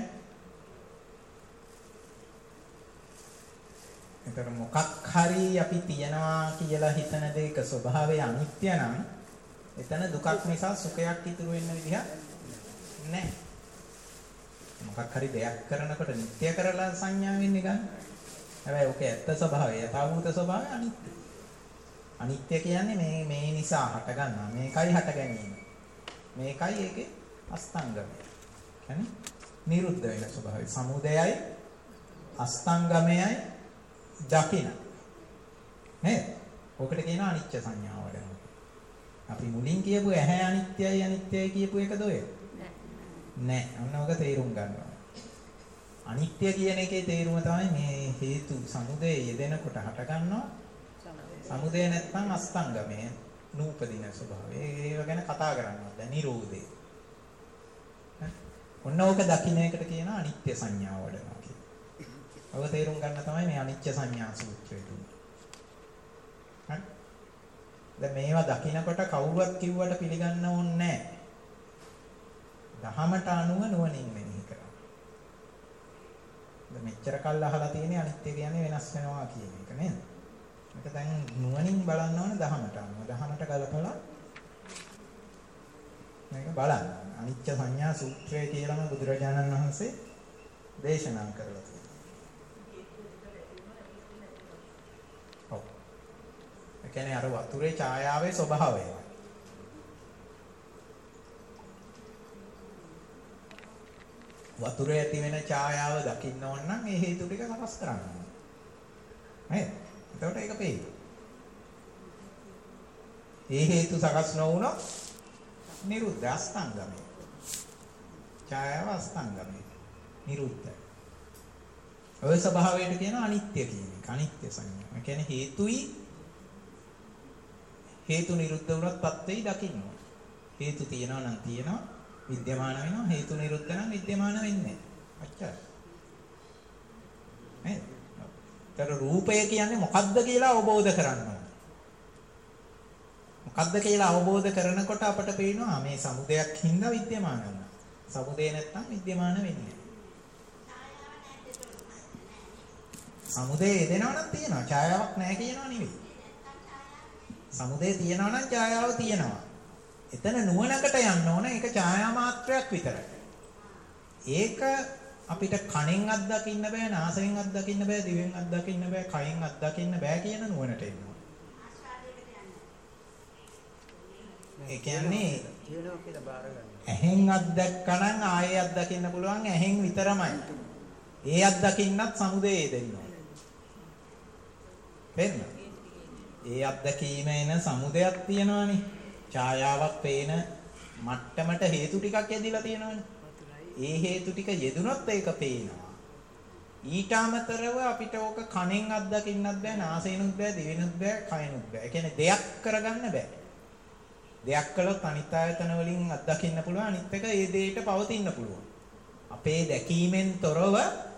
ඒතර මොකක් හරි අපි තියනවා කියලා හිතන දෙයක ස්වභාවය අනිත්‍ය නම් එතන දුකක් නිසා සුඛයක් ඉතුරු වෙන්න විදිහක් නැහැ. මොකක් හරි දෙයක් කරනකොට නිත්‍ය කරලා සංඥා වෙන්නේ ගන්න. හැබැයි ඔකේ ඇත්ත ස්වභාවය යථාභූත ස්වභාවය අනිත්‍ය. අනිත්‍ය කියන්නේ මේ නිසා හට ගන්නවා. මේකයි හට ගැනීම. මේකයි ඒකේ අස්තංගමය. කියන්නේ නිරුද්ධ වෙන ස්වභාවය. සමුදයයි අස්තංගමයයි දකින. නේද? ඔකට කියනවා අනිත්‍ය සංඥාව වඩනවා. අපි මුලින් කියපු ඇහැ අනිත්‍යයි කියපු එකද ඔය? නෑ. අන්න ඔක තේරුම් ගන්නවා. අනිත්‍ය කියන එකේ තේරුම තමයි මේ හේතු සමුදය යෙදෙනකොට හට ගන්නවා. සමුදය නැත්නම් අස්තංගමය නූපදින ස්වභාවය. ඒව ගැන කතා කරනවා. දැන් නිරෝධය. ඔන්න ඕක දකින්න එකට කියනවා අනිත්‍ය සංඥාව වඩනවා කියලා. ඔක තේරුම් ගන්න තමයි මේ අනිත්‍ය සංඥා සූත්‍රය කියන්නේ. හරි? දැන් මේවා දකින්නකොට කවුරුවත් කිව්වට පිළිගන්න ඕනේ නැහැ. දහමට අනුව නුවණින් මෙනෙහි කරා. දැන් මෙච්චර කල් අහලා තියෙන්නේ අනිත්‍ය කියන්නේ වෙනස් වෙනවා කියන එක නේද? මේක දැන් නුවණින් බලන්න ඕනේ දහමට අනුව. දහමට ගලපලා මේක බලන්න. අනිත්‍ය සංඥා සූත්‍රය කියලාම බුදුරජාණන් වහන්සේ දේශනා කරලා තියෙනවා. ඔව්. ඒ කියන්නේ අර වතුරේ ඡායාවේ ස්වභාවය. වතුරේ ඇති වෙන ඡායාව දකින්න ඕන නම් මේ හේතු ටික සකස් කරන්න ඕනේ. නේද? එතකොට ඒක පේනවා. ඒ හේතු සකස් නොවුනොත් නිරුද්ධ අස්තංගමයි. ඡායාව අස්තංගමයි. නිරුද්ධයි. ඔය ස්වභාවයට කියන අනිත්‍ය කියන එක. අනිත්‍ය සංඥා. ඒ කියන්නේ හේතු නිරුද්ධ වුණොත් පත්වෙයි දකින්න. හේතු තියනවා නම් තියනවා විද්‍යමාන වෙනවා. හේතු නිරුද්ධ නම් විද්‍යමාන වෙන්නේ නැහැ. අච්චරයි. නේද? ඒතර රූපය කියන්නේ මොකද්ද කියලා අවබෝධ කරගන්න ඕනේ. මොකද්ද කියලා අවබෝධ කරනකොට අපට පේනවා මේ සමුදයක් හින්දා විද්‍යමාන වෙනවා. සමුදේ නැත්තම් විද්‍යමාන වෙන්නේ නැහැ. සමුදේ එදෙනවා නම් තියෙනවා. ඡායාවක් නැහැ කියනවා නෙවෙයි. සමුදේ තියෙනවා නම් ඡායාව තියෙනවා. එතන නුවණකට යන්න ඕන. ඒක ඡායා මාත්‍රයක් විතරයි. ඒක අපිට කනෙන් අත්දකින්න බෑ, නාසයෙන් අත්දකින්න බෑ, දිවෙන් අත්දකින්න බෑ, කයෙන් අත්දකින්න බෑ කියන නුවණට එන්න ඕන. ඒ කියන්නේ ඇහෙන් අත්දැක්කනම් ආයේ අත්දකින්න පුළුවන් ඇහෙන් විතරමයි. ඒ අත්දකින්නත් සමුදේ දෙන්න ඕනේ. පෙන්න. ඒ අත්දැකීම එන සමුදයක් තියෙනවානේ. ඡායාවක් පේන මට්ටමට හේතු ටිකක් යෙදිලා තියෙනවානේ. ඒ හේතු ටික යෙදුනොත් ඒක පේනවා. ඊට අමතරව අපිට ඕක කනෙන් අත්දකින්නත් බෑ, නාසයෙන්ුත් බෑ, දිවෙනුත් බෑ, කයෙනුත් බෑ. ඒ කියන්නේ දෙයක් කරගන්න බෑ. දෙයක් කළොත් අනිත් ආයතන වලින් අත්දකින්න පුළුවන්, අනිත් එක ඒ දෙයට පවතින්න පුළුවන්. අපේ දැකීමෙන් තොරව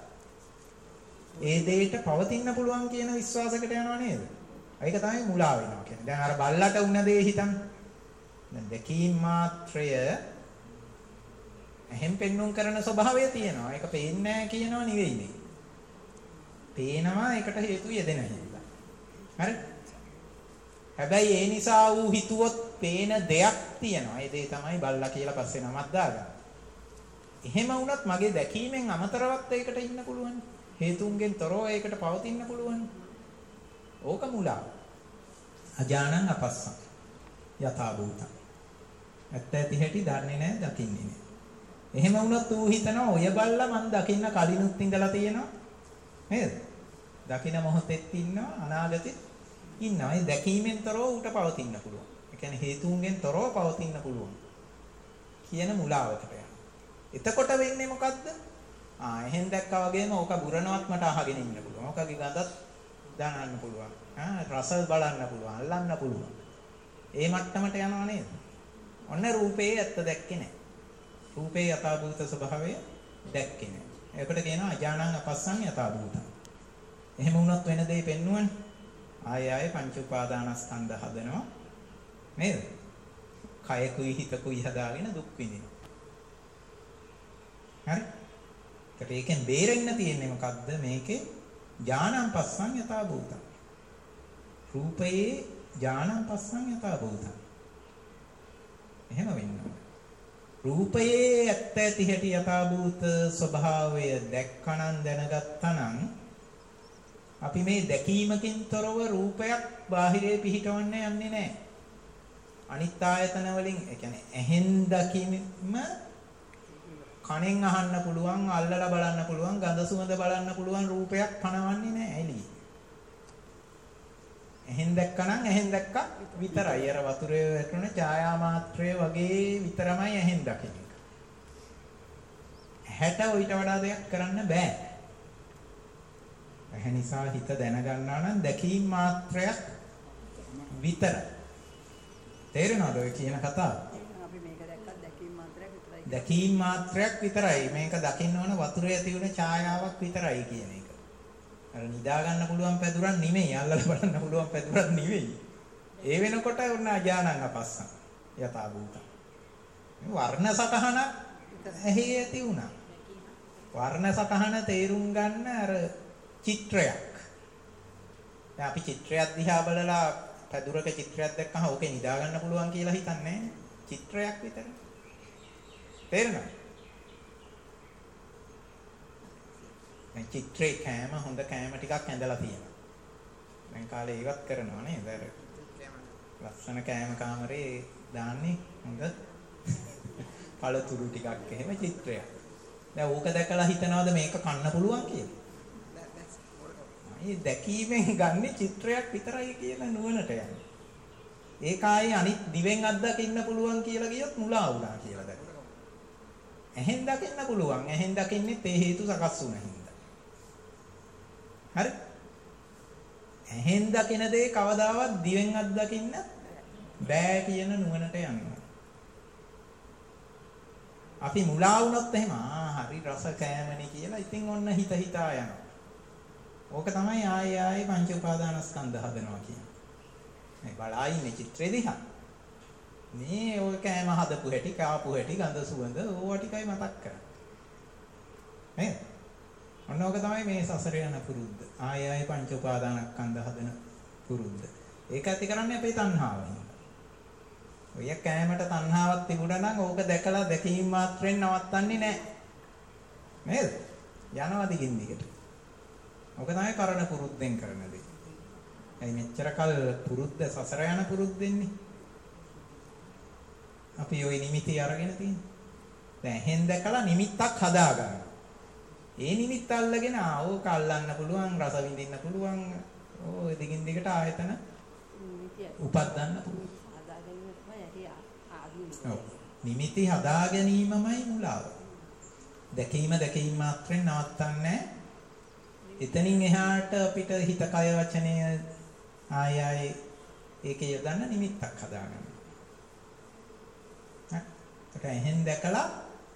ඒ දෙයට පවතින්න පුළුවන් කියන විශ්වාසයකට යනවා නේද? ඒක තමයි මුලා වෙනවා කියන්නේ. දැන් අර බල්ලට උන දේ හිතන්න. දැන් දැකීම මාත්‍රය එහෙන් පෙන්වුම් කරන ස්වභාවය තියෙනවා. ඒක පේන්නේ නැහැ කියනවා නෙවෙයිනේ. පේනවා ඒකට හේතු යෙදෙන හින්දා. හරි? හැබැයි ඒ නිසා ඌ හිතුවොත් පේන දෙයක් තියෙනවා. ඒ දේ තමයි බල්ලා කියලා පස්සේ නමක් දාගන්න. එහෙම වුණත් මගේ දැකීමෙන් අමතරවත් ඒකට ඉන්න පුළුවන්. හේතුන්ගෙන් තොරව ඒකට පවතින්න පුළුවන්. ඕක මුලා. අජානං අපස්සං. යථා භූතං. ඇත්ත ඇති හැටි දන්නේ නැහැ, දකින්නේ නැහැ. එහෙම වුණොත් ඌ හිතනවා ඔය බල්ලා මං දකින්න කලිනුත් ඉඳලා තියෙනවා. නේද? දකින්න මොහොතෙත් ඉන්නවා, අනාගතෙත් ඉන්නවා. ඒ දැකීමෙන් තොරව ඌට පවතින්න පුළුවන්. ඒ කියන්නේ හේතුන්ගෙන් තොරව පවතින්න පුළුවන් කියන මුලාවකට යනවා. එතකොට වෙන්නේ මොකද්ද? එහෙන් දැක්කා වගේම ඕක බුරනවත් මට අහගෙන ඉන්න පුළුවන්. ඕකගේ ගඳත් දැනන්න පුළුවන්. රස බලන්න පුළුවන්, අල්ලන්න පුළුවන්. ඒ මට්ටමට යනවා නේද? ඔන්න රූපේ ඇත්ත දැක්කේ නැහැ. රූපේ යථාභූත ස්වභාවය දැක්කේ නැහැ. ඒකට කියනවා අජානං අපස්සං යථාභූතං. එහෙම වුණොත් වෙන දෙයක් පෙන්වන්නේ. ආයෙ පංච උපාදානස්කන්ධ හදනවා. නේද? කයකුයි හිතකුයි හදාගෙන දුක් විඳිනවා. හරි? ඒකෙන් බේරෙන්න තියෙන්නේ මොකද්ද? මේකේ ඥානං පස්සං යථාභූතං. රූපයේ ඥානං පස්සං යථාභූතං. එහෙම වෙනවා. රූපයේ ඇත්ත ඇති හැටි යථාභූත ස්වභාවය දැක්කනම් දැනගත්තනම් අපි මේ දැකීමකින් තොරව රූපයක් බාහිරේ පිහිටවන්න යන්නේ නැහැ. අනිත් ආයතන වලින් ඒ කියන්නේ ඇහෙන් දකීම කණෙන් අහන්න පුළුවන්, අල්ලලා බලන්න පුළුවන්, ගඳ සුවඳ බලන්න පුළුවන් රූපයක් පනවන්නේ නැහැ එළියේ. එහෙන් දැක්කනම් එහෙන් දැක්කා විතරයි. අර වතුරේ වැටුණ ඡායා මාත්‍රය වගේ විතරමයි එහෙන් දකින්නේ. හැට ඊට වඩා දෙයක් කරන්න බෑ. ඒ නිසා හිත දැනගන්නවා නම් දැකීම් මාත්‍රයක් විතරයි. තේරෙනවද ඔය කියන කතාව? අපි මේක දැක්කත් දැකීම් මාත්‍රයක් විතරයි. දැකීම් මාත්‍රයක් විතරයි. මේක දකින්න ඕන වතුරේ ඇති වෙන ඡායාවක් විතරයි කියන එක. අර නිදා ගන්න පුළුවන් පැදුරක් නෙමෙයි, අල්ලලා බලන්න පුළුවන් පැදුරක් නෙමෙයි. ඒ වෙනකොට ඔන්න අජානං අපස්සං යථා භූතං. වර්ණ සටහන ඇහි ඇති වුණා. වර්ණ සටහන තේරුම් ගන්න අර චිත්‍රයක්. දැන් අපි චිත්‍රයක් දිහා බලලා පැදුරක චිත්‍රයක් දැක්කම ඕකේ නිදා ගන්න පුළුවන් කියලා හිතන්නේ නැහැ. චිත්‍රයක් විතරයි. තේරෙනවද? මේ චිත්‍රේ කෑම හොඳ කෑම ටිකක් ඇඳලා තියෙනවා. දැන් කාලේ ඒවත් කරනවා නේද? අර ලස්සන කෑම කාමරේ දාන්නේ හොඳ පළතුරු ටිකක් එහෙම චිත්‍රයක්. දැන් ඕක දැකලා හිතනවාද මේක කන්න පුළුවන් කියලා? මේ දැකීමෙන් ගන්න චිත්‍රයක් විතරයි කියලා නුවණට යන්නේ. ඒකයි අනිත් දිවෙන් අත්දකින්න පුළුවන් කියලා කියොත් මුලා වුණා කියලා දැක්කා. එහෙන් දකින්න පුළුවන්. එහෙන් දකින්නේ තේ හේතු සකස් වුණ හින්දා. හරි? එහෙන් දකින දේ කවදාවත් දිවෙන් අත්දකින්න බෑ කියන නුවණට යනවා. අපි මුලා වුණොත් එහෙම හරි රස කෑමනේ කියලා ඉතින් ඔන්න හිත හිතා යනවා. ඕක තමයි ආයේ පංච උපාදානස්කන්ධ හදනවා කියන්නේ. මේ බලලා ඉන්නේ චිත්‍රෙ දිහා. මේ ඔය කෑම හදපු හැටි, කාපු හැටි, ගඳ සුවඳ ඕවා ටිකයි මතක් කරන්නේ. නේද? ඔන්න ඕක තමයි මේ සසර යන පුරුද්ද. ආයේ පංච උපාදානස්කන්ධ හදන පුරුද්ද. ඒක ඇති කරන්නේ අපේ තණ්හාවෙන්. ඔය කෑමට තණ්හාවක් තිබුණා නම් ඕක දැකලා දැකීම මාත්‍රෙන් නවත්තන්නේ නැහැ. නේද? යනවා දිගින් දිගට. ඕක තමයි කරන පුරුද්දෙන් කරන දේ. ඒ මෙච්චර කල් පුරුද්ද සසර යන පුරුද්දෙන්නේ. අපි ওই නිමිති අරගෙන තියෙන්නේ. දැන් එහෙන් දැකලා නිමිත්තක් හදා ගන්නවා. ඒ නිමිත්ත අල්ලගෙන ඕක අල්ලන්න පුළුවන්, රස විඳින්න පුළුවන්. ඕ දිගින් දිගට ආයතන උපදින්න පුළුවන්. නිමිති හදා ගැනීමමයි මුලාව. දැකීම මාත්‍රෙන් නවත්තන්නේ. එතනින් එහාට අපිට හිත කය වචනය ආයයි ඒකේ යොදන්න නිමිත්තක් හදාගන්න. හරි. එහෙන් දැකලා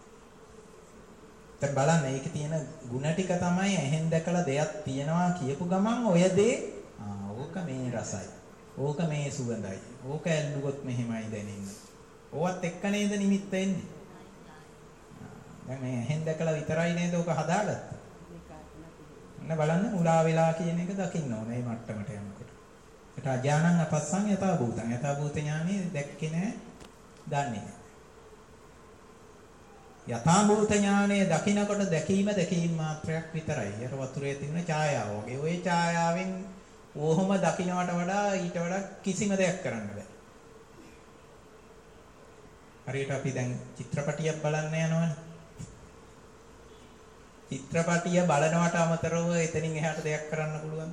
දැන් බලන්න ඒකේ තියෙන ಗುಣ ටික තමයි එහෙන් දැකලා දෙයක් තියනවා කියපු ගමන් ඔය දේ ඕක මේ රසයි. ඕක මේ සුවඳයි. ඕක ඇල්ලුවොත් මෙහෙමයි දැනෙන්නේ. ඕවත් එක්ක නේද නිමිත්ත එන්නේ. දැන් මේ එහෙන් දැකලා විතරයි නේද ඕක හදාගත්තේ. ඔන්න බලන්න මුලා වෙලා කියන එක දකින්න ඕනේ මේ මට්ටමට යනකොට. ඒට අජානං අපස්සං යථා භූතං. යථා භූත ඥානෙ දැක්කේ නැහැ, දන්නේ නැහැ. යථා භූත ඥානෙ දකින්නකොට දැකීම මාත්‍රයක් විතරයි. අර වතුරේ තිබුණ ඡායාව වගේ. ওই ඡායාවෙන් ඕහොම දකින්නට වඩා ඊට වඩා කිසිම දෙයක් කරන්න බෑ. හරියට අපි දැන් චිත්‍රපටියක් බලන්න යනවනේ. චිත්‍රපටිය බලනවට අමතරව එතනින් එහාට දෙයක් කරන්න පුළුවන්.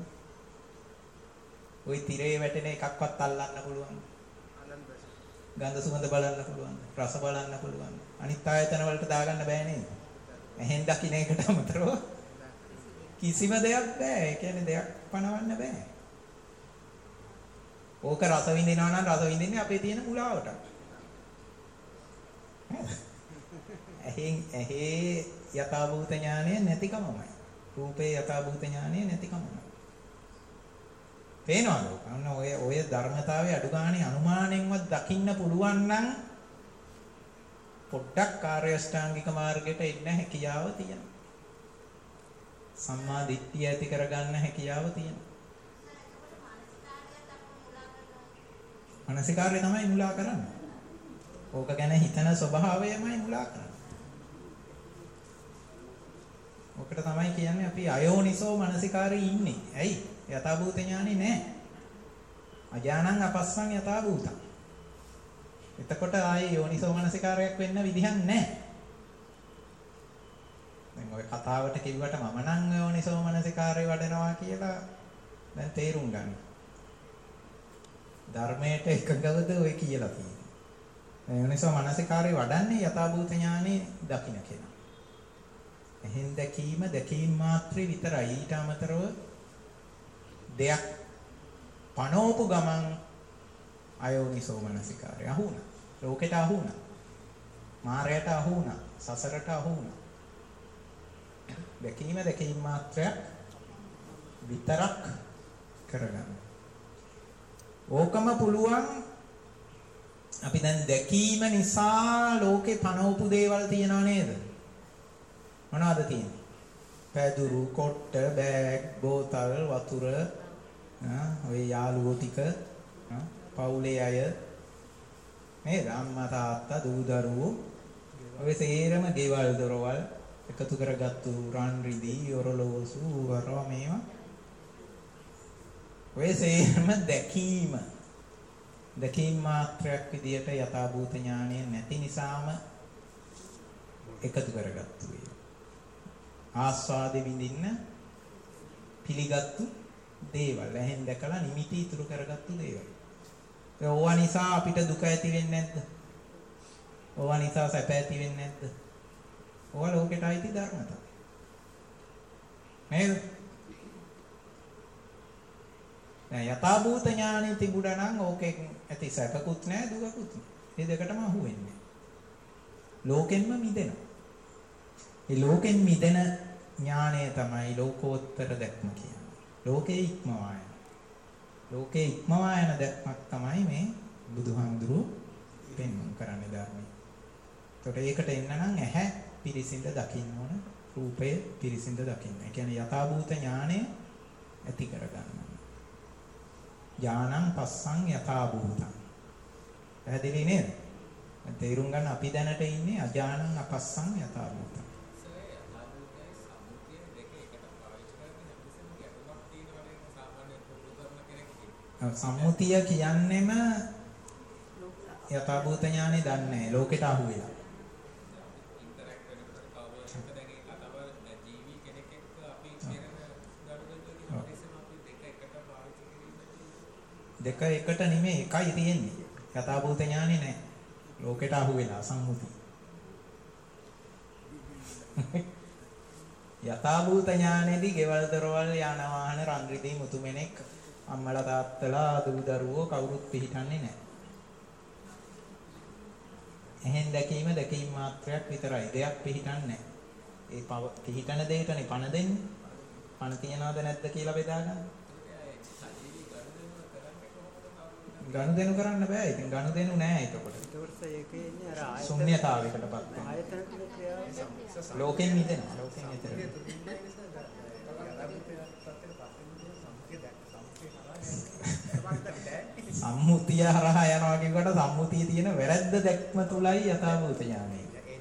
ওই තිරේ වැටෙන එකක්වත් අල්ලන්න පුළුවන්. ගන්ධ සුවඳ බලන්න පුළුවන්. රස බලන්න පුළුවන්. අනිත් ආයතන වලට දාගන්න බෑ නේද? එහෙන් දකින්න එකට අමතරව කිසිම දෙයක් බෑ. ඒ කියන්නේ දෙයක් පනවන්න බෑ. ඕක රස විඳිනවා නම් රස විඳින්නේ අපේ තියෙන මුලාවට. ඇහි යථා භූත ඥානය නැතිකමයි. රූපේ යථා භූත ඥානය නැතිකමයි. පේනවද? අන්න ඔය ධර්මතාවයේ අඩු ගානේ අනුමානෙන්වත් දකින්න පුළුවන් නම් පොඩ්ඩක් ආර්ය අෂ්ටාංගික මාර්ගයට එන්න හැකියාව තියෙනවා. සම්මා දිට්ඨිය ඇති කරගන්න හැකියාව තියෙනවා. මානසිකාර්ය තමයි මුලා කරන්නේ. ඕක ගැන හිතන ස්වභාවයමයි මුලා කරන්නේ. ඔකට තමයි කියන්නේ අපි අයෝනිසෝ මනසිකාරේ ඉන්නේ. ඇයි? යථා භූත ඥානෙ නැහැ. අජානං අපස්සං යථා භූතං. එතකොට ආයේ යෝනිසෝ මනසිකාරයක් වෙන්න විදිහක් නැහැ. දැන් ඔය කතාවට කිව්වට මම නම් යෝනිසෝ මනසිකාරය වඩනවා කියලා දැන් තේරුම් ගන්න. ධර්මයට එකඟවද ඔය කියලා තියෙන්නේ. යෝනිසෝ මනසිකාරය වඩන්නේ යථාභූත ඥානෙ දකින්න කෙනා. එහෙන් දැකීම මාත්‍රේ විතරයි. ඊට අමතරව දෙයක් පනෝපු ගමන් අයෝනිසෝ මනසිකාරය අහු වුණා. ලෝකෙට අහු වුණා. මායයට අහු වුණා. සසරට අහු වුණා. දැකීම මාත්‍රයක් විතරක් කරගන්න. ඕකම පුළුවන්. අපි දැන් දැකීම නිසා ලෝකේ පනෝපු දේවල් තියනව නේද? මොනවද තියෙන්නේ? පැදුරු, කොට්ට, බෑග්, බෝතල්, වතුර, ඔය යාළුවෝ ටික, පවුලේ අය නේද? අම්මා තාත්තා දූ දරුවෝ ඔය සේරම ගෙවල් දොරවල් එකතු කරගත්තු රන් රිදී ඔරලෝසු වරව මේවා ඔය සේරම දැකීම මාත්‍රයක් විදියට යථාභූත ඥානය නැති නිසාම එකතු කරගත්තු වේ. ආස්වාදෙ විඳින්න පිළිගත්තු දේවල්, එහෙන් දැකලා නිමිති ඉතුරු කරගත්තු දේවල්. ඒ ඕවා නිසා අපිට දුක ඇති වෙන්නේ නැද්ද? ඕවා නිසා සැප ඇති වෙන්නේ නැද්ද? ඕවා ලෝකෙට අයිති ධර්මතා. නේද? දැන් යථාභූත ඥානෙ තිබුණා නම් ඕකෙන් ඇති සැපකුත් නැහැ දුකකුත් නැහැ. මේ දෙකටම අහු වෙන්නේ. ලෝකෙන්ම මිදෙනවා. ඒ ලෝකෙන් මිදෙන ඥානය තමයි ලෝකෝත්තර දැක්ම කියන්නේ. ලෝකේ ඉක්මවා යන. ලෝකේ ඉක්මවා යන දැක්මක් තමයි මේ බුදුහාමුදුරුවෝ පෙන්වන්න කරන්නේ ධර්මයේ. ඒකට ඒකට එන්න නම් ඇහැ පිරිසිඳ දකින්න ඕන, රූපය පිරිසිඳ දකින්න. ඒ කියන්නේ යථාභූත ඥානය ඇති කරගන්න. ඥානං පස්සං යථාභූතං. පැහැදිලි නේද? තේරුම් ගන්න අපි දැනට ඉන්නේ අඥානං අපස්සං යථාභූතං. සම්මුතිය කියන්නේම යථාභූත ඥානෙ දන්නේ නැහැ. ලෝකෙට අහු වෙලා. දෙක එකට නෙමෙයි එකයි තියෙන්නේ. යථාභූත ඥානෙ නැහැ. ලෝකෙට අහු වෙලා සම්මුතිය. යථාභූත ඥානෙදී ගෙවල් දොරවල් යාන වාහන රන් රිදී මුතුමැණික් අම්මලා තාත්තලා දූ දරුවෝ කවුරුත් පිළිටන්නේ නැහැ. එහෙන් දැකීම මාත්‍රයක් විතරයි. දෙයක් පිළිටන්නේ නැහැ. ඒ පිළිටන දෙයටනේ පණ දෙන්නේ. පණ තියනවද නැද්ද කියලා බෙදා ගන්න. ගනුදෙනු කරන්න බෑ. ඉතින් ගනුදෙනු නෑ එතකොට. ඒකේ ඉන්නේ අර ශුන්‍යතාවයකටපත් වෙනවා. ආයතන ක්‍රියාව ලෝකෙන් මිදෙනවා. ලෝකෙන් ඈතට. සම්මුතිය හරහා යනවා කියනකොට සම්මුතියේ තියෙන වැරද්ද දැක්ම තුලයි යථාභූත ඥානය.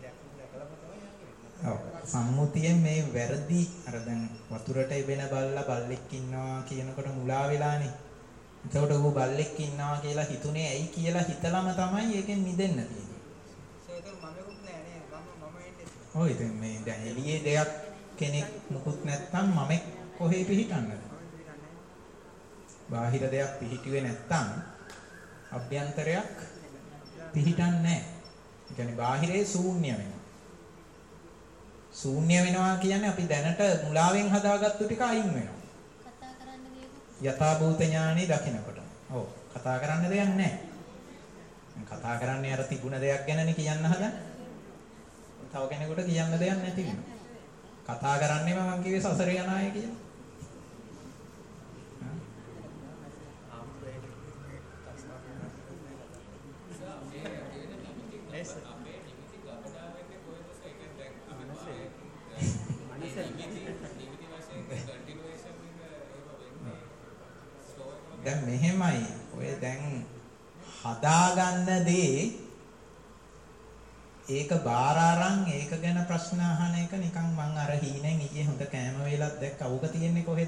ඔව්. සම්මුතියෙන් මේ වැරදි අර දැන් වතුරට එබෙන බල්ලා බල්ලෙක් ඉන්නවා කියනකොට මුලා වෙලානේ. එතකොට ඌ බල්ලෙක් ඉන්නවා කියලා හිතුනේ ඇයි කියලා හිතලම තමයි ඒකෙන් මිදෙන්න තියෙන්නේ. ඒක මමකුත් නෑ නේ. මම එන්නේ. ඔය ඉතින් මේ දැන් එළියේ දෙයක් කෙනෙක් මුකුත් නැත්තම් මම කොහේ පිහිටන්නද? බාහිර දෙයක් පිහිටුවේ නැත්තම් අභ්‍යන්තරයක් පිහිටන්නේ නැහැ. ඒ කියන්නේ බාහිරේ ශූන්‍ය වෙනවා. ශූන්‍ය වෙනවා කියන්නේ අපි දැනට මුලාවෙන් හදාගත්තු ටික අයින් වෙනවා. කතා කරන්න දෙයක් යථාභූත ඥානෙ දකිනකොට. ඔව් කතා කරන්න දෙයක් නැහැ. කතා කරන්නේ අර තිබුණ දෙයක් ගැනනේ කියන්න හදන්නේ. තව කෙනෙකුට කියන්න දෙයක් නැති වෙනවා. කතා කරන්නේම මං කිව්වේ සසර යන අය කියලා. දැන් මෙහෙමයි ඔය දැන් හදාගන්න දේ ඒක බාර අරන් ඒක ගැන ප්‍රශ්න අහන එක නිකන් මං අර හීනෙන් ඊයේ හොඳ කෑම වේලක් දැක්ක අවුක තියෙන්නේ කොහෙද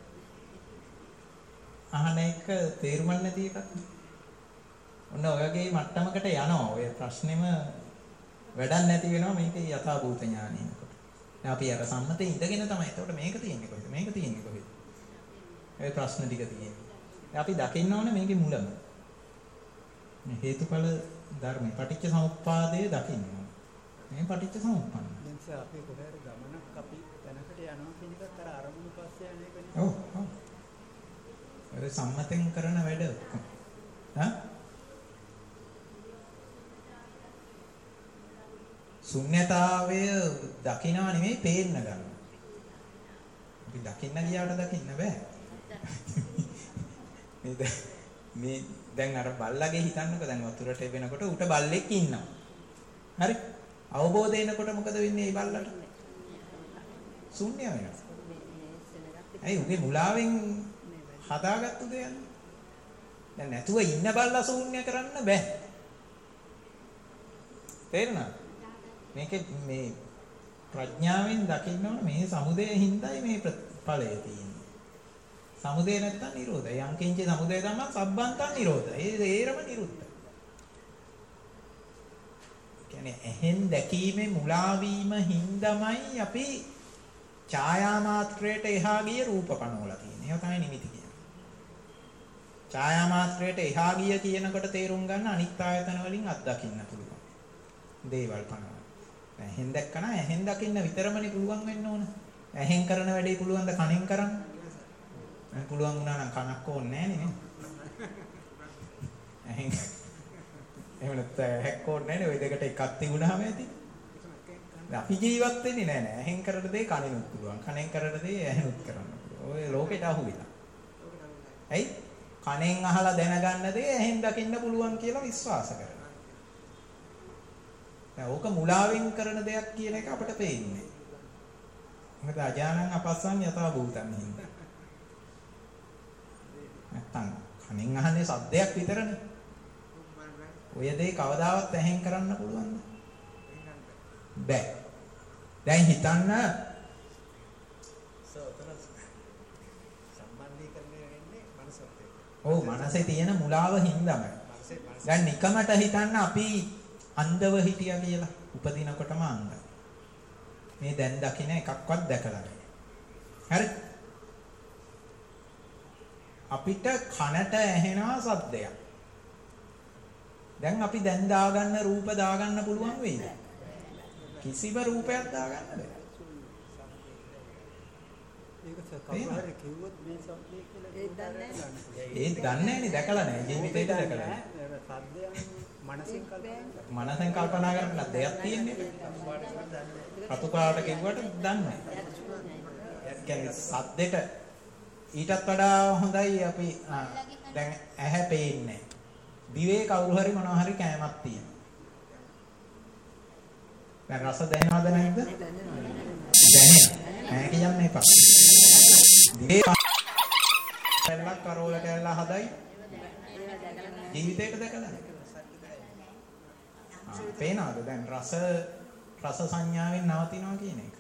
අහන එක තේරුම් නැති එකක්. ඔන්න ඔයගේ මට්ටමකට යනවා ඔය ප්‍රශ්නෙම වැඩක් නැති වෙනවා මේකේ යථාභූත ඥානයකට. දැන් අපි අර සම්මතේ ඉඳගෙන තමයි. එතකොට මේක තියෙන්නේ කොහෙද? මේක තියෙන්නේ කොහෙද? ඒ ප්‍රශ්න ටික තියෙන්නේ. දැන් අපි දකින්න ඕනේ මේකේ මුලම. මේ හේතුඵල ධර්ම පටිච්ච සමුප්පාදයේ දකින්න ඕනේ. මේ පටිච්ච සමුප්පන්න. දැන් අපි කොහේර ගමනක් අපි තැනකට යනවා කියන එකත් අර අරමුණු පස්සේ යන එකනේ. ඔව් ඔව්. ඒ සම්මතෙන් කරන වැඩ ඔක්කොම. ශුන්‍යතාවය දකින්නවා නෙමෙයි පේන්න ගන්නවා. අපි දකින්න ගියාට දකින්න බෑ. මේ දැන් අර බල්ලගේ හිතන්නකෝ දැන් වතුරට එවෙනකොට උට බල්ලෙක් ඉන්නවා. හරි? අවබෝධ වෙනකොට මොකද වෙන්නේ මේ බල්ලට? ශුන්‍ය වෙනවා. ඇයි උගේ මුලාවෙන් හදාගත්තු දෙයක්. දැන් නැතුව ඉන්න බල්ලා ශූන්‍ය කරන්න බෑ. තේරුණාද? මේකේ මේ ප්‍රඥාවෙන් දකින්න ඕන මේ සමුදය හින්දායි මේ ඵලය තියෙන්නේ. සමුදය නැත්තම් නිරෝධය. යං කිංච සමුදය තමයි සබ්බන්තං නිරෝධය. ඒරම නිරුද්ධ. කියන්නේ එහෙන් දැකීමේ මුලා වීම හින්දාමයි අපි ඡායා මාත්‍රයට එහා ගිය රූප පනවලා තියෙන්නේ. ඒක තමයි නිමිති කියන්නේ. ඡායා මාත්‍රයට එහා ගිය කියනකොට තේරුම් ගන්න අනිත් ආයතන වලින් අත්දකින්න පුළුවන්. දේවල් පනවන. ඇහෙන් දැක්කම ඇහෙන් දකින්න විතරමනේ පුළුවන් වෙන්න ඕන. ඇහෙන් කරන වැඩේ පුළුවන් ද කනෙන් කරන්න? මම පුළුවන් වුණා නම් කනක් ඕනේ නැහැ නේ. ඇහෙන් එහෙම නැත්නම් ඇහක් ඕනේ නැහැ නේ. ওই දෙකට එකක් තිබුණාම ඇති. අපි ජීවත් වෙන්නේ නැහැ නේ. ඇහෙන් කරන දේ කනෙනුත් පුළුවන්. කනෙන් කරන දේ ඇහෙනුත් කරන්න පුළුවන්. ඔය ලෝකෙට අහු වෙලා. ඇයි? කනෙන් අහලා දැනගන්න දේ ඇහෙන් දකින්න පුළුවන් කියලා විශ්වාස කරනවා. ඕක මුලාවෙන් කරන දෙයක් කියන එක අපිට පේන්නේ. මොකද අජානං අපස්සං යථා භූතං හින්දා. නැත්තම් කනින් අහන්නේ සද්දයක් විතරනේ. ඔය දේ කවදාවත් ඇහෙන් කරන්න පුළුවන්ද? බෑ. දැන් හිතන්න සම්බන්ධීකරණය වෙන්නේ මනසත් එක්ක. ඔව් මනසේ තියෙන මුලාව හින්දාමයි. දැන් නිකමට හිතන්න අපි අන්ධව හිටියා කියලා උපදිනකොටම අන්ධයි. මේ දැන් දකින්න එකක්වත් දැකලා නැහැ. හරි? අපිට කනට ඇහෙනවා සද්දයක්. දැන් අපි දැන් දාගන්න රූප දාගන්න පුළුවන් වෙයිද? කිසිම රූපයක් දාගන්න බෑ. ඒක සකහාරේ කිව්වොත් මේ සබ්දේ කියලා ඒ දන්නේ නැහැ. ඒ දන්නේ නැනේ දැකලා නැහැ. ජීවිතේට දැකලා නැහැ. සද්දයන් මනසින් කල්පනා මනසෙන් කල්පනා කරන දෙයක් තියෙන්නේ. රතු පාට කිව්වට දන්නේ. කියන්නේ සද්දෙට ඊටත් වඩා හොඳයි අපි දැන් ඇහැ පේන්නේ. දිවේ කවුරු හරි මොනවා හරි කෑමක් තියෙනවා. දැන් රස දැනනවද නැද්ද? දැනෙනවා. ඈ කියන්න එපා. දිවේ කැල්ලක් කරෝල කැල්ල හදයි. ජීවිතේට දැකලා. පේනවද දැන් රස සංඥාවෙන් නවතිනවා කියන එක.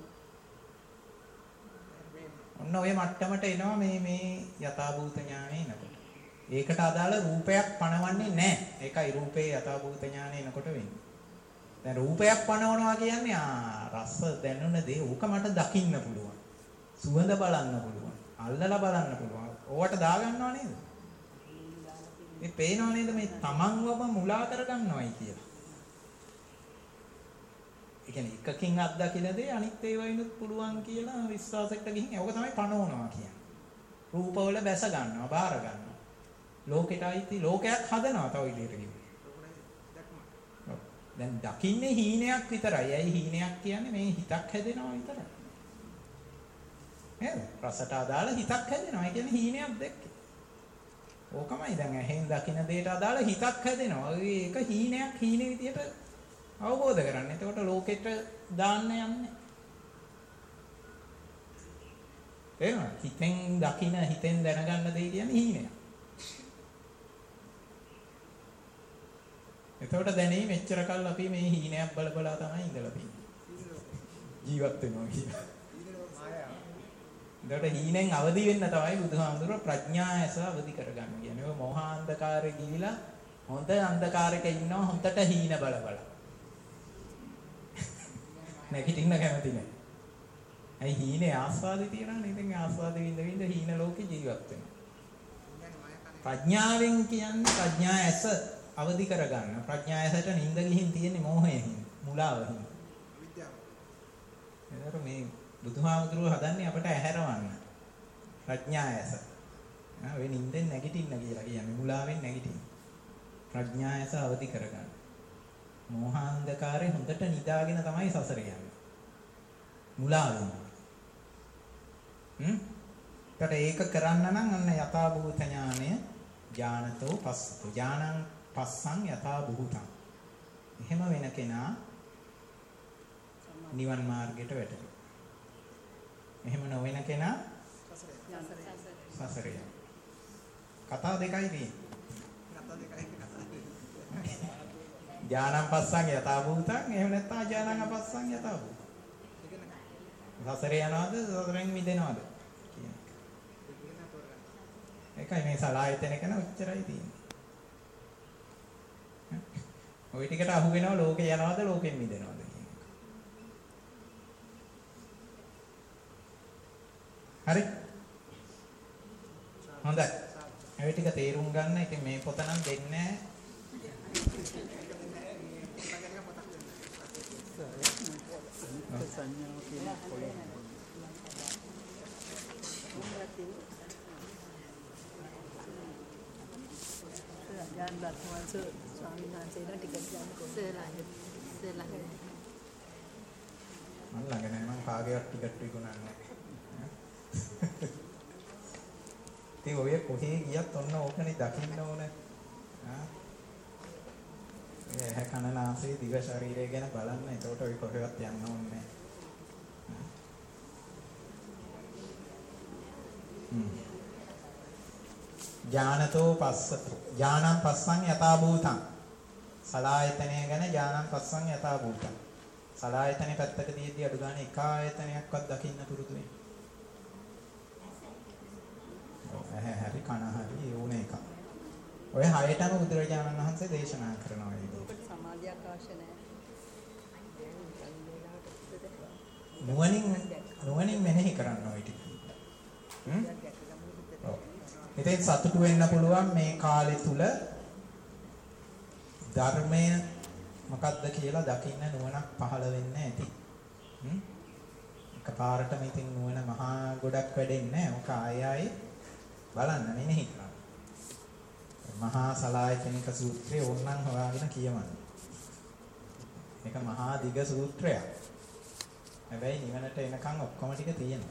ඔන්න ඔය මට්ටමට එනවා මේ යථාභූත ඥානෙ එනකොට. ඒකට අදාළ රූපයක් පණවන්නේ නැහැ. ඒකයි රූපේ යථාභූත ඥානෙ එනකොට වෙන්නේ. දැන් රූපයක් පණවනවා කියන්නේ රස දැනුන දේ ඕක මට දකින්න පුළුවන්. සුවඳ බලන්න පුළුවන්. අල්ලලා බලන්න පුළුවන්. ඕවට දාගන්නව නේද? මේ පේනව නේද මේ තමන්වම මුලා කරගන්නවයි කියලා. ඒ කියන්නේ එකකින් අත්දකින දේ අනිත් ඒවායිනුත් පුළුවන් කියලා විශ්වාසයකට ගිහින් ඒක තමයි පණවනවා කියන්නේ. රූපවල බැස ගන්නවා, බාර ගන්නවා. ලෝකෙට අයිති ලෝකයක් හදනවා තව ඉදිරියට ගිහින්. දැන් දකින්නේ හීනයක් විතරයි. ඇයි හීනයක් කියන්නේ මේ හිතක් හැදෙනවා විතරයි. නේද? රසට අදාළ හිතක් හැදෙනවා. ඒ කියන්නේ හීනයක් දැක්කේ. ඕකමයි දැන් ඇහෙන් දකින දෙයට අදාළ හිතක් හැදෙනවා. ඒක හීනයක් හීන විදියට අවබෝධ කරගන්න. එතකොට ලෝකෙට දාන්න යන්නේ. එහෙනම් හිතෙන් දකින හිතෙන් දැනගන්න දේ කියන්නේ හීනයක්. එතකොට දැනෙයි මෙච්චර කල් අපි මේ හීනයක් බල තමයි ඉඳලා තියෙන්නේ. ජීවත් වෙනවා කියලා. එතකොට හීනෙන් අවදි වෙන්න තමයි බුදුහාමුදුරුවෝ ප්‍රඥා ඇස අවදි කරගන්න කියන්නේ. ඔය මෝහ අන්ධකාරේ ගිහිලා හොඳ අන්ධකාරයක ඉන්නවා හොඳට හීන බල. නැගිටින්න කැමති නැහැ. ඇයි හීනේ ආස්වාදේ තියනවනේ. ඉතින් ආස්වාදේ විඳ හීන ලෝකේ ජීවත් වෙනවා. ප්‍රඥාවෙන් කියන්නේ ප්‍රඥා ඇස අවදි කරගන්න. ප්‍රඥා ඇසට නිින්ද ගිහින් තියෙන්නේ මෝහයෙන්, මුලාවෙන්. විද්‍යාව. ඒතර මේ බුදුහාමුදුරුවෝ හදන්නේ අපට ඇහැරවන්න. ප්‍රඥා ඇස. ඔය නිින්දෙන් නැගිටින්න කියලා කියන්නේ මුලාවෙන් නැගිටින්න. ප්‍රඥා ඇස අවදි කරගන්න. මෝහාන්ධකාරේ හොඳට නිදාගෙන තමයි සසර යන්නේ. මුලාවෙන්. ඒක කරන්න නම් අන්න යථා භූත ඥානය ඥානතෝ පස්සතු. ඥානං පස්සං යථා භූතං. එහෙම වෙන කෙනා නිවන් මාර්ගයට වැටෙනවා. එහෙම නොවන කෙනා සසරේ. කතා දෙකයි තියෙන්නේ. ඥානං පස්සං යථා භූතං. එහෙම නැත්නම් ඥානං අපස්සං යථා භූතං. සසරේ යනවාද සසරෙන් මිදෙනවාද? ඒකයි මේ සලායතන කරන උච්චරයි තියෙන්නේ. ওই ටිකට අහු වෙනව ලෝකේ යනවාද ලෝකෙන් මිදෙනවාද කියන එක. හරි? හොඳයි. ඒ ටික තේරුම් ගන්න. ඉතින් මේ පොත නම් දෙන්නේ සංඥාව කියන පොළේ. Jangan bertuan suami nanti nanti kerjaan selagi. මම ළඟ නැහැ මම කාගේවත් ටිකට් විකුණන්නේ නැහැ. ඉතින් ඔය කොහේ ගියත් ඔන්න ඕකනේ දකින්න ඕන. ඒ කන නාසය දිව ශරීරය ගැන බලන්න. එතකොට ඔය කොහෙවත් යන්න ඕනේ නැහැ. ඥානතෝ පස්සතු. ඥානං පස්සං යථා භූතං. සලායතනය ගැන ඥානං පස්සං යථා භූතං. සලායතනේ පැත්තක තියෙද්දි අඩු ගන්න එක ආයතනයක්වත් දකින්න පුරුදු වෙන්න. හරි කන හරි ඕන එක. ඔය හයටම බුදුරජාණන් වහන්සේ දේශනා කරනවා ඒක. සමාධියක් අවශ්‍ය නැහැ. නුවණින් මෙනෙහි කරන්න ඔය ටික. ඉතින් සතුටු වෙන්න පුළුවන් මේ කාලේ තුල ධර්මය මොකක්ද කියලා දකින්න නුවණක් පහළ වෙන්න ඇති. එකපාරටම ඉතින් නුවණ මහා ගොඩක් වැඩෙන්නේ නැහැ. ඔක ආයෙ බලන්න මෙනෙහි කරන්න. මහා සලායතනික සූත්‍රය ඕනනම් හොයාගෙන කියවන්න. මේක මහා දිග සූත්‍රයක්. හැබැයි නිවනට එනකන් ඔක්කොම ටික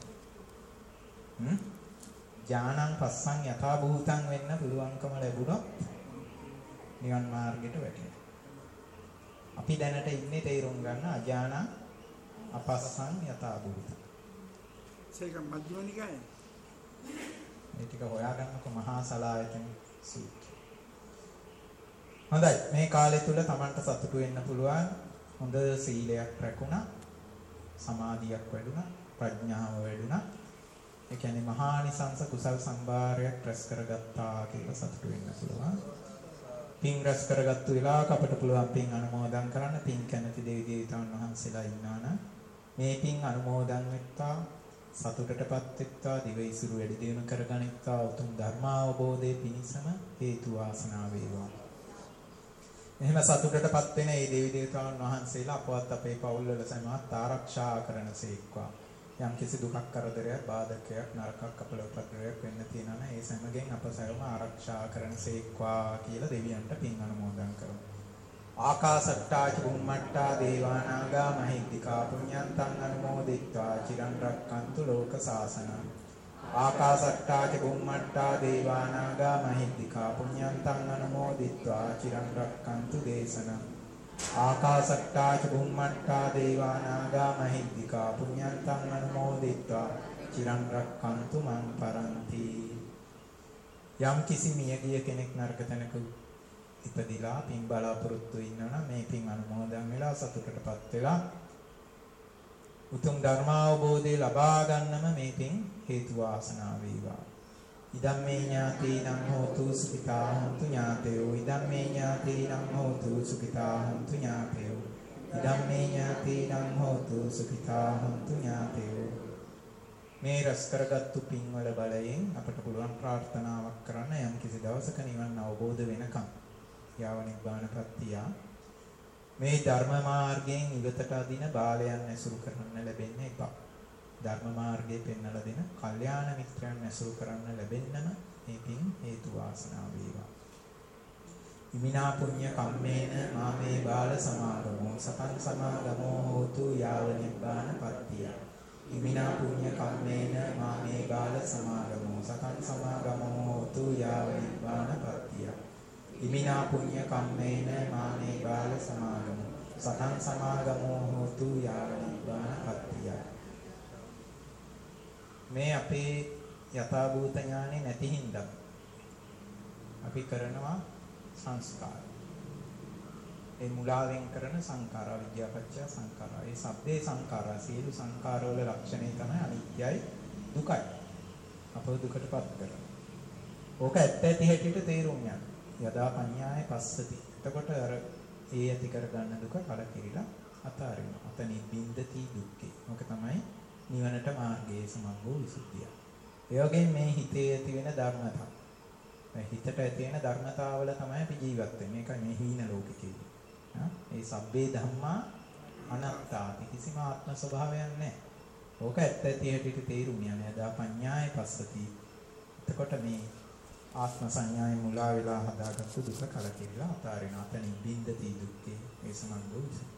තියෙනවා. ඥානං පස්සං යථා භූතං වෙන්න පුළුවන්කම ලැබුණොත් නිවන් මාර්ගයට වැටෙනවා. අපි දැනට ඉන්නේ තේරුම් ගන්න අඥානං අපස්සං යථා භූතං. ඒක මධ්‍යමනිකයි. මේ ටික හොයාගන්නකො මහා සලායතන සූත්‍රය. හොඳයි මේ කාලය තුල Tamanට සතුටු වෙන්න පුළුවන්. හොඳ සීලයක් රැකුණා, සමාධියක් වැඩුණා, ප්‍රඥාව වැඩුණා. ඒ කියන්නේ මහානිසංස කුසල් සම්භාරයක් රැස් කරගත්තා කියලා සතුටු වෙන්න පුළුවන්. පින් රැස් කරගත්තු වෙලාවක අපිට පුළුවන් පින් අනුමෝදන් කරන්න. පින් කැමති දෙවි දේවතාවුන් වහන්සේලා ඉන්නා නම් මේ පින් අනුමෝදන් වෙත්තා, සතුටටපත් වෙත්තා, දිවයිසුරු වැඩි දියුණු කරගනිත්තා, උතුම් ධර්මාවබෝධයේ පිණිසම හේතු වාසනා වේවා. එහෙම සතුටටපත් වෙන මේ දෙවි දේවතාවුන් වහන්සේලා අපවත් අපේ පවුල්වල සමහත් ආරක්ෂා කරනසේක්වා. යම් කිසි දුකක් කරදරයක් බාධකයක් නරකක් අපලෝපද්‍රවයක් වෙන්න තියෙනවා නම් ඒ සමගින් අප සැවම ආරක්ෂා කරනසේක්වා කියලා දෙවියන්ට පින් අනුමෝදන් කරමු. ආකාසට්ටා චුම්මට්ටා දේවානාගා මහිද්దికා පුඤ්ඤන්තං අනුමෝදිත්වා චිරන් රක්칸තු ලෝක සාසනං. ආකාසට්ටා චුම්මට්ටා දේවානාගා මහිද්దికා පුඤ්ඤන්තං අනුමෝදිත්වා චිරන් රක්칸තු දේශනං. ආකාසට්ටා චුම්මට්ටා දේවානාගා මහිද්దికා පුඤ්ඤන්තං අනුමෝදිත්වා චිරන් රක්칸තු මං පරන්ති. යම් කිසි මියගිය කෙනෙක් නරක තැනක ඉපදිලා පින් බලාපොරොත්තු ඉන්නවනම් මේ පින් අනුමෝදන් වෙලා සතුටටපත් වෙලා උතුම් ධර්මාවබෝධය ලබා ගන්නම මේ පින් හේතු වාසනා වේවා. ඉදම්මේ ඥාතීනං හෝතු සුඛිතා හොන්තු ඥාතයෝ. ඉදම්මේ ඥාතීනං හෝතු සුඛිතා හොන්තු ඥාතයෝ. ඉදම්මේ ඥාතීනං හෝතු සුඛිතා හොන්තු ඥාතයෝ. මේ රැස් කරගත්තු පින්වල බලයෙන් අපට පුළුවන් ප්‍රාර්ථනාවක් කරන්න යම් කිසි දවසක නිවන් අවබෝධ වෙනකම් යාව නිබ්බානපත්තිය මේ ධර්ම මාර්ගයෙන් ඉවතට අදින බාලයන් ඇසුරු කරන්න ලැබෙන්නේ එපා. ධර්ම මාර්ගයේ පෙන්වලා දෙන කල්යාණ මිත්‍රයන් ඇසුරු කරන්න ලැබෙන්නම මේකින් හේතු වාසනා වේවා. ඉමිනා පුඤ්ඤ කම්මේන මාමේ බාල සමාගමෝ සතං සමාගමෝ හෝතු යාව නිබ්බානපත්තිය. ඉමිනා පුඤ්ඤ කම්මේන මාමේ බාල සමාගමෝ සතං සමාගමෝ හෝතු යාව නිබ්බානපත්තිය. ඉමිනා පුඤ්ඤ කම්මේන මාමේ බාල සමාගමෝ සතං සමාගමෝ හෝතු යාව නිබ්බානපත්තිය. මේ අපේ යථාභූත ඥානෙ නැති හින්දා අපි කරනවා සංස්කාර. ඒ මුලාවෙන් කරන සංඛාර විද්‍යාපච්චය සංඛාරා. ඒ සබ්බේ සංඛාරා සියලු සංඛාර වල ලක්ෂණය තමයි අනිත්‍යයි දුකයි. අපව දුකටපත් කරනවා. ඕක ඇත්ත ඇති හැටියට තේරුම් ගන්න. යදා පඤ්ඤාය පස්සති. එතකොට අර ඒ ඇති කරගන්න දුක කලකිරිලා අතාරිනවා. අත නිබ්බින්දති දුක්ඛේ. ඕක තමයි නිවනට මාර්ගයේ සමග්ගෝ විසුද්ධිය. ඒ වගේම මේ හිතේ ඇති වෙන ධර්මතා. මේ හිතට ඇති වෙන ධර්මතාවල තමයි අපි ජීවත් වෙන්නේ. මේකයි මේ හීන ලෝකෙ කියන්නේ. ඒ සබ්බේ ධම්මා අනාත්තාති. කිසිම ආත්ම ස්වභාවයක් නැහැ. ඕක ඇත්ත ඇති හැටියට තේරුම් යන්නේ. අදා පඤ්ඤාය පස්සති. එතකොට මේ ආත්ම සංඥාවේ මුලා වෙලා හදාගත්තු දුක කලකිරිලා අතාරිනවා. අතනින් බින්දති දුක්ඛේ ඒ සමග්ගෝ විසුද්ධිය.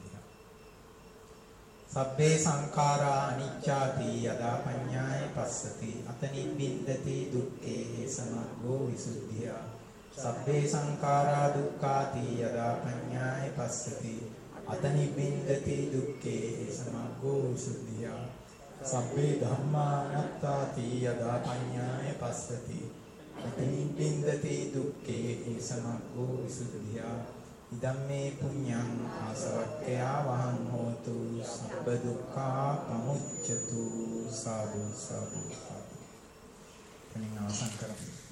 සබ්බේ සංඛාරා අනිච්චාති යදා පඤ්ඤාය පස්සති අතනින් බින්දති දුක්ඛේ සමග්ගෝ විසුද්ධිය. සබ්බේ සංඛාරා දුක්ඛාති යදා පඤ්ඤාය පස්සති අතනින් බින්දති දුක්ඛේ සමග්ගෝ විසුද්ධිය. සබ්බේ ධම්මා අනාත්තාති යදා පඤ්ඤාය පස්සති අතනින් බින්දති දුක්ඛේ සමග්ගෝ විසුද්ධිය. ඉදම්මේ පුඤ්ඤං ආසවක්ඛයා වහං හෝතු සබ්බ දුක්ඛා පමුච්ඡතු සාදු සාදු. එනින් අවසන් කරමු.